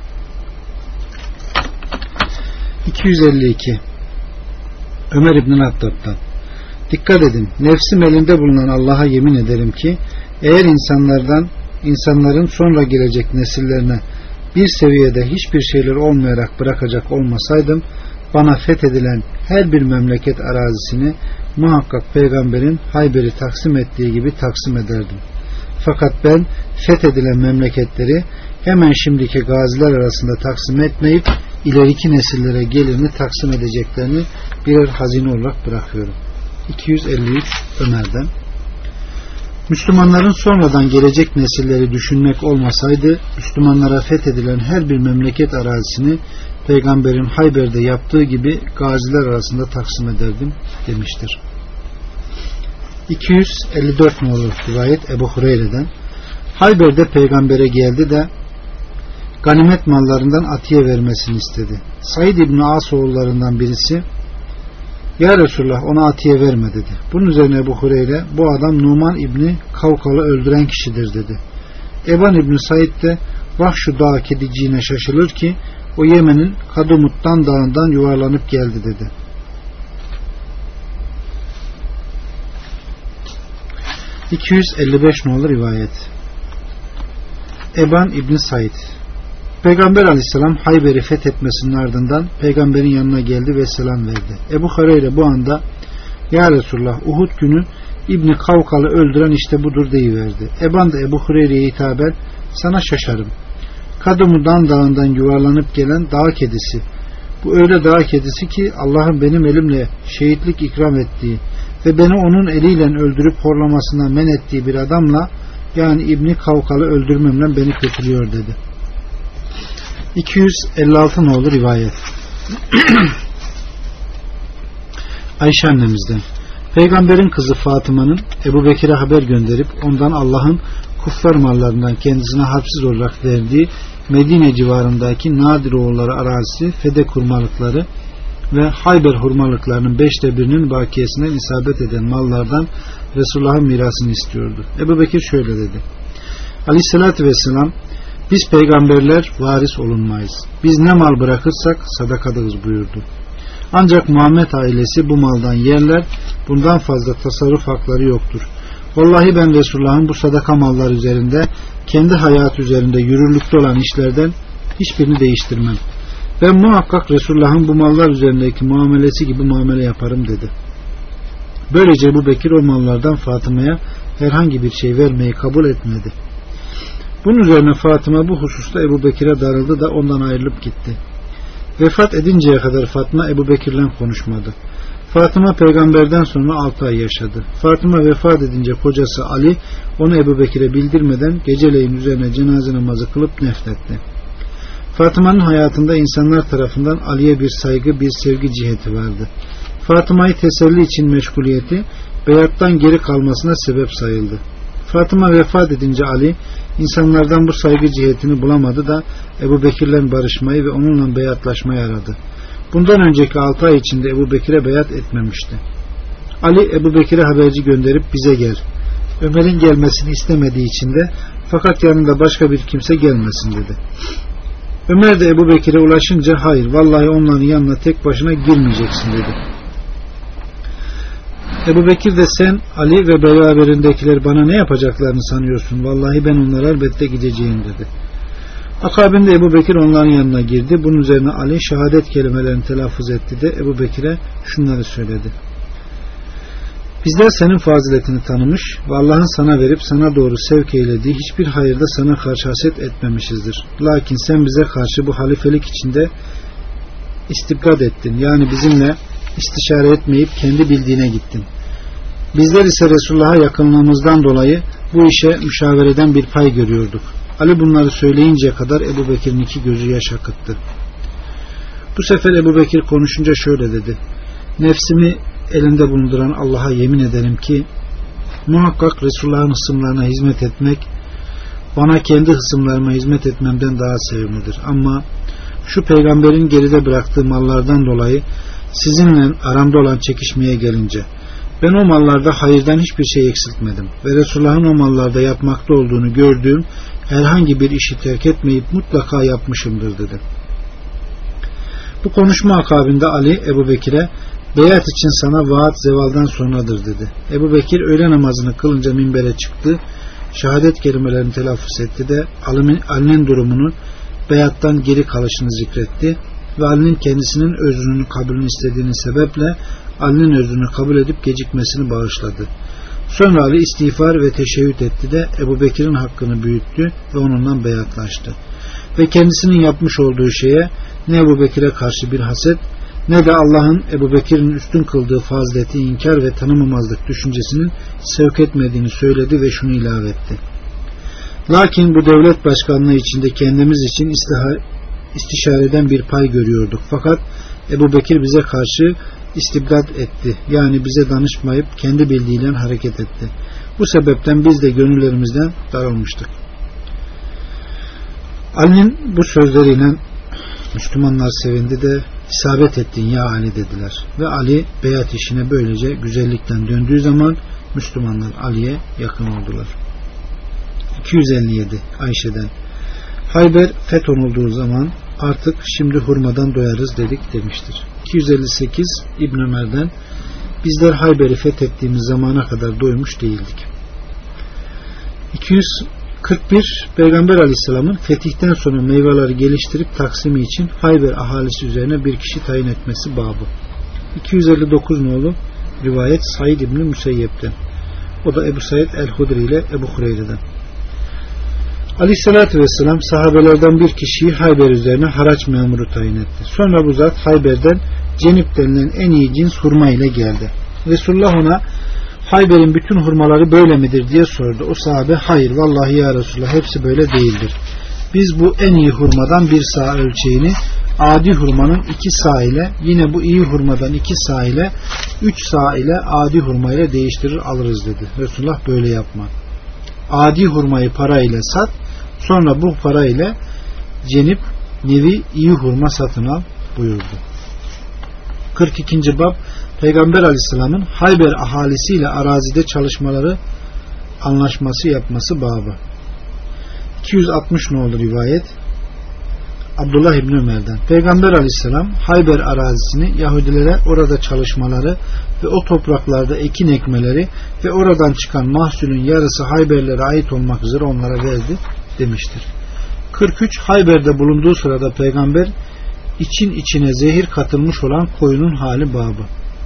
iki yüz elli iki Ömer İbn Hattab'dan. Dikkat edin. Nefsim elinde bulunan Allah'a yemin ederim ki eğer insanlardan insanların sonra gelecek nesillerine bir seviyede hiçbir şeyler olmayarak bırakacak olmasaydım bana fethedilen her bir memleket arazisini muhakkak Peygamberin Hayber'i taksim ettiği gibi taksim ederdim. Fakat ben fethedilen memleketleri hemen şimdiki gaziler arasında taksim etmeyip ileriki nesillere gelirini taksim edeceklerini birer hazine olarak bırakıyorum. iki yüz elli üç Ömer'den. Müslümanların sonradan gelecek nesilleri düşünmek olmasaydı Müslümanlara fethedilen her bir memleket arazisini Peygamberin Hayber'de yaptığı gibi gaziler arasında taksim ederdim demiştir. iki yüz elli dört numaralı rivayet Ebu Hureyre'den. Hayber'de Peygamber'e geldi de ganimet mallarından atiye vermesini istedi. Said İbni As oğullarından birisi ya Resulullah ona atiye verme dedi. Bunun üzerine Ebu Hureyre bu adam Numan İbni Kavkal'ı öldüren kişidir dedi. Eban İbni Said de vah şu dağ kediciğine şaşılır ki o Yemen'in Kadumut'tan dağından yuvarlanıp geldi dedi. iki yüz elli beş numaralı rivayet Eban İbni Said. Peygamber Aleyhisselam Hayber'i fethetmesinin ardından Peygamberin yanına geldi ve selam verdi. Ebu Hureyre bu anda ya Resulullah Uhud günü İbni Kavkal'ı öldüren işte budur deyiverdi. Eban da Ebu Hureyre'ye hitaben sana şaşarım. Kadumudan dağından yuvarlanıp gelen dağ kedisi. Bu öyle dağ kedisi ki Allah'ın benim elimle şehitlik ikram ettiği ve beni onun eliyle öldürüp horlamasından men ettiği bir adamla yani İbni Kavkal'ı öldürmemle beni kötülüyor dedi. iki yüz elli altı nolu rivayet Ayşe annemizden. Peygamberin kızı Fatıma'nın Ebu Bekir'e haber gönderip ondan Allah'ın kuffar mallarından kendisine harpsiz olarak verdiği Medine civarındaki Nadir oğulları arazisi, Fede hurmalıkları ve Hayber hurmalıklarının beşte birinin bakiyesinden isabet eden mallardan Resulullah'ın mirasını istiyordu. Ebu Bekir şöyle dedi. Aleyhissalatü vesselam biz peygamberler varis olunmayız. Biz ne mal bırakırsak sadakadırız buyurdu. Ancak Muhammed ailesi bu maldan yerler, bundan fazla tasarruf hakları yoktur. Vallahi ben Resulullah'ın bu sadaka malları üzerinde kendi hayatı üzerinde yürürlükte olan işlerden hiçbirini değiştirmem. Ben muhakkak Resulullah'ın bu mallar üzerindeki muamelesi gibi muamele yaparım dedi. Böylece Ebu Bekir o mallardan Fatıma'ya herhangi bir şey vermeyi kabul etmedi. Bunun üzerine Fatıma bu hususta Ebu Bekir'e darıldı da ondan ayrılıp gitti. Vefat edinceye kadar Fatıma Ebu Bekir'le konuşmadı. Fatıma peygamberden sonra altı ay yaşadı. Fatıma vefat edince kocası Ali onu Ebu Bekir'e bildirmeden geceleyin üzerine cenaze namazı kılıp nefretti. Fatıma'nın hayatında insanlar tarafından Ali'ye bir saygı, bir sevgi ciheti vardı. Fatıma'yı teselli için meşguliyeti beyattan geri kalmasına sebep sayıldı. Fatıma vefat edince Ali insanlardan bu saygı cihetini bulamadı da Ebu Bekir'le barışmayı ve onunla beyatlaşmayı aradı. Bundan önceki altı ay içinde Ebu Bekir'e beyat etmemişti. Ali Ebu Bekir'e haberci gönderip bize gel. Ömer'in gelmesini istemediği için de fakat yanında başka bir kimse gelmesin dedi. Ömer de Ebu Bekir'e ulaşınca hayır vallahi onların yanına tek başına girmeyeceksin dedi. Ebu Bekir de sen Ali ve beraberindekiler bana ne yapacaklarını sanıyorsun? Vallahi ben onlara elbette gideceğim dedi. Akabinde Ebu Bekir onların yanına girdi. Bunun üzerine Ali şehadet kelimelerini telaffuz etti de Ebu Bekir'e şunları söyledi. Bizler senin faziletini tanımış ve Allah'ın sana verip sana doğru sevk eylediği hiçbir hayırda sana karşı haset etmemişizdir. Lakin sen bize karşı bu halifelik içinde istibdad ettin. Yani bizimle istişare etmeyip kendi bildiğine gittin. Bizler ise Resulullah'a yakınlığımızdan dolayı bu işe müşavereden bir pay görüyorduk. Ali bunları söyleyinceye kadar Ebu Bekir'in iki gözü yaş akıttı. Bu sefer Ebu Bekir konuşunca şöyle dedi. Nefsimi elinde bulunduran Allah'a yemin ederim ki muhakkak Resulullah'ın hısımlarına hizmet etmek bana kendi hısımlarıma hizmet etmemden daha sevimlidir. Ama şu peygamberin geride bıraktığı mallardan dolayı sizinle aramda olan çekişmeye gelince ben o mallarda hayırdan hiçbir şey eksiltmedim ve Resulullah'ın o mallarda yapmakta olduğunu gördüğüm herhangi bir işi terk etmeyip mutlaka yapmışımdır dedi. Bu konuşma akabinde Ali Ebu Bekir'e beyat için sana vaat zevaldan sonradır dedi. Ebu Bekir öğle namazını kılınca minbere çıktı. Şehadet kelimelerini telaffuz etti de Ali'nin durumunu beyattan geri kalışını zikretti ve Ali'nin kendisinin özrünün kabulünü istediğinin sebeple Ali'nin özrünü kabul edip gecikmesini bağışladı. Sonra Ali istiğfar ve teşebbüt etti de Ebu Bekir'in hakkını büyüttü ve onunla beyatlaştı. Ve kendisinin yapmış olduğu şeye ne Ebu Bekir'e karşı bir haset ne de Allah'ın Ebu Bekir'in üstün kıldığı fazileti inkar ve tanımamazlık düşüncesinin sevk etmediğini söyledi ve şunu ilave etti. Lakin bu devlet başkanlığı içinde kendimiz için istişareden bir pay görüyorduk. Fakat Ebu Bekir bize karşı istibdat etti. Yani bize danışmayıp kendi bildiğiyle hareket etti. Bu sebepten biz de gönüllerimizden darılmıştık. Ali'nin bu sözleriyle Müslümanlar sevindi de isabet ettin ya Ali dediler. Ve Ali beyat işine böylece güzellikten döndüğü zaman Müslümanlar Ali'ye yakın oldular. iki yüz elli yedi Ayşe'den Hayber fethedildiği zaman artık şimdi hurmadan doyarız dedik demiştir. iki yüz elli sekiz İbn Ömer'den bizler Hayber'i fethettiğimiz zamana kadar doymuş değildik. iki yüz kırk bir Peygamber Aleyhisselam'ın fetihten sonra meyveleri geliştirip taksimi için Hayber ahalisi üzerine bir kişi tayin etmesi babı. iki yüz elli dokuz nolu rivayet Said İbni Müseyyep'ten. O da Ebu Said el-Hudri ile Ebu Hureyre'den. Aleyhissalatü vesselam sahabelerden bir kişiyi Hayber üzerine haraç memuru tayin etti. Sonra bu zat Hayber'den cenip denilen en iyi cins hurma ile geldi. Resulullah ona Hayber'in bütün hurmaları böyle midir diye sordu. O sahabe hayır vallahi ya Resulullah hepsi böyle değildir. Biz bu en iyi hurmadan bir sağ ölçeğini adi hurmanın iki sağ ile yine bu iyi hurmadan iki sağ ile üç sağ ile adi hurma ile değiştirir alırız dedi. Resulullah böyle yapma. Adi hurmayı para ile sat, sonra bu para ile cenip nevi iyi hurma satın al buyurdu. kırk ikinci bab Peygamber Aleyhisselam'ın Hayber ahalisiyle arazide çalışmaları anlaşması yapması babı. iki yüz altmış nolu rivayet Abdullah İbni Ömer'den Peygamber Aleyhisselam Hayber arazisini Yahudilere orada çalışmaları ve o topraklarda ekin ekmeleri ve oradan çıkan mahsulün yarısı Hayberlere ait olmak üzere onlara verdi demiştir. kırk üç Hayber'de bulunduğu sırada Peygamber için içine zehir katılmış olan koyunun hali babı.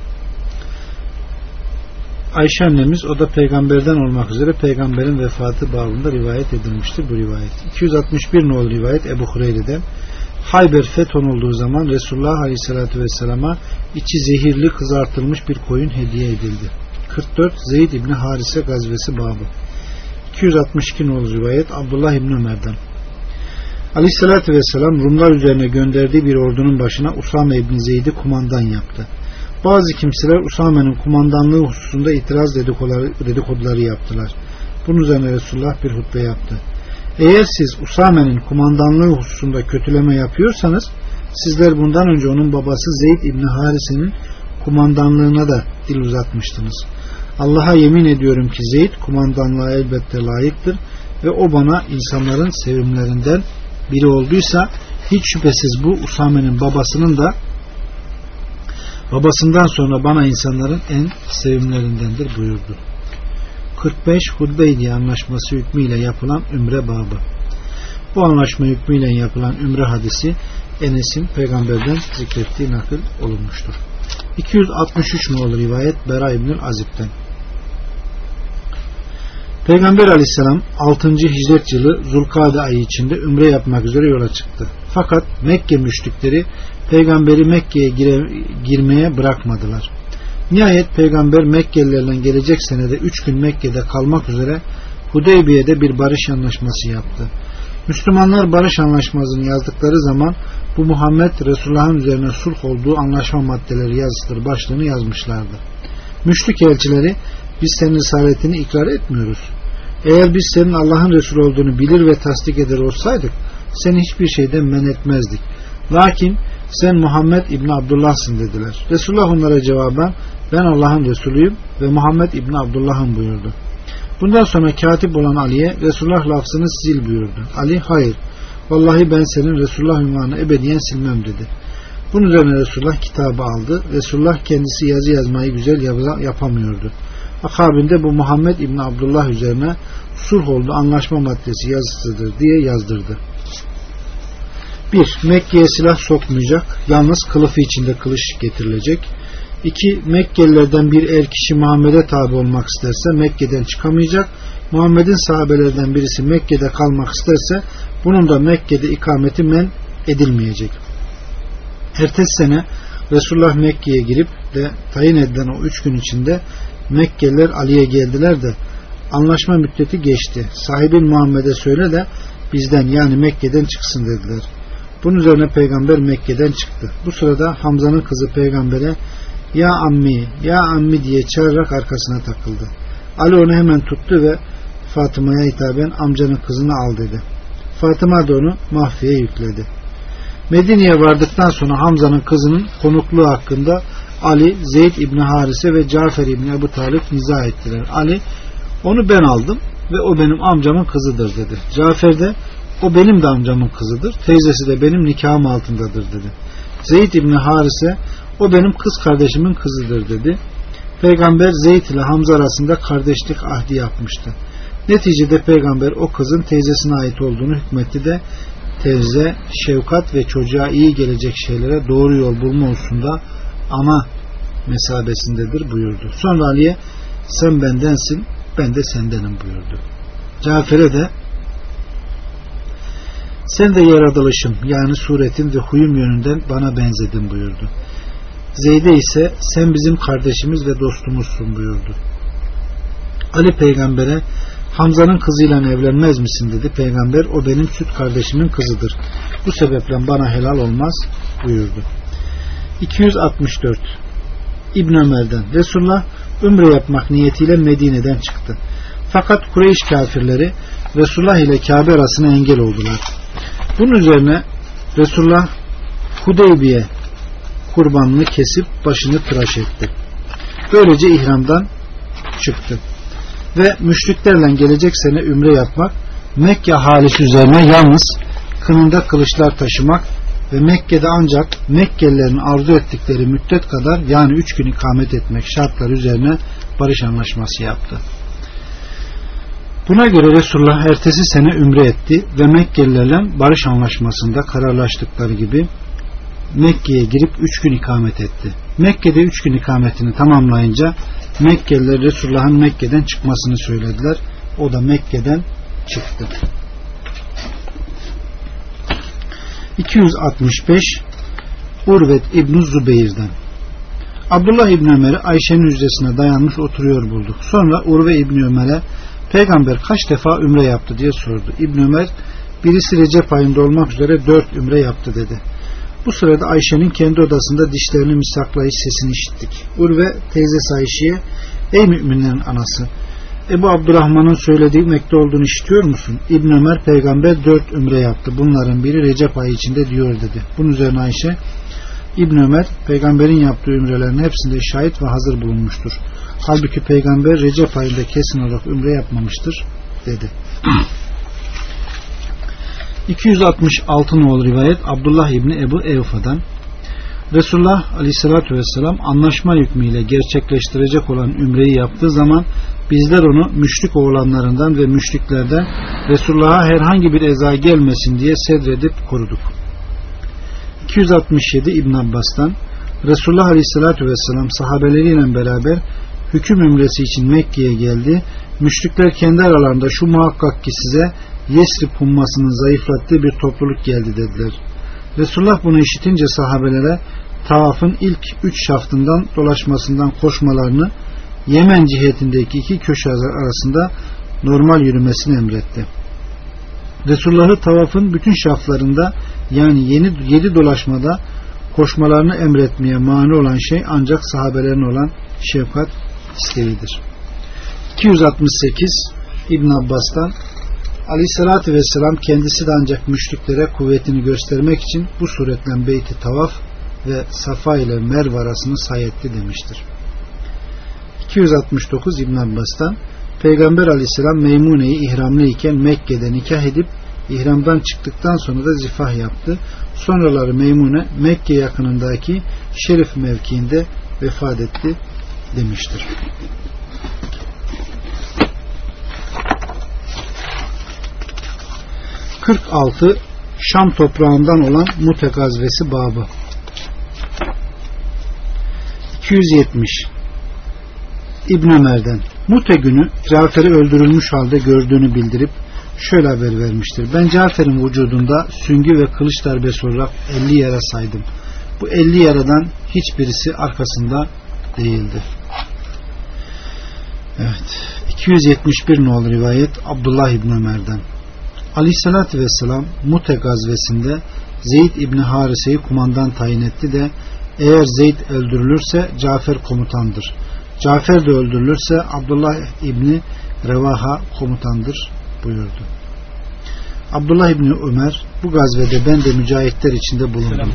Ayşe annemiz, o da peygamberden olmak üzere peygamberin vefatı babında rivayet edilmiştir bu rivayet. iki yüz altmış bir nolu rivayet Ebu Hureyre'den Hayber fethedildiği zaman Resulullah Aleyhisselatü Vesselam'a içi zehirli kızartılmış bir koyun hediye edildi. kırk dört Zeyd İbni Harise gazvesi babı. iki yüz altmış iki nolu rivayet Abdullah İbni Ömer'den Aleyhisselatü Vesselam Rumlar üzerine gönderdiği bir ordunun başına Usame İbni Zeyd'i kumandan yaptı. Bazı kimseler Usame'nin kumandanlığı hususunda itiraz dedikoduları, dedikoduları yaptılar. Bunun üzerine Resulullah bir hutbe yaptı. Eğer siz Usame'nin kumandanlığı hususunda kötüleme yapıyorsanız sizler bundan önce onun babası Zeyd İbni Harise'nin kumandanlığına da dil uzatmıştınız. Allah'a yemin ediyorum ki Zeyd kumandanlığa elbette layıktır ve o bana insanların sevimlerinden biri olduysa hiç şüphesiz bu Usame'nin babasının da babasından sonra bana insanların en sevimlerindendir buyurdu. kırk beş Hudeybiye anlaşması hükmüyle yapılan ümre babı. Bu anlaşma hükmüyle yapılan ümre hadisi Enes'in peygamberden zikrettiği nakil olunmuştur. iki yüz altmış üç nolu rivayet Bera İbnül Azib'den Peygamber Aleyhisselam altıncı hicret yılı Zulkade ayı içinde ümre yapmak üzere yola çıktı. Fakat Mekke müşrikleri peygamberi Mekke'ye gire, girmeye bırakmadılar. Nihayet peygamber Mekkelilerle gelecek senede üç gün Mekke'de kalmak üzere Hudeybiye'de bir barış anlaşması yaptı. Müslümanlar barış anlaşmasını yazdıkları zaman bu Muhammed Resulullah'ın üzerine sulh olduğu anlaşma maddeleri yazısıdır başlığını yazmışlardı. Müşrik elçileri biz senin risaletini ikrar etmiyoruz. Eğer biz senin Allah'ın Resulü olduğunu bilir ve tasdik eder olsaydık seni hiçbir şeyden men etmezdik. Lakin sen Muhammed İbni Abdullah'sın dediler. Resulullah onlara cevaben ben Allah'ın Resulüyüm ve Muhammed İbni Abdullah'ım buyurdu. Bundan sonra katip olan Ali'ye Resulullah lafzını sil buyurdu. Ali hayır. Vallahi ben senin Resulullah ünvanını ebediyen silmem dedi. Bunun üzerine Resulullah kitabı aldı. Resulullah kendisi yazı yazmayı güzel yapamıyordu. Akabinde bu Muhammed İbni Abdullah üzerine sulh oldu anlaşma maddesi yazısıdır diye yazdırdı. bir Mekke'ye silah sokmayacak. Yalnız kılıfı içinde kılıç getirilecek. iki Mekkelilerden bir er kişi Muhammed'e tabi olmak isterse Mekke'den çıkamayacak. Muhammed'in sahabelerden birisi Mekke'de kalmak isterse bunun da Mekke'de ikameti men edilmeyecek. Ertesi sene Resulullah Mekke'ye girip de tayin edilen o üç gün içinde Mekkeliler Ali'ye geldiler de anlaşma müddeti geçti. Sahibin Muhammed'e söyle de bizden yani Mekke'den çıksın dediler. Bunun üzerine peygamber Mekke'den çıktı. Bu sırada Hamza'nın kızı peygambere ya ammi ya ammi diye çağırarak arkasına takıldı. Ali onu hemen tuttu ve Fatıma'ya hitaben amcanın kızını al dedi. Fatıma da onu mahfiye yükledi. Medine'ye vardıktan sonra Hamza'nın kızının konukluğu hakkında Ali, Zeyd İbni Harise ve Cafer İbni Ebu Talib niza ettiler. Ali onu ben aldım ve o benim amcamın kızıdır dedi. Cafer de o benim de amcamın kızıdır. Teyzesi de benim nikahım altındadır dedi. Zeyd İbni Harise o benim kız kardeşimin kızıdır dedi. Peygamber Zeyd ile Hamza arasında kardeşlik ahdi yapmıştı. Neticede peygamber o kızın teyzesine ait olduğunu hükmetti de teyze, şefkat ve çocuğa iyi gelecek şeylere doğru yol bulma hususunda ana mesabesindedir buyurdu. Sonra Ali'ye sen bendensin, ben de sendenim buyurdu. Cafer'e de sen de yaratılışım yani suretin ve huyum yönünden bana benzedin buyurdu. Zeyd'e ise sen bizim kardeşimiz ve dostumuzsun buyurdu. Ali peygambere Hamza'nın kızıyla evlenmez misin dedi. Peygamber o benim süt kardeşimin kızıdır. Bu sebeple bana helal olmaz buyurdu. iki yüz altmış dört İbn Ömer'den Resulullah ümre yapmak niyetiyle Medine'den çıktı. Fakat Kureyş kafirleri Resulullah ile Kabe arasına engel oldular. Bunun üzerine Resulullah Hudeybiye kurbanını kesip başını tıraş etti. Böylece ihramdan çıktı. Ve müşriklerle gelecek sene ümre yapmak Mekke halisi üzerine yalnız yakınında kılıçlar taşımak ve Mekke'de ancak Mekkelilerin arzu ettikleri müddet kadar, yani üç gün ikamet etmek şartları üzerine barış anlaşması yaptı. Buna göre Resulullah ertesi sene ümre etti ve Mekkelilerle barış anlaşmasında kararlaştıkları gibi Mekke'ye girip üç gün ikamet etti. Mekke'de üç gün ikametini tamamlayınca Mekkeliler Resulullah'ın Mekke'den çıkmasını söylediler. O da Mekke'den çıktı. iki yüz altmış beş Urvet İbn Zübeyr'den. Abdullah İbni Ömer'i Ayşe'nin hücresine dayanmış oturuyor bulduk. Sonra Urve İbni Ömer'e Peygamber kaç defa ümre yaptı diye sordu. İbni Ömer birisi Recep ayında olmak üzere dört ümre yaptı dedi. Bu sırada Ayşe'nin kendi odasında dişlerini misaklayış sesini işittik. Urve teyzesi Ayşe'ye, ey müminlerin anası, Ebu Abdurrahman'ın söylediği Mekke'de olduğunu işitiyor musun? İbn Ömer peygamber dört ümre yaptı. Bunların biri Recep ayı içinde diyor dedi. Bunun üzerine Ayşe, İbn Ömer peygamberin yaptığı ümrelerin hepsinde şahit ve hazır bulunmuştur. Halbuki peygamber Recep ayında kesin olarak ümre yapmamıştır dedi. iki yüz altmış altı nolu rivayet Abdullah İbni Ebu Evfa'dan. Resulullah Aleyhisselatü Vesselam anlaşma hükmüyle gerçekleştirecek olan ümreyi yaptığı zaman bizler onu müşrik oğlanlarından ve müşriklerden Resulullah'a herhangi bir eza gelmesin diye sedredip koruduk. iki yüz altmış yedi İbn Abbas'tan, Resulullah Aleyhisselatü Vesselam sahabeleriyle beraber hüküm ümresi için Mekke'ye geldi. Müşrikler kendi aralarında şu muhakkak ki size Yesrib hummasının zayıflattığı bir topluluk geldi dediler. Resulullah bunu işitince sahabelere tavafın ilk üç şaftından dolaşmasından koşmalarını, Yemen cihetindeki iki köşe arasında normal yürümesini emretti. Resulullah'ı tavafın bütün şaflarında, yani yeni yedi dolaşmada koşmalarını emretmeye mani olan şey ancak sahabelerin olan şefkat isteğidir. iki yüz altmış sekiz İbn Abbas'tan, Aleyhissalatü Vesselam kendisi de ancak müşriklere kuvvetini göstermek için bu suretle beyti tavaf ve Safa ile Merve arasını sayetti demiştir. iki yüz altmış dokuz İbn Abbas'tan, Peygamber Aleyhisselam Meymune'yi ihramlıyken Mekke'de nikah edip ihramdan çıktıktan sonra da zifah yaptı. Sonraları Meymune Mekke yakınındaki Şerif mevkiinde vefat etti demiştir. kırk altı Şam toprağından olan Mute gazvesi babı. iki yüz yetmiş İbn Ömer'den, Mute günü Cafer'i öldürülmüş halde gördüğünü bildirip şöyle haber vermiştir. Ben Cafer'in vücudunda süngü ve kılıç darbesi olarak elli yara saydım. Bu elli yaradan hiçbirisi arkasında değildi. Evet. iki yüz yetmiş bir nolu rivayet Abdullah İbn Ömer'den. Aleyhissalatü Vesselam Mute gazvesinde Zeyd İbni Harise'yi kumandan tayin etti de eğer Zeyd öldürülürse Cafer komutandır. Cafer de öldürülürse Abdullah İbni Revaha komutandır buyurdu. Abdullah İbni Ömer, bu gazvede ben de mücahitler içinde bulundum.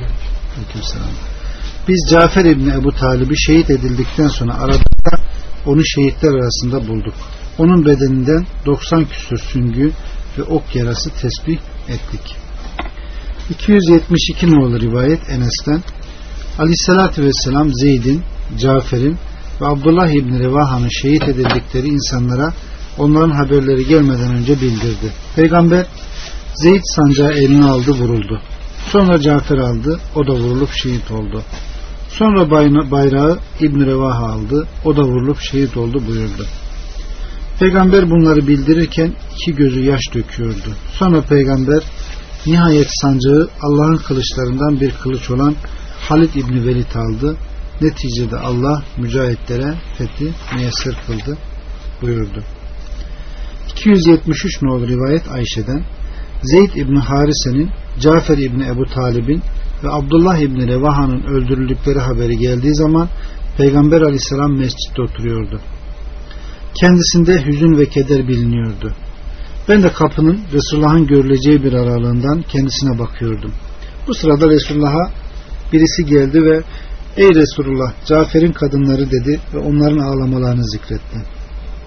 Biz Cafer İbni Ebu Talib'i şehit edildikten sonra Arap'ta onu şehitler arasında bulduk. Onun bedeninden doksan küsur süngü ve ok yarası tespih ettik. iki yüz yetmiş iki nolu rivayet Enes'ten, Aleyhissalatü Vesselam Zeyd'in, Cafer'in ve Abdullah İbni Revaha'nın şehit edildikleri insanlara onların haberleri gelmeden önce bildirdi. Peygamber Zeyd sancağı eline aldı, vuruldu. Sonra Cafer aldı, o da vurulup şehit oldu. Sonra bayrağı İbni Revaha aldı, o da vurulup şehit oldu buyurdu. Peygamber bunları bildirirken iki gözü yaş döküyordu. Sonra Peygamber nihayet sancağı Allah'ın kılıçlarından bir kılıç olan Halid İbni Velid aldı. Neticede Allah mücahitlere fethi müyesser kıldı buyurdu. iki yüz yetmiş üç nolu rivayet Ayşe'den, Zeyd İbni Harise'nin, Cafer İbni Ebu Talib'in ve Abdullah İbni Revaha'nın öldürüldükleri haberi geldiği zaman Peygamber Aleyhisselam mescitte oturuyordu. Kendisinde hüzün ve keder biliniyordu. Ben de kapının Resulullah'ın görüleceği bir aralığından kendisine bakıyordum. Bu sırada Resulullah'a birisi geldi ve ey Resulullah, Cafer'in kadınları dedi ve onların ağlamalarını zikretti.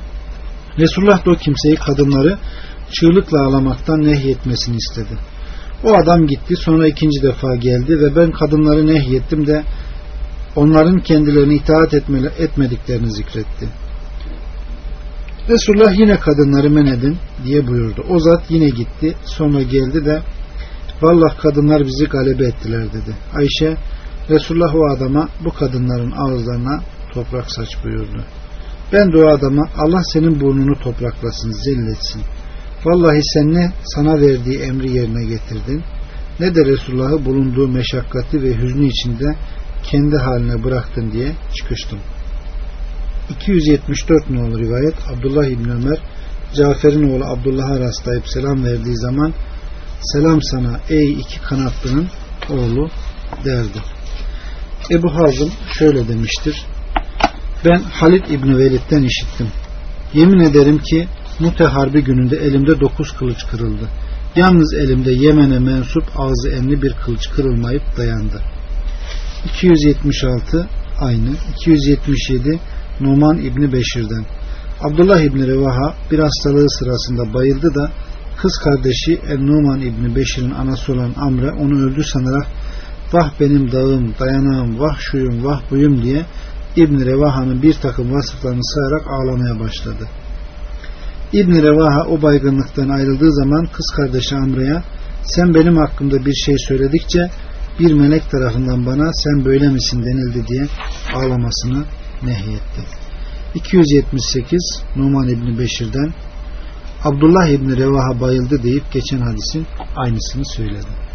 Resulullah da o kimseyi kadınları çığlıkla ağlamaktan nehyetmesini istedi. O adam gitti, sonra ikinci defa geldi ve ben kadınları nehyettim de onların kendilerine itaat etmeli, etmediklerini zikretti. Resulullah yine kadınları men edin diye buyurdu. O zat yine gitti, sonra geldi de vallahi kadınlar bizi galebe ettiler dedi. Ayşe, Resulullah o adama bu kadınların ağızlarına toprak saç buyurdu. Ben de o adama Allah senin burnunu topraklasın, zilletsin. Vallahi sen ne sana verdiği emri yerine getirdin, ne de Resulullah'ı bulunduğu meşakkati ve hüznü içinde kendi haline bıraktın diye çıkıştım. iki yüz yetmiş dört nolu rivayet Abdullah İbni Ömer Cafer'in oğlu Abdullah'a rastlayıp selam verdiği zaman selam sana ey iki kanatlının oğlu derdi. Ebu Hazım şöyle demiştir. Ben Halid İbni Velid'den işittim. Yemin ederim ki Mute Harbi gününde elimde dokuz kılıç kırıldı. Yalnız elimde Yemen'e mensup ağzı enli bir kılıç kırılmayıp dayandı. iki yüz yetmiş altı aynı. iki yüz yetmiş yedi Numan İbni Beşir'den Abdullah İbni Revaha bir hastalığı sırasında bayıldı da kız kardeşi En-Numan İbni Beşir'in anası olan Amre onu öldü sanarak vah benim dağım, dayanağım, vah şuyum, vah buyum diye İbni Revaha'nın bir takım vasıflarını sayarak ağlamaya başladı. İbni Revaha o baygınlıktan ayrıldığı zaman kız kardeşi Amre'ye sen benim hakkımda bir şey söyledikçe bir melek tarafından bana sen böyle misin denildi diye ağlamasını nehyetti. iki yüz yetmiş sekiz Numan İbni Beşir'den Abdullah İbni Revaha bayıldı deyip geçen hadisin aynısını söyledi.